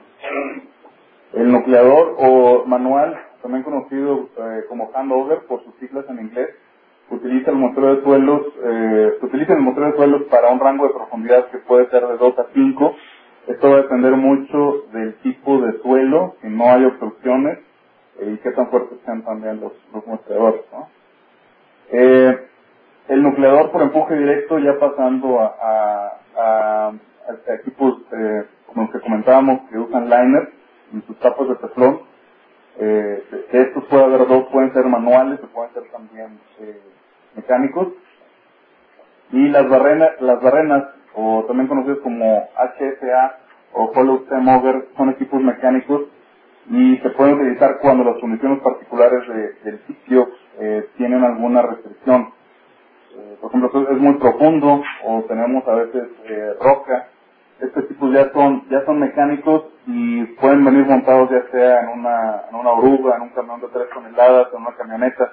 El nucleador o manual, también conocido como handover por sus siglas en inglés, utiliza el muestreo de suelos, para un rango de profundidad que puede ser de 2 a 5. Esto va a depender mucho del tipo de suelo, si no hay obstrucciones, y qué tan fuertes sean también los muestreadores, ¿no? El nucleador por empuje directo, ya pasando a equipos como los que comentábamos, que usan liners en sus tapas de teflón. De estos puede haber dos, pueden ser manuales o pueden ser también mecánicos. Y las barrenas, o también conocidos como HSA o Hollow Stem Auger, son equipos mecánicos y se pueden utilizar cuando las condiciones particulares del sitio tienen alguna restricción. Por ejemplo, es muy profundo o tenemos a veces roca. Estos tipos ya son mecánicos y pueden venir montados ya sea en una oruga, en un camión de 3 toneladas, en una camioneta.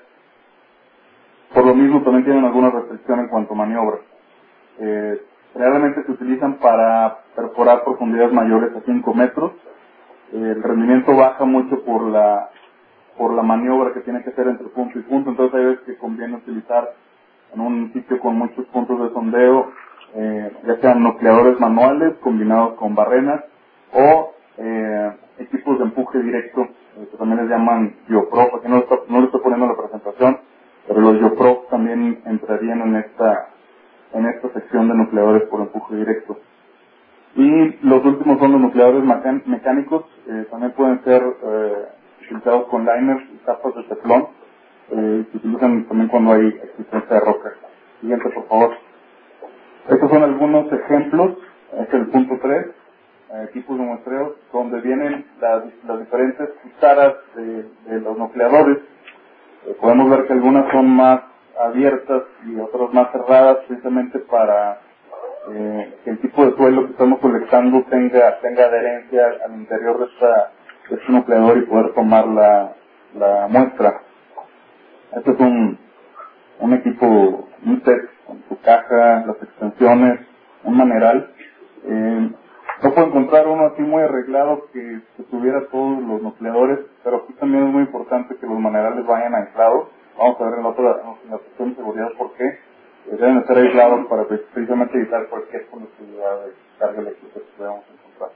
Por lo mismo también tienen alguna restricción en cuanto a maniobra. Generalmente se utilizan para perforar profundidades mayores a 5 metros. El rendimiento baja mucho por la maniobra que tiene que hacer entre punto y punto, entonces hay veces que conviene utilizar en un sitio con muchos puntos de sondeo, ya sean nucleadores manuales combinados con barrenas o equipos de empuje directo, que también les llaman Geoprof. Aquí no le estoy poniendo la presentación, pero los Geoprof también entrarían en esta sección de nucleadores por empuje directo. Y los últimos son los nucleadores mecánicos, también pueden ser utilizados con liners y tapas de teflón, se utilizan también cuando hay existencia de roca. Siguiente, por favor. Estos son algunos ejemplos, este es el punto 3, equipos de muestreo, donde vienen las diferentes cucharas de los nucleadores. Podemos ver que algunas son más abiertas y otras más cerradas, precisamente para que el tipo de suelo que estamos colectando tenga adherencia al interior de este nucleador y poder tomar la muestra. Este es un equipo, un set con su caja, las extensiones, un maneral. No puedo encontrar uno así muy arreglado que tuviera todos los nucleadores, pero aquí también es muy importante que los manerales vayan aislados. Vamos a ver en la sección de seguridad por qué. Deben estar aislados para precisamente evitar cualquier conductividad de carga eléctrica que podamos encontrar.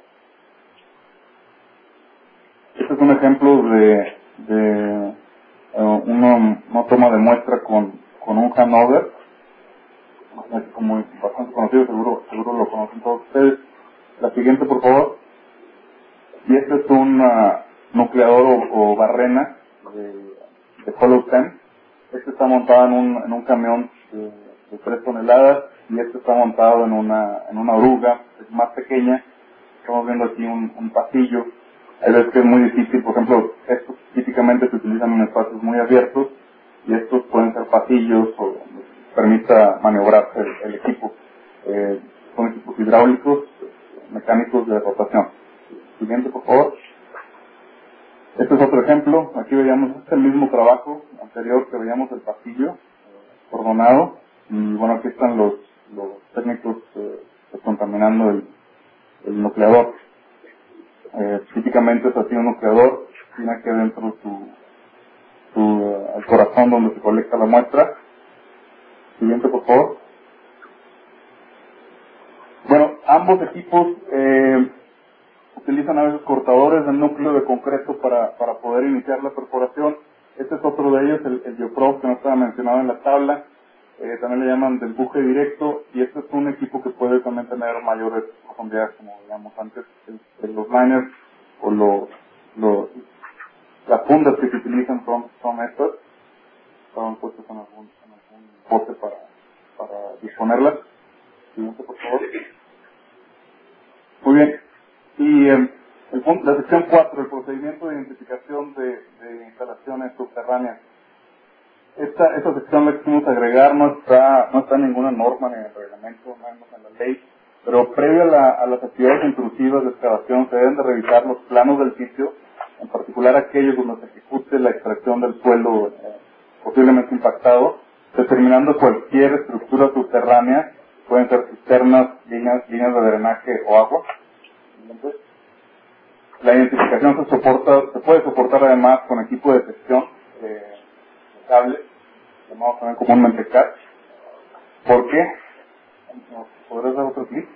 Este es un ejemplo de una toma de muestra con un handover, como bastante conocido, seguro lo conocen todos ustedes. La siguiente, por favor. Y este es un nucleador o barrena de Hollow Stem. Este está montado en un camión de 3 toneladas y este está montado en una oruga más pequeña. Estamos viendo aquí un pasillo. Hay veces que es muy difícil, por ejemplo, estos típicamente se utilizan en espacios muy abiertos y estos pueden ser pasillos o permita maniobrarse el equipo. Son equipos hidráulicos, mecánicos de rotación. Siguiente, por favor. Este es otro ejemplo. Aquí veíamos, el mismo trabajo anterior que veíamos el pasillo cordonado. Y bueno, aquí están los técnicos descontaminando el nucleador. Típicamente es así un nucleador, tiene aquí adentro el corazón donde se colecta la muestra. Siguiente, por favor. Bueno, ambos equipos utilizan a veces cortadores del núcleo de concreto para poder iniciar la perforación. Este es otro de ellos, el Geoprof, que no estaba mencionado en la tabla. También le llaman de empuje directo, y este es un equipo que puede también tener mayores profundidades, como digamos antes, los liners o las fundas que se utilizan son estas, estaban puestas en algún bote para disponerlas. Siguiente, por favor. Muy bien. Y la sección 4, el procedimiento de identificación de instalaciones subterráneas. Esta sección la quisimos agregar, no está en ninguna norma ni en el reglamento, no en la ley, pero previo a las actividades intrusivas de excavación se deben de revisar los planos del sitio, en particular aquellos donde se ejecute la extracción del suelo posiblemente impactado, determinando cualquier estructura subterránea, pueden ser cisternas, líneas de drenaje o agua. Entonces, la identificación se puede soportar además con equipo de sección cable, llamado también comúnmente CAT. ¿Por qué? ¿Podrías dar otro clic?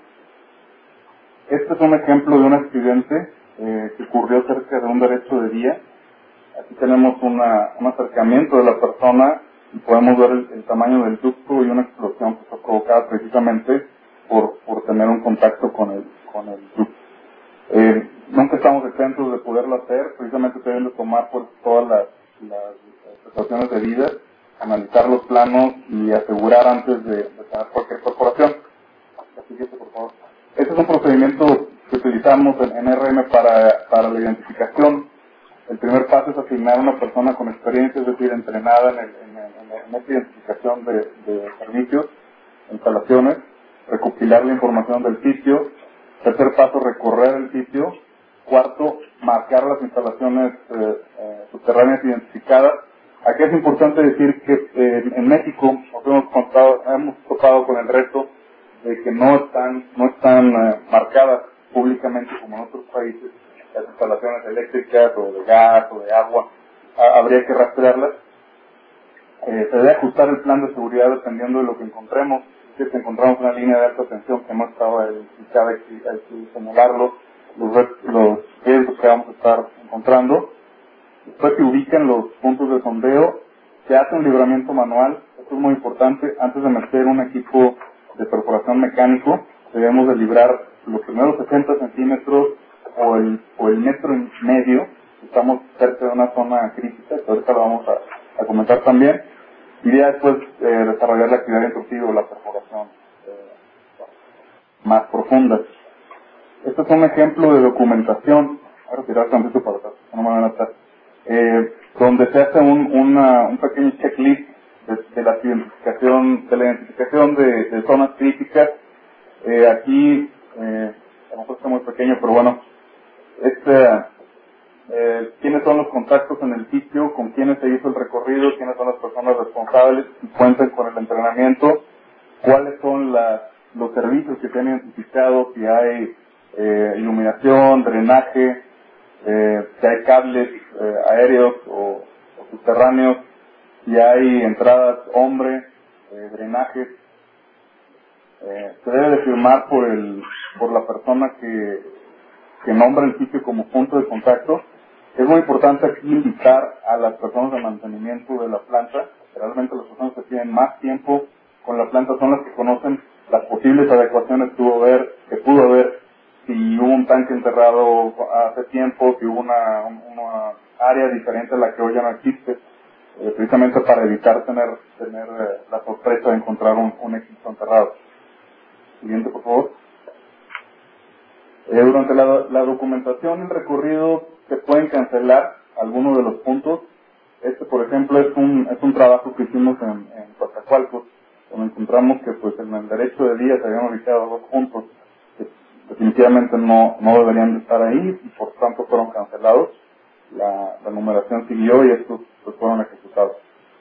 Este es un ejemplo de un accidente que ocurrió cerca de un derecho de vía. Aquí tenemos un acercamiento de la persona y podemos ver el tamaño del ducto y una explosión que fue provocada precisamente por tener un contacto con el ducto. Nunca estamos exentos de poderlo hacer, precisamente se deben de tomar por todas las precauciones debidas, analizar los planos y asegurar antes de tener cualquier perforación. La siguiente, por favor. Este es un procedimiento que utilizamos en RM para la identificación. El primer paso es asignar a una persona con experiencia, es decir, entrenada en esta identificación de servicios, instalaciones, recopilar la información del sitio. Tercer paso, recorrer el sitio. Cuarto, marcar las instalaciones subterráneas identificadas. Aquí es importante decir que en México hemos topado con el reto de que no están marcadas públicamente como en otros países las instalaciones eléctricas o de gas o de agua. Habría que rastrearlas. Se debe ajustar el plan de seguridad dependiendo de lo que encontremos. Si encontramos una línea de alta tensión que no estaba identificada, hay que señalarlo, los riesgos que vamos a estar encontrando. Después se ubican los puntos de sondeo, se hace un libramiento manual. Esto es muy importante. Antes de meter un equipo de perforación mecánico, debemos de librar los primeros 60 centímetros o el metro y medio. Estamos cerca de una zona crítica, que ahorita lo vamos a comentar también. Y ya después desarrollar la actividad intrusiva o la perforación más profunda. Este es un ejemplo de documentación. Voy a retirar tantito para atrás, no me van a notar. Donde se hace un pequeño checklist de la identificación de zonas críticas. Aquí, a lo mejor está muy pequeño, pero bueno, quiénes son los contactos en el sitio, con quiénes se hizo el recorrido, quiénes son las personas responsables, si cuentan con el entrenamiento, cuáles son los servicios que se han identificado, si hay iluminación, drenaje, si hay cables aéreos o subterráneos, si hay entradas hombre, drenajes. Se debe de firmar por la persona que nombra el sitio como punto de contacto. Es muy importante aquí invitar a las personas de mantenimiento de la planta. Realmente las personas que tienen más tiempo con la planta son las que conocen las posibles adecuaciones que pudo haber, si hubo un tanque enterrado hace tiempo, si hubo una área diferente a la que hoy ya no existe. precisamente para evitar tener la sorpresa de encontrar un equipo enterrado. Siguiente, por favor. Durante la documentación y el recorrido se pueden cancelar algunos de los puntos. Por ejemplo, es un trabajo que hicimos en Coatzacoalcos, donde encontramos que pues en el derecho de día se habían ubicado 2 puntos que definitivamente no deberían de estar ahí y por tanto fueron cancelados. La numeración siguió y estos pues fueron ejecutados.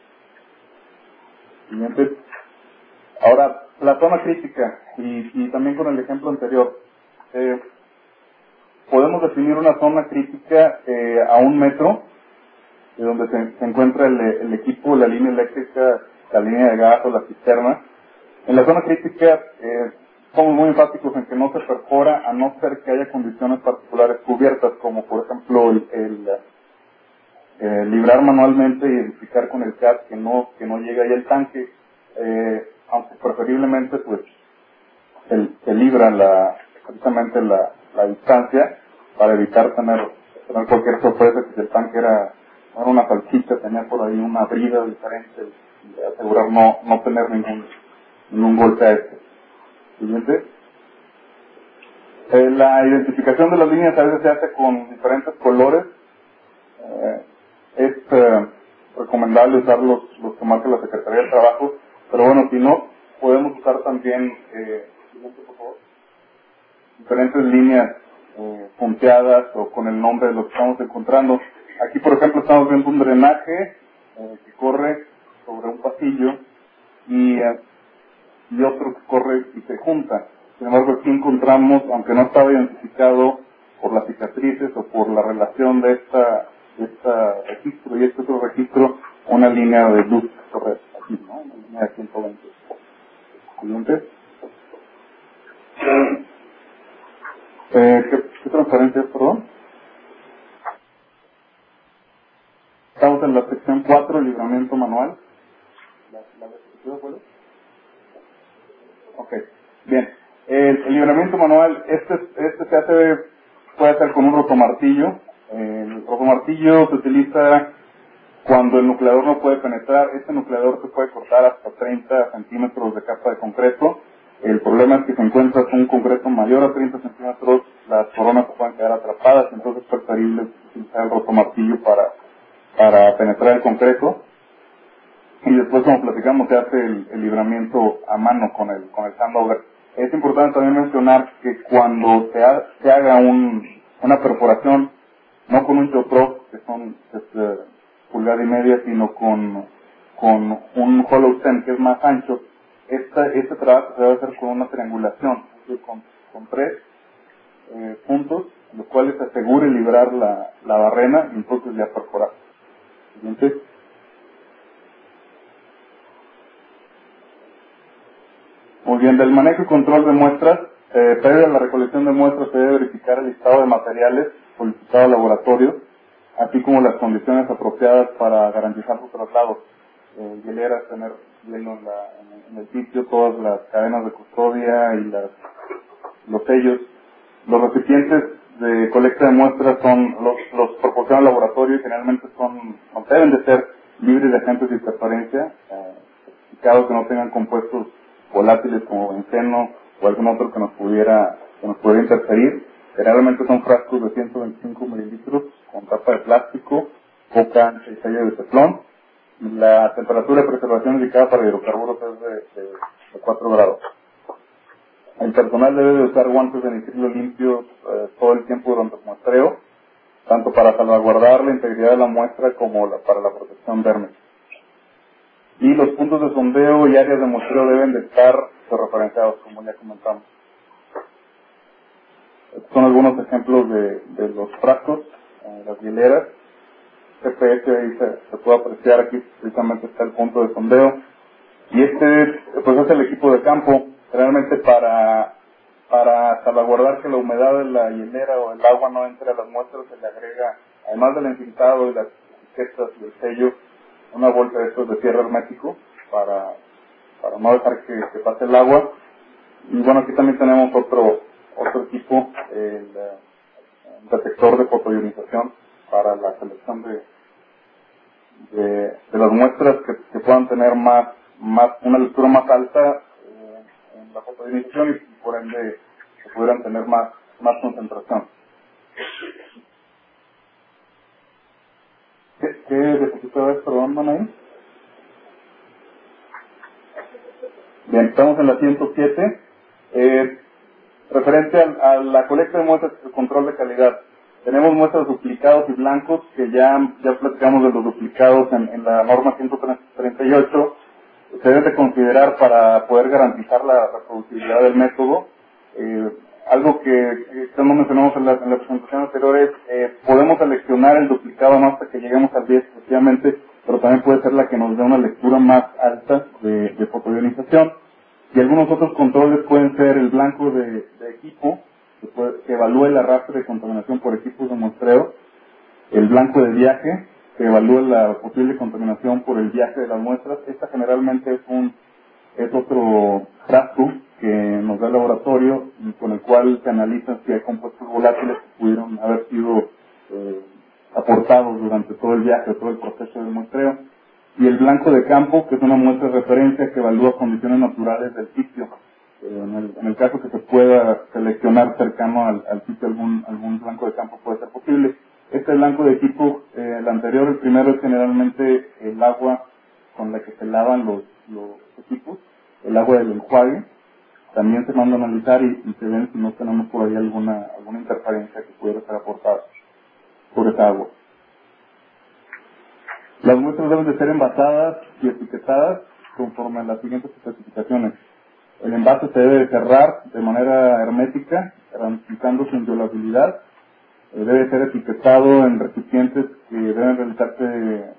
Siguiente. Ahora, la zona crítica y también con el ejemplo anterior. Podemos definir una zona crítica a 1 metro, donde se encuentra el equipo, la línea eléctrica, la línea de gas o la cisterna. En la zona crítica somos muy enfáticos en que no se perfora a no ser que haya condiciones particulares cubiertas, como por ejemplo librar manualmente y identificar con el CAT que no llegue ahí el tanque, aunque preferiblemente pues se libra precisamente la distancia para evitar tener cualquier sorpresa, que si el tanque era una salchicha, tenía por ahí una brida diferente y asegurar no tener ningún golpe a este. Siguiente. La identificación de las líneas a veces se hace con diferentes colores. Es recomendable usar los que marca la Secretaría del Trabajo, pero bueno, si no, podemos usar también diferentes líneas punteadas o con el nombre de lo que estamos encontrando. Aquí, por ejemplo, estamos viendo un drenaje que corre sobre un pasillo y otro que corre y se junta. Sin embargo, aquí encontramos, aunque no estaba identificado por las cicatrices o por la relación de este registro y este otro registro, una línea de luz que corre aquí, ¿no? Una línea de 120. Siguiente. ¿Qué transparencia es, perdón? Estamos en la sección 4, libramiento manual. ¿La diapositiva cuál es? Ok, bien. El libramiento manual, puede hacer con un rotomartillo. El rotomartillo se utiliza cuando el nucleador no puede penetrar. Este nucleador se puede cortar hasta 30 centímetros de capa de concreto. El problema es que si encuentras un concreto mayor a 30 centímetros, las coronas se pueden quedar atrapadas, entonces es preferible utilizar el rotomartillo para penetrar el concreto. Y después, como platicamos, se hace el libramiento a mano con el sandover. Es importante también mencionar que cuando se haga una perforación, no con un choprop, que son pulgada y media, sino con un hollow stem que es más ancho, este trabajo se debe hacer con una triangulación, es decir, con 3 puntos, los cuales se asegure librar la barrena y entonces ya perforar. Siguiente. Muy bien, del manejo y control de muestras, previo a la recolección de muestras se debe verificar el listado de materiales solicitado al laboratorio, así como las condiciones apropiadas para garantizar su traslado. Hieleras, tener hielo en el sitio, todas las cadenas de custodia y los sellos. Los recipientes de colecta de muestras los proporciona el laboratorio y generalmente deben de ser libres de agentes de interferencia, certificados que no tengan compuestos volátiles como benceno o algún otro que nos pudiera interferir. Generalmente son frascos de 125 mililitros con tapa de plástico, boca ancha y sello de teflón. La temperatura de preservación indicada para hidrocarburos es de 4 grados. El personal debe de usar guantes de nitrilo limpios todo el tiempo durante el muestreo, tanto para salvaguardar la integridad de la muestra como para la protección térmica. Y los puntos de sondeo y áreas de muestreo deben de estar referenciados, como ya comentamos. Estos son algunos ejemplos de los frascos, las hieleras. GPS ahí se puede apreciar, aquí precisamente está el punto de sondeo. Y pues es el equipo de campo, realmente para salvaguardar que la humedad de la hielera o el agua no entre a las muestras, se le agrega, además del encintado y las etiquetas y el sello, una bolsa de estos de cierre hermético para no dejar que pase el agua. Y bueno, aquí también tenemos otro equipo, el detector de fotoionización para la selección de las muestras que puedan tener una lectura más alta en la fotodionización y por ende que pudieran tener más concentración. ¿Qué diapositiva es, perdón, Manaí? Bien, estamos en la 107. Referente a la colecta de muestras y control de calidad. Tenemos muestras duplicados y blancos, que ya platicamos de los duplicados en la norma 138. Se debe de considerar para poder garantizar la reproducibilidad del método. Algo que no mencionamos en la presentación anterior es, podemos seleccionar el duplicado no hasta que lleguemos al 10 efectivamente, pero también puede ser la que nos dé una lectura más alta de fotodionización. Y algunos otros controles pueden ser el blanco de equipo, que evalúa el arrastre de contaminación por equipos de muestreo, el blanco de viaje, que evalúa la posible contaminación por el viaje de las muestras. Esta generalmente es otro trazo que nos da el laboratorio y con el cual se analiza si hay compuestos volátiles que pudieron haber sido aportados durante todo el viaje, todo el proceso de muestreo. Y el blanco de campo, que es una muestra de referencia que evalúa condiciones naturales del sitio. En el caso que se pueda seleccionar cercano al sitio algún blanco de campo puede ser posible. Este blanco de equipo, el anterior, el primero es generalmente el agua con la que se lavan los equipos, el agua del enjuague. También se manda a analizar y se ven si no tenemos por ahí alguna interferencia que pudiera ser aportada por esa agua. Las muestras deben de ser envasadas y etiquetadas conforme a las siguientes especificaciones. El envase se debe de cerrar de manera hermética, garantizando su inviolabilidad. Debe ser etiquetado en recipientes que deben realizarse,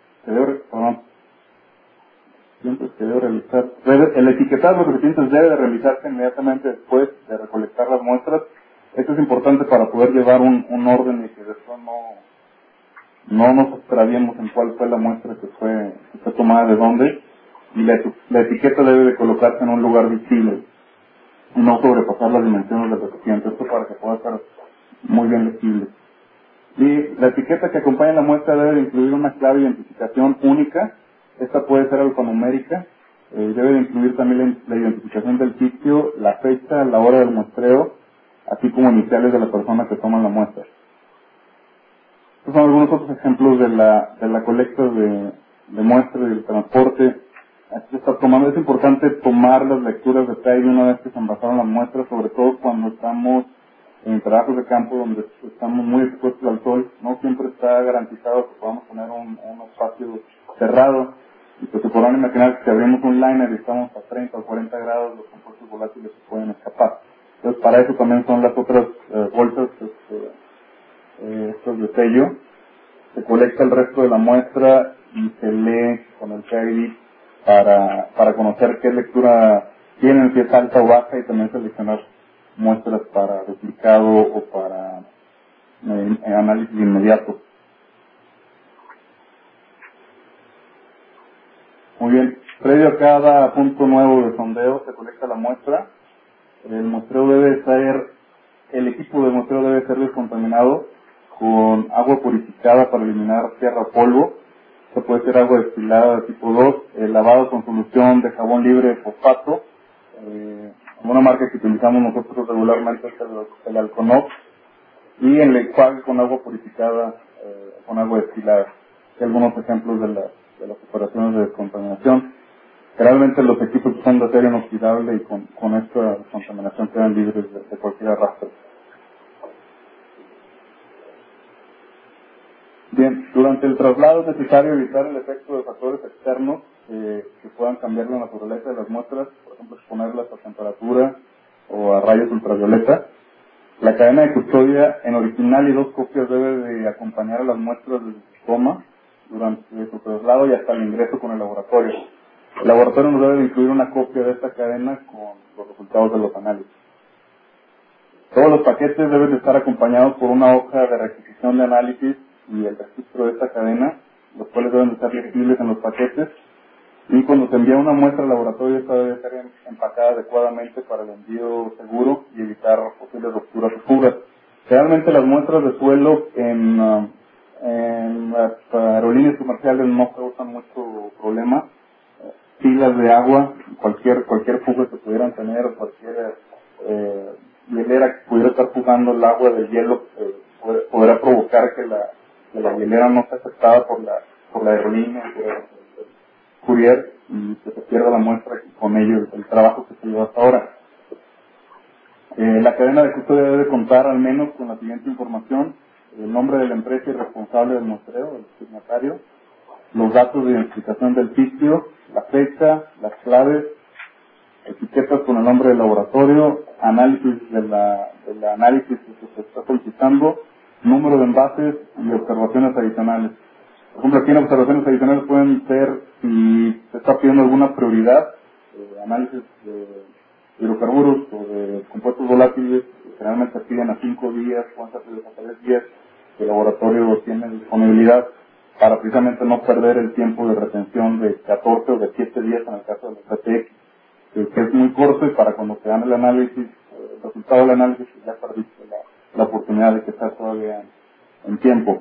el etiquetado de los recipientes debe de realizarse inmediatamente después de recolectar las muestras. Esto es importante para poder llevar un orden y que después no nos extraviemos en cuál fue la muestra que fue tomada de dónde. Y la etiqueta debe de colocarse en un lugar visible y no sobrepasar las dimensiones del recipiente. Esto para que pueda ser muy bien legible. Y la etiqueta que acompaña la muestra debe de incluir una clave de identificación única. Esta puede ser alfanumérica. Debe de incluir también la identificación del sitio, la fecha, la hora del muestreo, así como iniciales de la persona que toma la muestra. Estos son algunos otros ejemplos de la colecta de muestras y del transporte. Aquí se está tomando, es importante tomar las lecturas de PID una vez que se envasaron las muestras, sobre todo cuando estamos en trabajos de campo donde estamos muy expuestos al sol. No siempre está garantizado que podamos tener un espacio cerrado. Y pues se podrán imaginar que si abrimos un liner y estamos a 30 o 40 grados, los compuestos volátiles se pueden escapar. Entonces para eso también son las otras bolsas, estos de sello. Se colecta el resto de la muestra y se lee con el PID para conocer qué lectura tienen, si es alta o baja, y también seleccionar muestras para duplicado o para análisis inmediato. Muy bien, previo a cada punto nuevo de sondeo se colecta la muestra. El equipo de muestreo debe ser descontaminado con agua purificada para eliminar tierra o polvo. Esto puede ser agua destilada de tipo 2, lavado con solución de jabón libre de fosfato. Una marca que utilizamos nosotros regularmente es el Alconox, y el enjuague con agua purificada con agua destilada. Hay algunos ejemplos de las operaciones de descontaminación. Generalmente los equipos son de acero inoxidable y con esta descontaminación quedan libres de cualquier arrastre. Bien, durante el traslado es necesario evitar el efecto de factores externos que puedan cambiar la naturaleza de las muestras, por ejemplo exponerlas a temperatura o a rayos ultravioleta. La cadena de custodia en original y 2 copias debe de acompañar a las muestras desde su toma durante su traslado y hasta el ingreso con el laboratorio. El laboratorio nos debe de incluir una copia de esta cadena con los resultados de los análisis. Todos los paquetes deben de estar acompañados por una hoja de requisición de análisis y el registro de esta cadena, los cuales deben de estar legibles en los paquetes. Y cuando se envía una muestra al laboratorio, esta debe ser empacada adecuadamente para el envío seguro y evitar posibles rupturas o fugas. Realmente las muestras de suelo en En las aerolíneas comerciales no causan mucho problema. Filas de agua, cualquier fuga que pudieran tener, cualquier hielera que pudiera estar fugando el agua del hielo, podrá provocar que la hielera no sea afectada por la aerolínea, por el courier, y que se pierda la muestra y con ello el trabajo que se lleva hasta ahora. La cadena de custodia debe contar al menos con la siguiente información: el nombre de la empresa y responsable del muestreo, el signatario, los datos de identificación del sitio, la fecha, las claves, etiquetas con el nombre del laboratorio, análisis del análisis que se está solicitando, número de envases y observaciones adicionales. Por ejemplo, aquí en observaciones adicionales pueden ser si se está pidiendo alguna prioridad, análisis de hidrocarburos o de compuestos volátiles, generalmente se piden a 5 días, pueden ser a 3 días, que el laboratorio tiene disponibilidad, para precisamente no perder el tiempo de retención de 14 o de 7 días en el caso de los PTX, que es muy corto, y para cuando te dan el análisis, el resultado del análisis, ya perdiste la oportunidad de que esté todavía en tiempo.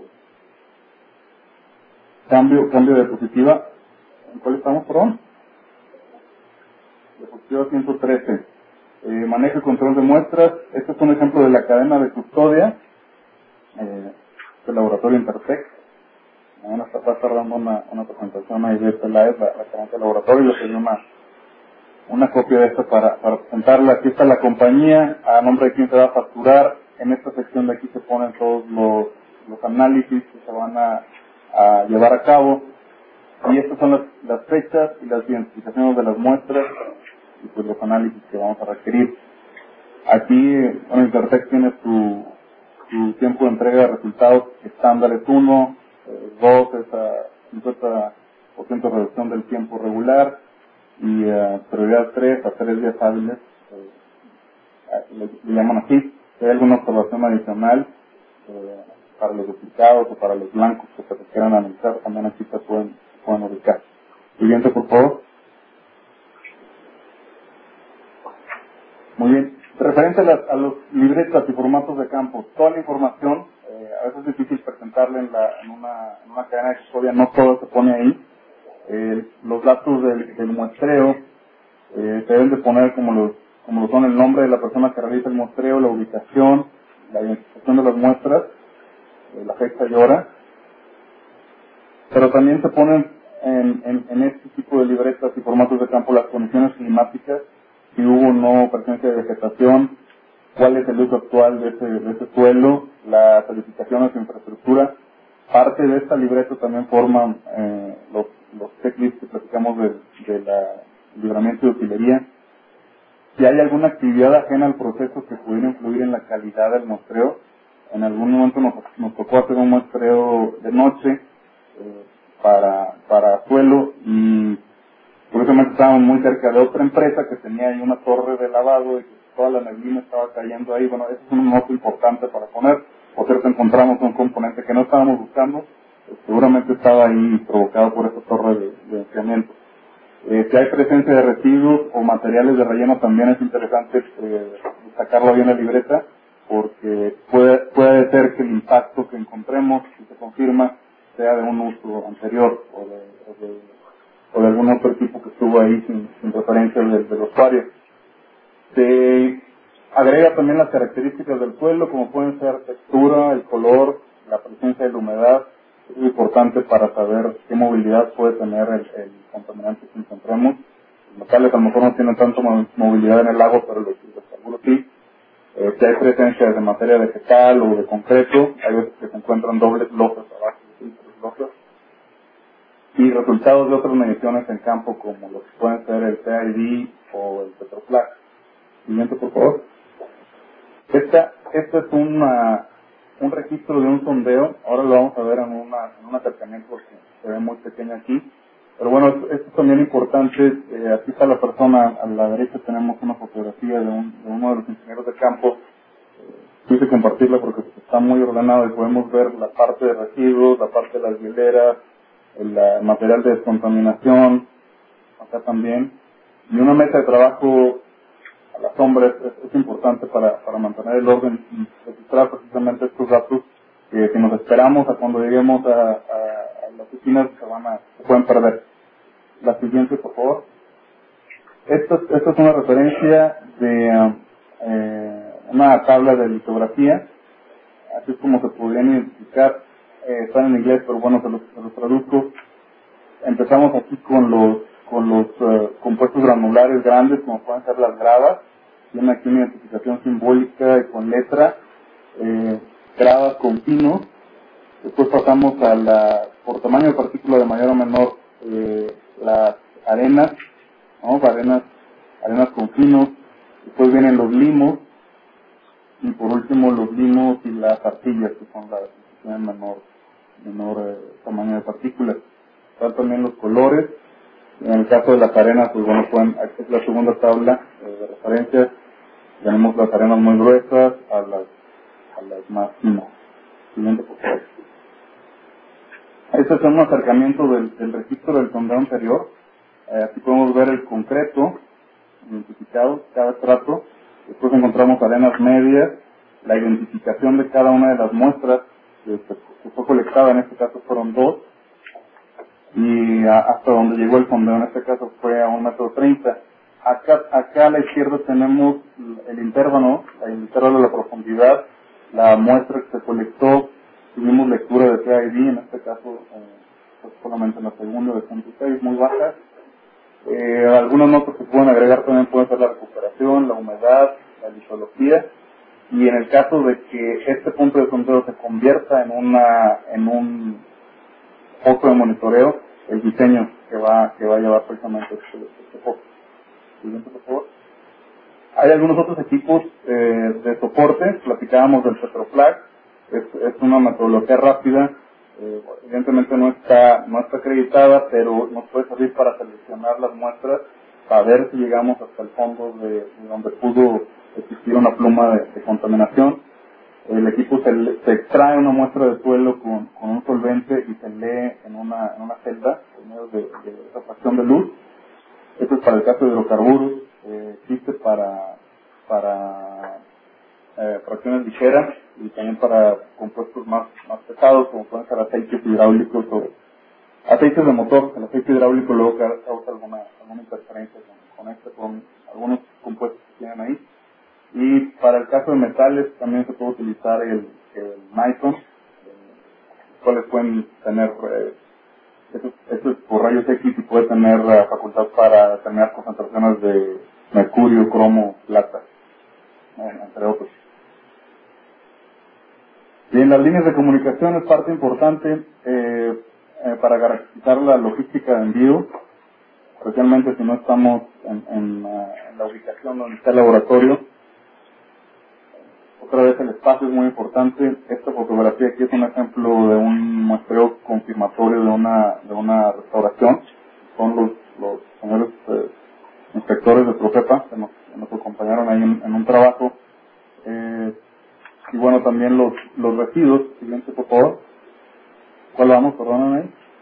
Cambio de diapositiva. ¿En cuál estamos, perdón? Diapositiva 113. Manejo y control de muestras. Este es un ejemplo de la cadena de custodia del laboratorio Intertec. Mañana va a estar dando una presentación ahí de este live, la cadena del laboratorio, y les pedí una copia de esto para presentarla. Aquí está la compañía, a nombre de quién se va a facturar. En esta sección de aquí se ponen todos los análisis que se van a llevar a cabo, y estas son las fechas y las identificaciones de las muestras y pues los análisis que vamos a requerir. Aquí, bueno, Intertec tiene su tiempo de entrega de resultados estándar es 1, 2 es a 50% de reducción del tiempo regular, y prioridad 3 a 3 días hábiles, le llaman así. Si hay alguna observación adicional para los duplicados o para los blancos que se quieran analizar, también aquí se pueden ubicar. Siguiente, por favor. Muy bien. Referente a los libretas y formatos de campo, toda la información, a veces es difícil presentarla en una cadena de custodia, no todo se pone ahí. Los datos del muestreo se deben de poner como lo son el nombre de la persona que realiza el muestreo, la ubicación, la identificación de las muestras, la fecha y hora. Pero también se ponen en este tipo de libretas y formatos de campo las condiciones climáticas, si hubo o no presencia de vegetación, cuál es el uso actual de ese suelo, las edificaciones de infraestructura. Parte de esta libreta también forman los checklists que platicamos del libramiento de utilería. Si hay alguna actividad ajena al proceso que pudiera influir en la calidad del muestreo, en algún momento nos tocó hacer un muestreo de noche para suelo, y curiosamente estábamos muy cerca de otra empresa que tenía ahí una torre de lavado y que toda la neblina estaba cayendo ahí. Bueno, eso es un noto importante para poner. Por cierto, encontramos un componente que no estábamos buscando, seguramente estaba ahí provocado por esa torre de enfriamiento. Si hay presencia de residuos o materiales de relleno, también es interesante destacarlo bien en la libreta, porque puede ser que el impacto que encontremos, si se confirma, sea de un uso anterior o de algún otro equipo que estuvo ahí sin referencia del usuario. Se agrega también las características del suelo, como pueden ser textura, el color, la presencia de la humedad. Es importante para saber qué movilidad puede tener el contaminante que encontremos. Los metales a lo mejor no tienen tanto movilidad en el agua, pero los hidrocarburos sí. Si hay presencia de materia vegetal o de concreto, hay veces que se encuentran dobles losas abajo, tres losas. Y resultados de otras mediciones en campo, como los que pueden ser el CID o el Petroflag. Siguiente, por favor. Este es un registro de un sondeo. Ahora lo vamos a ver en un acercamiento porque se ve muy pequeño aquí. Pero bueno, esto es también importante. Aquí está la persona, a la derecha tenemos una fotografía de uno de los ingenieros de campo. Quise compartirla porque está muy ordenado y podemos ver la parte de residuos, la parte de las hieleras, el material de descontaminación, acá también. Y una mesa de trabajo a la sombra es importante para mantener el orden y registrar precisamente estos datos que si nos esperamos a cuando lleguemos a las oficinas se pueden perder. La siguiente, por favor. Esta es una referencia de una tabla de litografía, así es como se podrían identificar. Están en inglés, pero bueno, se los traduzco. Empezamos aquí con los compuestos granulares grandes, como pueden ser las gravas. Tienen aquí una identificación simbólica y con letra. Gravas con pinos. Después pasamos por tamaño de partícula de mayor o menor, las arenas, ¿no? Arenas con pinos. Después vienen los limos. Y por último los limos y las arcillas, que son las que tienen menor tamaño de partículas. Están también los colores. En el caso de las arenas, pues bueno, esta es la segunda tabla de referencias. Tenemos las arenas muy gruesas a las más finas. Siguiente, por favor. Este es un acercamiento del registro del sondeo anterior. Aquí podemos ver el concreto identificado, cada estrato. Después encontramos arenas medias, la identificación de cada una de las muestras que fue colectada, en este caso fueron 2, y hasta donde llegó el sondeo, en este caso fue a 1,30 m. Acá a la izquierda tenemos el intervalo de la profundidad, la muestra que se colectó, tuvimos lectura de PID, en este caso solamente en la segunda de 0.6, muy baja. Algunas notas que pueden agregar también pueden ser la recuperación, la humedad, la litología, y en el caso de que este punto de sondeo se convierta en un foco de monitoreo, el diseño que va a llevar precisamente este foco. Siguiente, por favor. Hay algunos otros equipos de soporte. Platicábamos del Petroflag, es una metodología rápida. Evidentemente no está acreditada, pero nos puede servir para seleccionar las muestras, para ver si llegamos hasta el fondo de donde pudo existir una pluma de contaminación. El equipo se extrae una muestra de suelo con un solvente y se lee en una celda por medio de refracción de luz. Esto es para el caso de hidrocarburos. Existe para fracciones ligeras y también para compuestos más pesados, como pueden ser aceites hidráulicos o aceites de motor. El aceite hidráulico luego causa alguna interferencia con algunos compuestos que tienen ahí. Y para el caso de metales también se puede utilizar el Niton, los cuales pueden tener esto es por rayos X y puede tener facultad para determinar concentraciones de mercurio, cromo, plata, entre otros. Bien, las líneas de comunicación es parte importante para garantizar la logística de envío, especialmente si no estamos en la ubicación donde está el laboratorio. Otra vez el espacio es muy importante. Esta fotografía aquí es un ejemplo de un muestreo confirmatorio de una restauración. Son los señores inspectores de Profepa que nos acompañaron ahí en un trabajo. Y bueno, también los residuos. Siguiente, por favor. ¿Cuál vamos? Perdóname.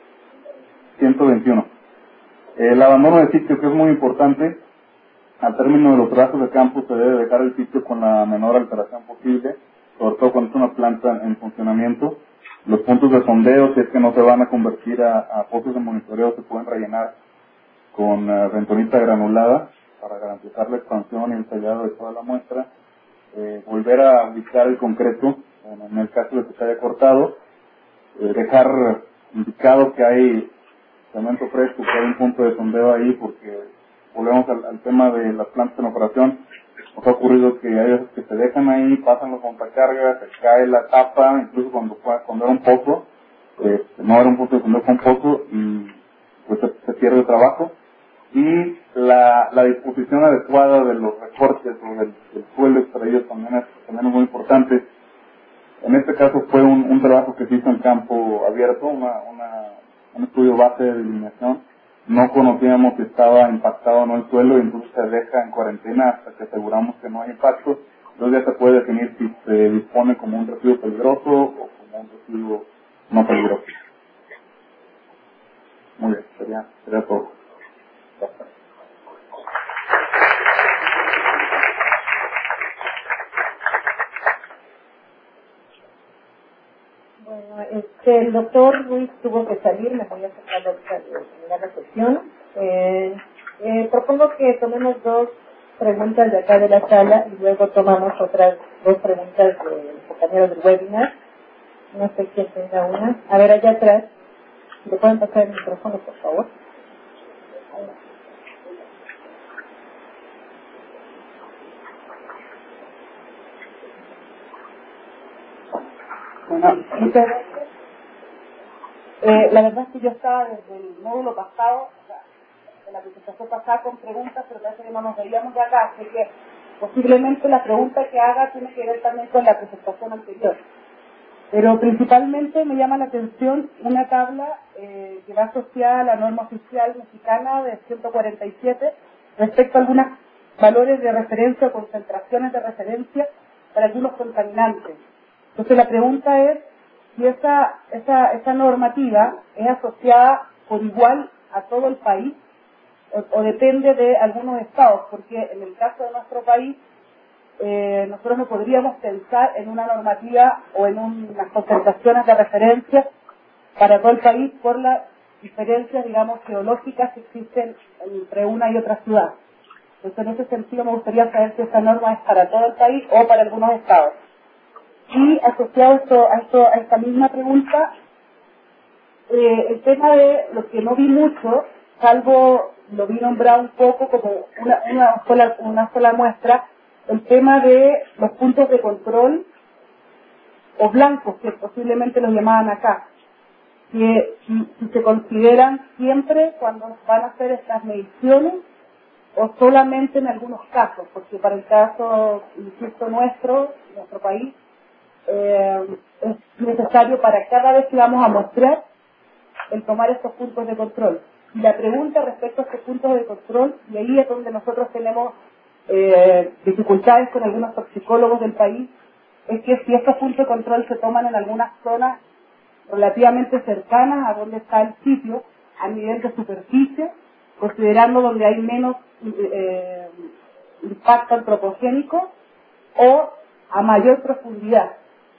121. El abandono de sitio, que es muy importante. Al término de los trabajos de campo se debe dejar el sitio con la menor alteración posible, sobre todo cuando es una planta en funcionamiento. Los puntos de sondeo, si es que no se van a convertir a pozos de monitoreo, se pueden rellenar con bentonita granulada para garantizar la expansión y el sellado de toda la muestra. Volver a ubicar el concreto, en el caso de que se haya cortado, dejar indicado que hay cemento fresco, que hay un punto de sondeo ahí, porque volvemos al tema de las plantas en operación. Nos ha ocurrido que hay veces que se dejan ahí, pasan los montacargas, se cae la tapa, incluso cuando era un pozo, no era un punto de sondeo con pozo, y pues se pierde el trabajo. Y la disposición adecuada de los recortes o del suelo extraído también es muy importante. En este caso fue un trabajo que se hizo en campo abierto, un estudio base de delineación. No conocíamos si estaba impactado o no el suelo, y entonces se deja en cuarentena hasta que aseguramos que no hay impacto. Entonces ya se puede definir si se dispone como un residuo peligroso o como un residuo no peligroso. Muy bien, sería todo. El doctor Ruiz tuvo que salir, me voy a sacar de la sesión. Propongo que tomemos 2 preguntas de acá de la sala y luego tomamos otras 2 preguntas de los compañeros del webinar. No sé quién tenga una. A ver, allá atrás, si le pueden pasar el micrófono, por favor. Bueno, muchas gracias. La verdad es que yo estaba desde el módulo pasado, o sea, de la presentación pasada con preguntas, pero parece que no nos veíamos de acá, así que posiblemente la pregunta que haga tiene que ver también con la presentación anterior. Pero principalmente me llama la atención una tabla que va asociada a la norma oficial mexicana de 147 respecto a algunos valores de referencia o concentraciones de referencia para algunos contaminantes. Entonces la pregunta es si esa normativa es asociada por igual a todo el país o depende de algunos estados, porque en el caso de nuestro país nosotros no podríamos pensar en una normativa o en unas concentraciones de referencia para todo el país por las diferencias, digamos, geológicas que existen entre una y otra ciudad. Entonces, en ese sentido, me gustaría saber si esta norma es para todo el país o para algunos estados. Y asociado a esta misma pregunta, el tema de lo que no vi mucho, salvo lo vi nombrado un poco como una sola muestra, el tema de los puntos de control o blancos, que posiblemente los llamaban acá, que si se consideran siempre cuando van a hacer estas mediciones o solamente en algunos casos, porque para el caso, insisto, nuestro país, es necesario para cada vez que vamos a mostrar el tomar estos puntos de control. Y la pregunta respecto a estos puntos de control, y ahí es donde nosotros tenemos dificultades con algunos toxicólogos del país, es que si estos puntos de control se toman en algunas zonas relativamente cercanas a donde está el sitio, a nivel de superficie, considerando donde hay menos impacto antropogénico, o a mayor profundidad.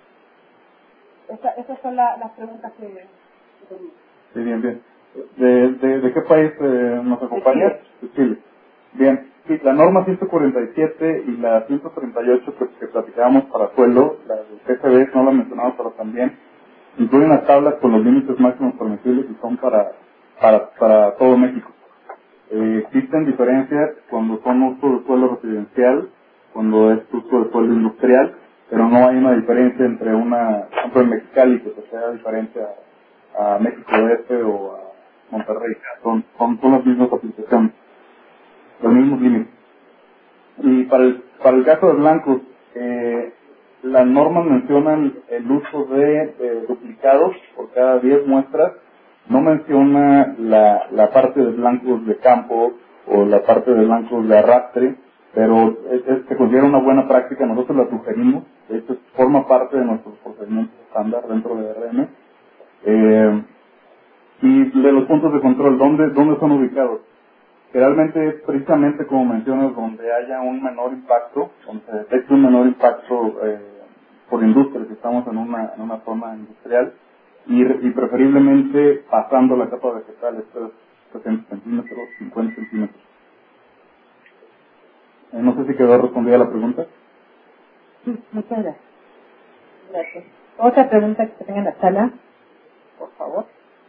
Esas son las preguntas que tenía. Sí, bien. ¿De qué país nos acompaña? De Chile. Bien. Sí, la norma 147 y la 138 que platicábamos para suelo, la del PCB, no la mencionamos, pero también incluyen las tablas con los límites máximos permisibles y son para todo México. Existen diferencias cuando son uso de suelo residencial, cuando es uso de suelo industrial, pero no hay una diferencia entre por ejemplo, en Mexicali, que se sea diferencia a México Oeste o a Monterrey. Son las mismas aplicaciones, los mismos límites. Y para el caso de blancos, las normas mencionan el uso de duplicados por cada 10 muestras, no menciona la parte de blancos de campo o la parte de blancos de arrastre, pero se considera una buena práctica, nosotros la sugerimos, de hecho forma parte de nuestros procedimientos estándar dentro de RM. Y de los puntos de control, ¿dónde son ubicados? Generalmente es precisamente como mencionas, donde haya un menor impacto, donde se detecte un menor impacto por industria, si estamos en una zona industrial, y preferiblemente pasando la capa vegetal, estos 60 centímetros, 50 centímetros. No sé si quedó respondida la pregunta. Sí, muchas gracias. Gracias. Otra pregunta que tenga en la sala, por favor.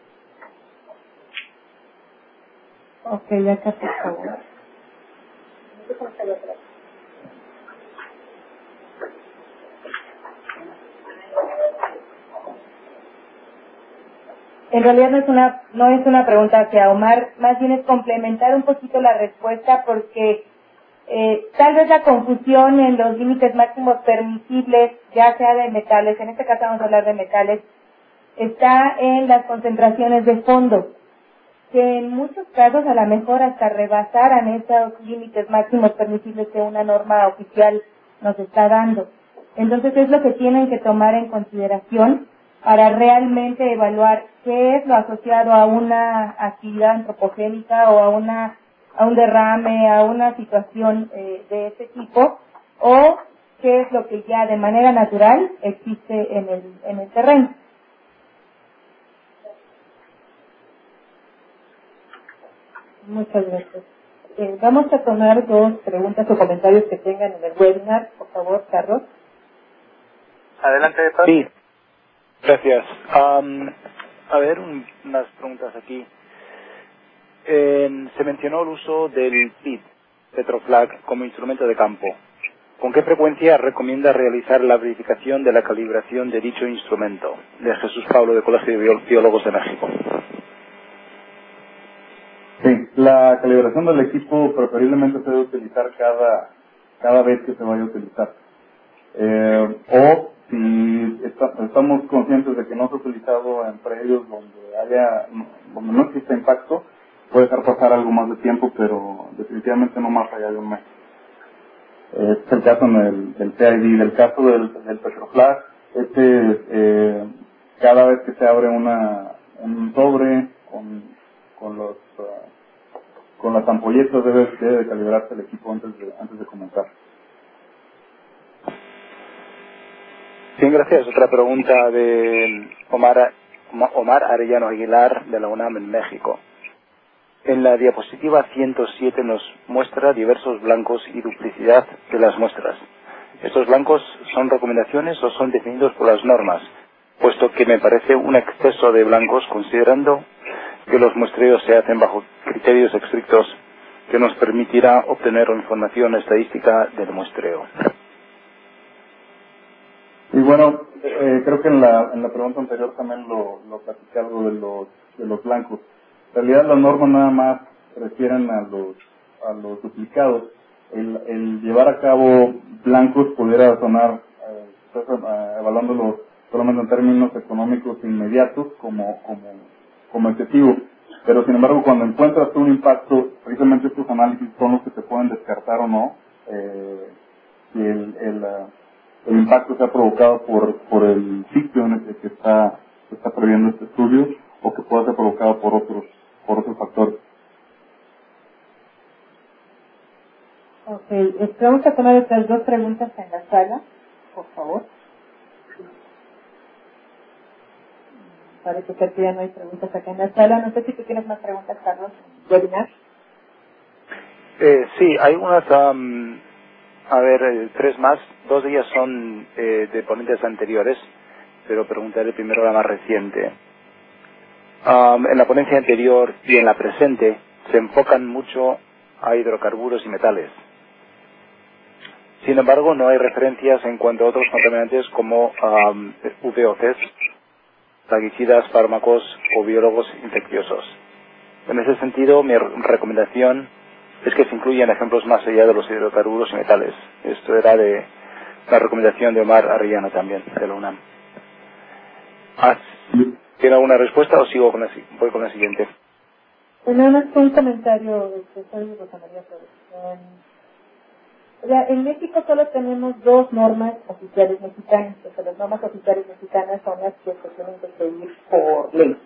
Ok, ya casi, por favor. En realidad no es una pregunta hacia Omar, más bien es complementar un poquito la respuesta, porque tal vez la confusión en los límites máximos permisibles, ya sea de metales, en este caso vamos a hablar de metales, está en las concentraciones de fondo, que en muchos casos a lo mejor hasta rebasaran esos límites máximos permisibles que una norma oficial nos está dando. Entonces es lo que tienen que tomar en consideración para realmente evaluar qué es lo asociado a una actividad antropogénica o a un derrame, a una situación de ese tipo, o qué es lo que ya de manera natural existe en el terreno. Muchas gracias. Vamos a tomar dos preguntas o comentarios que tengan en el webinar. Por favor, Carlos. Adelante, Pablo. Sí, gracias. A ver, unas preguntas aquí. Se mencionó el uso del PID, Petroflag, como instrumento de campo. ¿Con qué frecuencia recomienda realizar la verificación de la calibración de dicho instrumento? De Jesús Pablo, de Colegio de Biólogos de México. Sí, la calibración del equipo preferiblemente se debe utilizar cada vez que se vaya a utilizar. O si estamos conscientes de que no se ha utilizado en predios donde no existe impacto, puede dejar pasar algo más de tiempo, pero definitivamente no más allá de un mes. Este es el caso del PID. Del caso del Petroflag, cada vez que se abre un sobre con las ampolletas debe de calibrarse el equipo antes de comenzar. Bien, gracias. Otra pregunta de Omar Arellano Aguilar, de la UNAM en México. En la diapositiva 107 nos muestra diversos blancos y duplicidad de las muestras. ¿Estos blancos son recomendaciones o son definidos por las normas? Puesto que me parece un exceso de blancos, considerando que los muestreos se hacen bajo criterios estrictos que nos permitirá obtener información estadística del muestreo. Y bueno, creo que en la pregunta anterior también lo platiqué algo de los blancos. En realidad las normas nada más refieren a los duplicados. El llevar a cabo blancos pudiera sonar, evaluándolo solamente en términos económicos inmediatos como excesivo. Pero sin embargo, cuando encuentras un impacto, precisamente estos análisis son los que te pueden descartar o no si el impacto se ha provocado por el sitio en el que está previendo este estudio o que pueda ser provocado por otros factores. Ok, vamos a tomar estas dos preguntas en la sala, por favor. Parece que ya no hay preguntas acá en la sala. No sé si tú tienes más preguntas, Carlos, en webinar. Sí, hay unas, tres más. Dos de ellas son de ponentes anteriores, pero preguntaré primero la más reciente. En la ponencia anterior y en la presente se enfocan mucho a hidrocarburos y metales. Sin embargo, no hay referencias en cuanto a otros contaminantes como VOCs, plaguicidas, fármacos o biólogos infecciosos. En ese sentido, mi recomendación es que se incluyan ejemplos más allá de los hidrocarburos y metales. Esto era de la recomendación de Omar Arellano también, de la UNAM. ¿Tiene alguna respuesta o voy con la siguiente? Nada más un comentario de Rosa María Flores. En México solo tenemos dos normas oficiales mexicanas. O sea, las normas oficiales mexicanas son las que se tienen que seguir por ley.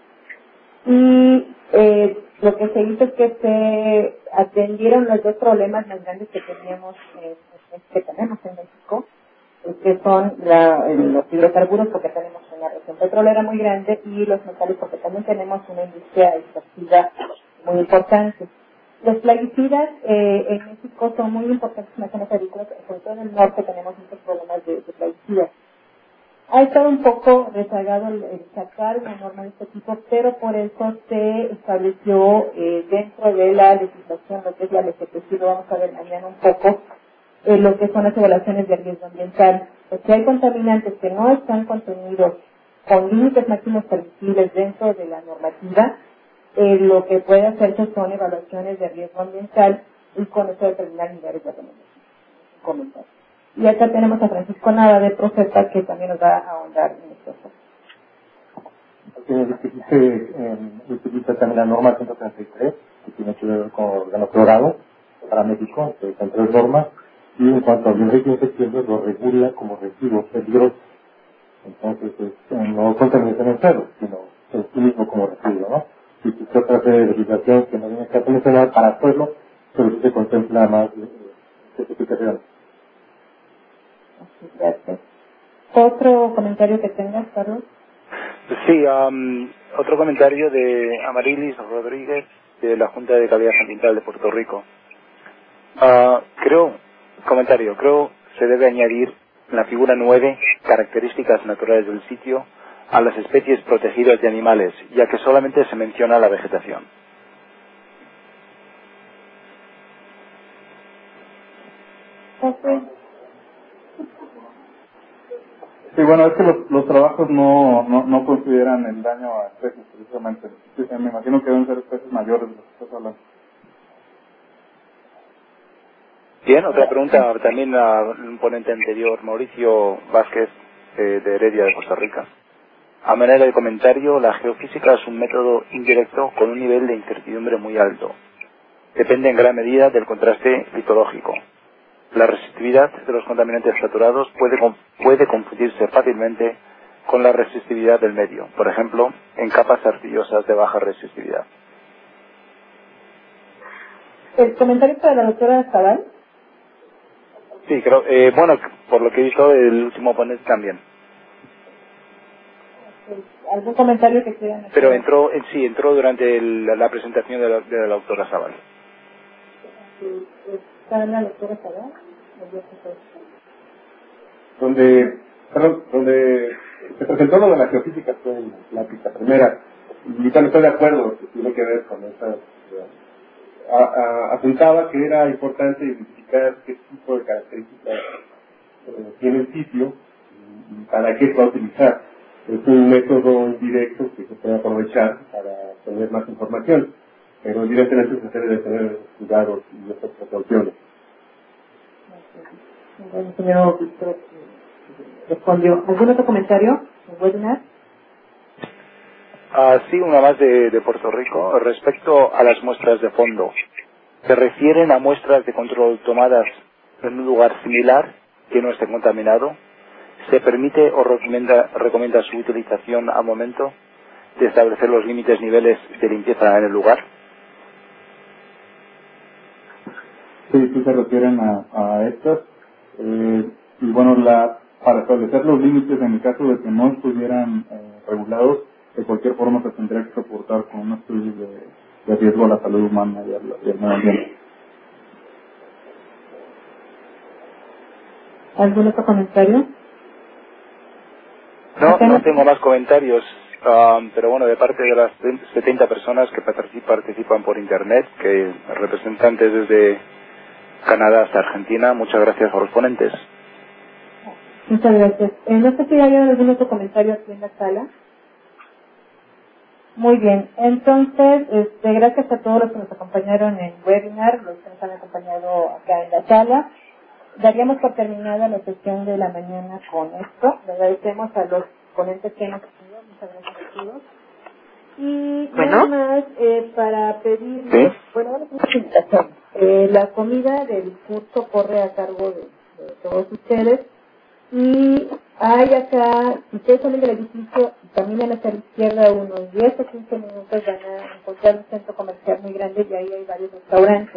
Y lo que se hizo es que se atendieron los dos problemas más grandes que tenemos en México, que son los hidrocarburos, porque tenemos una región petrolera muy grande, y los metales, porque también tenemos una industria extractiva muy importante. Los plaguicidas en México son muy importantes en las zonas agrícolas, sobre todo en el norte tenemos muchos problemas de plaguicidas. Ha estado un poco rezagado el sacar una norma de este tipo, pero por eso se estableció dentro de la legislación, lo que es la LGPC, lo vamos a ver mañana un poco, lo que son las evaluaciones de riesgo ambiental. Porque hay contaminantes que no están contenidos con límites máximos permisibles dentro de la normativa, lo que puede hacerse son evaluaciones de riesgo ambiental y con eso determinar niveles de contaminación. Y acá tenemos a Francisco Nava de Profeta, que también nos va a ahondar en esto. Se utiliza también la norma 133, que tiene que ver con organoclorado para México, que son tres normas, y en cuanto a biorégimen infecciosos lo regula como residuos peligrosos. Entonces, no contaminación en cero, sino el sí mismo como residuo, ¿no? Y se otra serie de legislación que no viene que mencionar para hacerlo, pero sí se contempla más certificación. Gracias. ¿Otro comentario que tengas, Carlos? Sí, otro comentario de Amarilis Rodríguez, de la Junta de Calidad Ambiental de Puerto Rico. Creo se debe añadir en la figura 9 características naturales del sitio a las especies protegidas de animales, ya que solamente se menciona la vegetación. Sí, bueno, es que los trabajos no consideran el daño a especies, precisamente. Sí, me imagino que deben ser especies mayores de lo que estás hablando. Bien, otra pregunta también a un ponente anterior, Mauricio Vázquez, de Heredia, de Costa Rica. A manera de comentario, la geofísica es un método indirecto con un nivel de incertidumbre muy alto. Depende en gran medida del contraste litológico. La resistividad de los contaminantes saturados puede confundirse fácilmente con la resistividad del medio, por ejemplo, en capas arcillosas de baja resistividad. ¿El comentario para la doctora Zaval? Sí, creo, bueno, por lo que he visto, el último ponente también. ¿Algún comentario que quieran hacer? Pero entró durante la presentación de la doctora Zaval. ¿Está la doctora Zaval? Donde se presentó lo de la geofísica fue en la pista primera, y también estoy de acuerdo que tiene que ver con esa. Apuntaba que era importante identificar qué tipo de características tiene el sitio y para qué se va a utilizar. Es un método indirecto que se puede aprovechar para tener más información, pero evidentemente se debe de tener cuidados y estas precauciones. El señor Víctor respondió. ¿Algún otro comentario en webinar? Sí, una más de Puerto Rico. Respecto a las muestras de fondo, ¿se refieren a muestras de control tomadas en un lugar similar que no esté contaminado? ¿Se permite o recomienda su utilización al momento de establecer los límites niveles de limpieza en el lugar? Sí se refieren a estas. Y bueno, para establecer los límites, en el caso de que no estuvieran regulados, de cualquier forma se tendría que soportar con un estudio de riesgo a la salud humana y al medio ambiente. ¿Algún otro comentario? No tengo más comentarios, pero bueno, de parte de las 70 personas que participan por internet, que representantes desde Canadá hasta Argentina, muchas gracias a los ponentes. Muchas gracias. No sé si hay algún otro comentario aquí en la sala. Muy bien, entonces, gracias a todos los que nos acompañaron en webinar, los que nos han acompañado acá en la sala. Daríamos por terminada la sesión de la mañana con esto. Le agradecemos a los ponentes que hemos tenido. Muchas gracias a todos. Y nada más, para pedirles, ahora es una invitación. La comida del curso corre a cargo de todos ustedes. Y hay acá, si ustedes salen del edificio y caminan hacia la izquierda unos 10 o 15 minutos, van a encontrar un centro comercial muy grande y ahí hay varios restaurantes.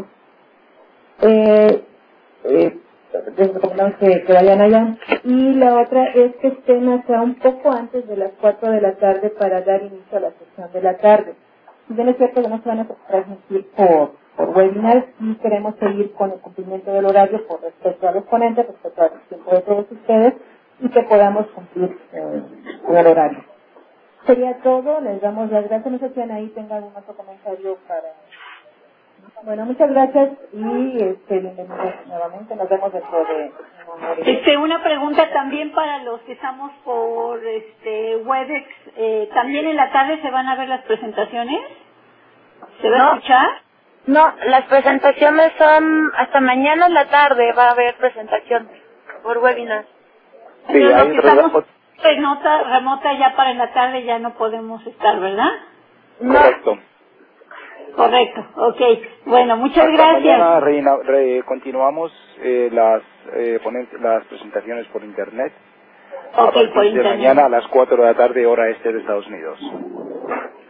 Les recomendamos que vayan allá. Y la otra es que estén acá un poco antes de las 4 de la tarde para dar inicio a la sesión de la tarde. Si bien es cierto que no se van a transmitir por webinar, sí queremos seguir con el cumplimiento del horario por respeto a los ponentes, respecto al tiempo de todos ustedes, y que podamos cumplir con el horario. Sería todo, les damos las gracias. No sé si Anaí tenga algún otro comentario para... Bueno, muchas gracias y bienvenidos nuevamente. Nos vemos dentro de una hora. Una pregunta también para los que estamos por Webex. ¿También en la tarde se van a ver las presentaciones? ¿Se va a escuchar? No, las presentaciones son hasta mañana en la tarde. Va a haber presentación por webinar. Sí, los que estamos remota ya para en la tarde ya no podemos estar, ¿verdad? Correcto. Correcto, ok. Bueno, muchas gracias. Mañana continuamos las presentaciones por internet. Ok, por internet. Mañana a las 4 de la tarde, hora este de Estados Unidos.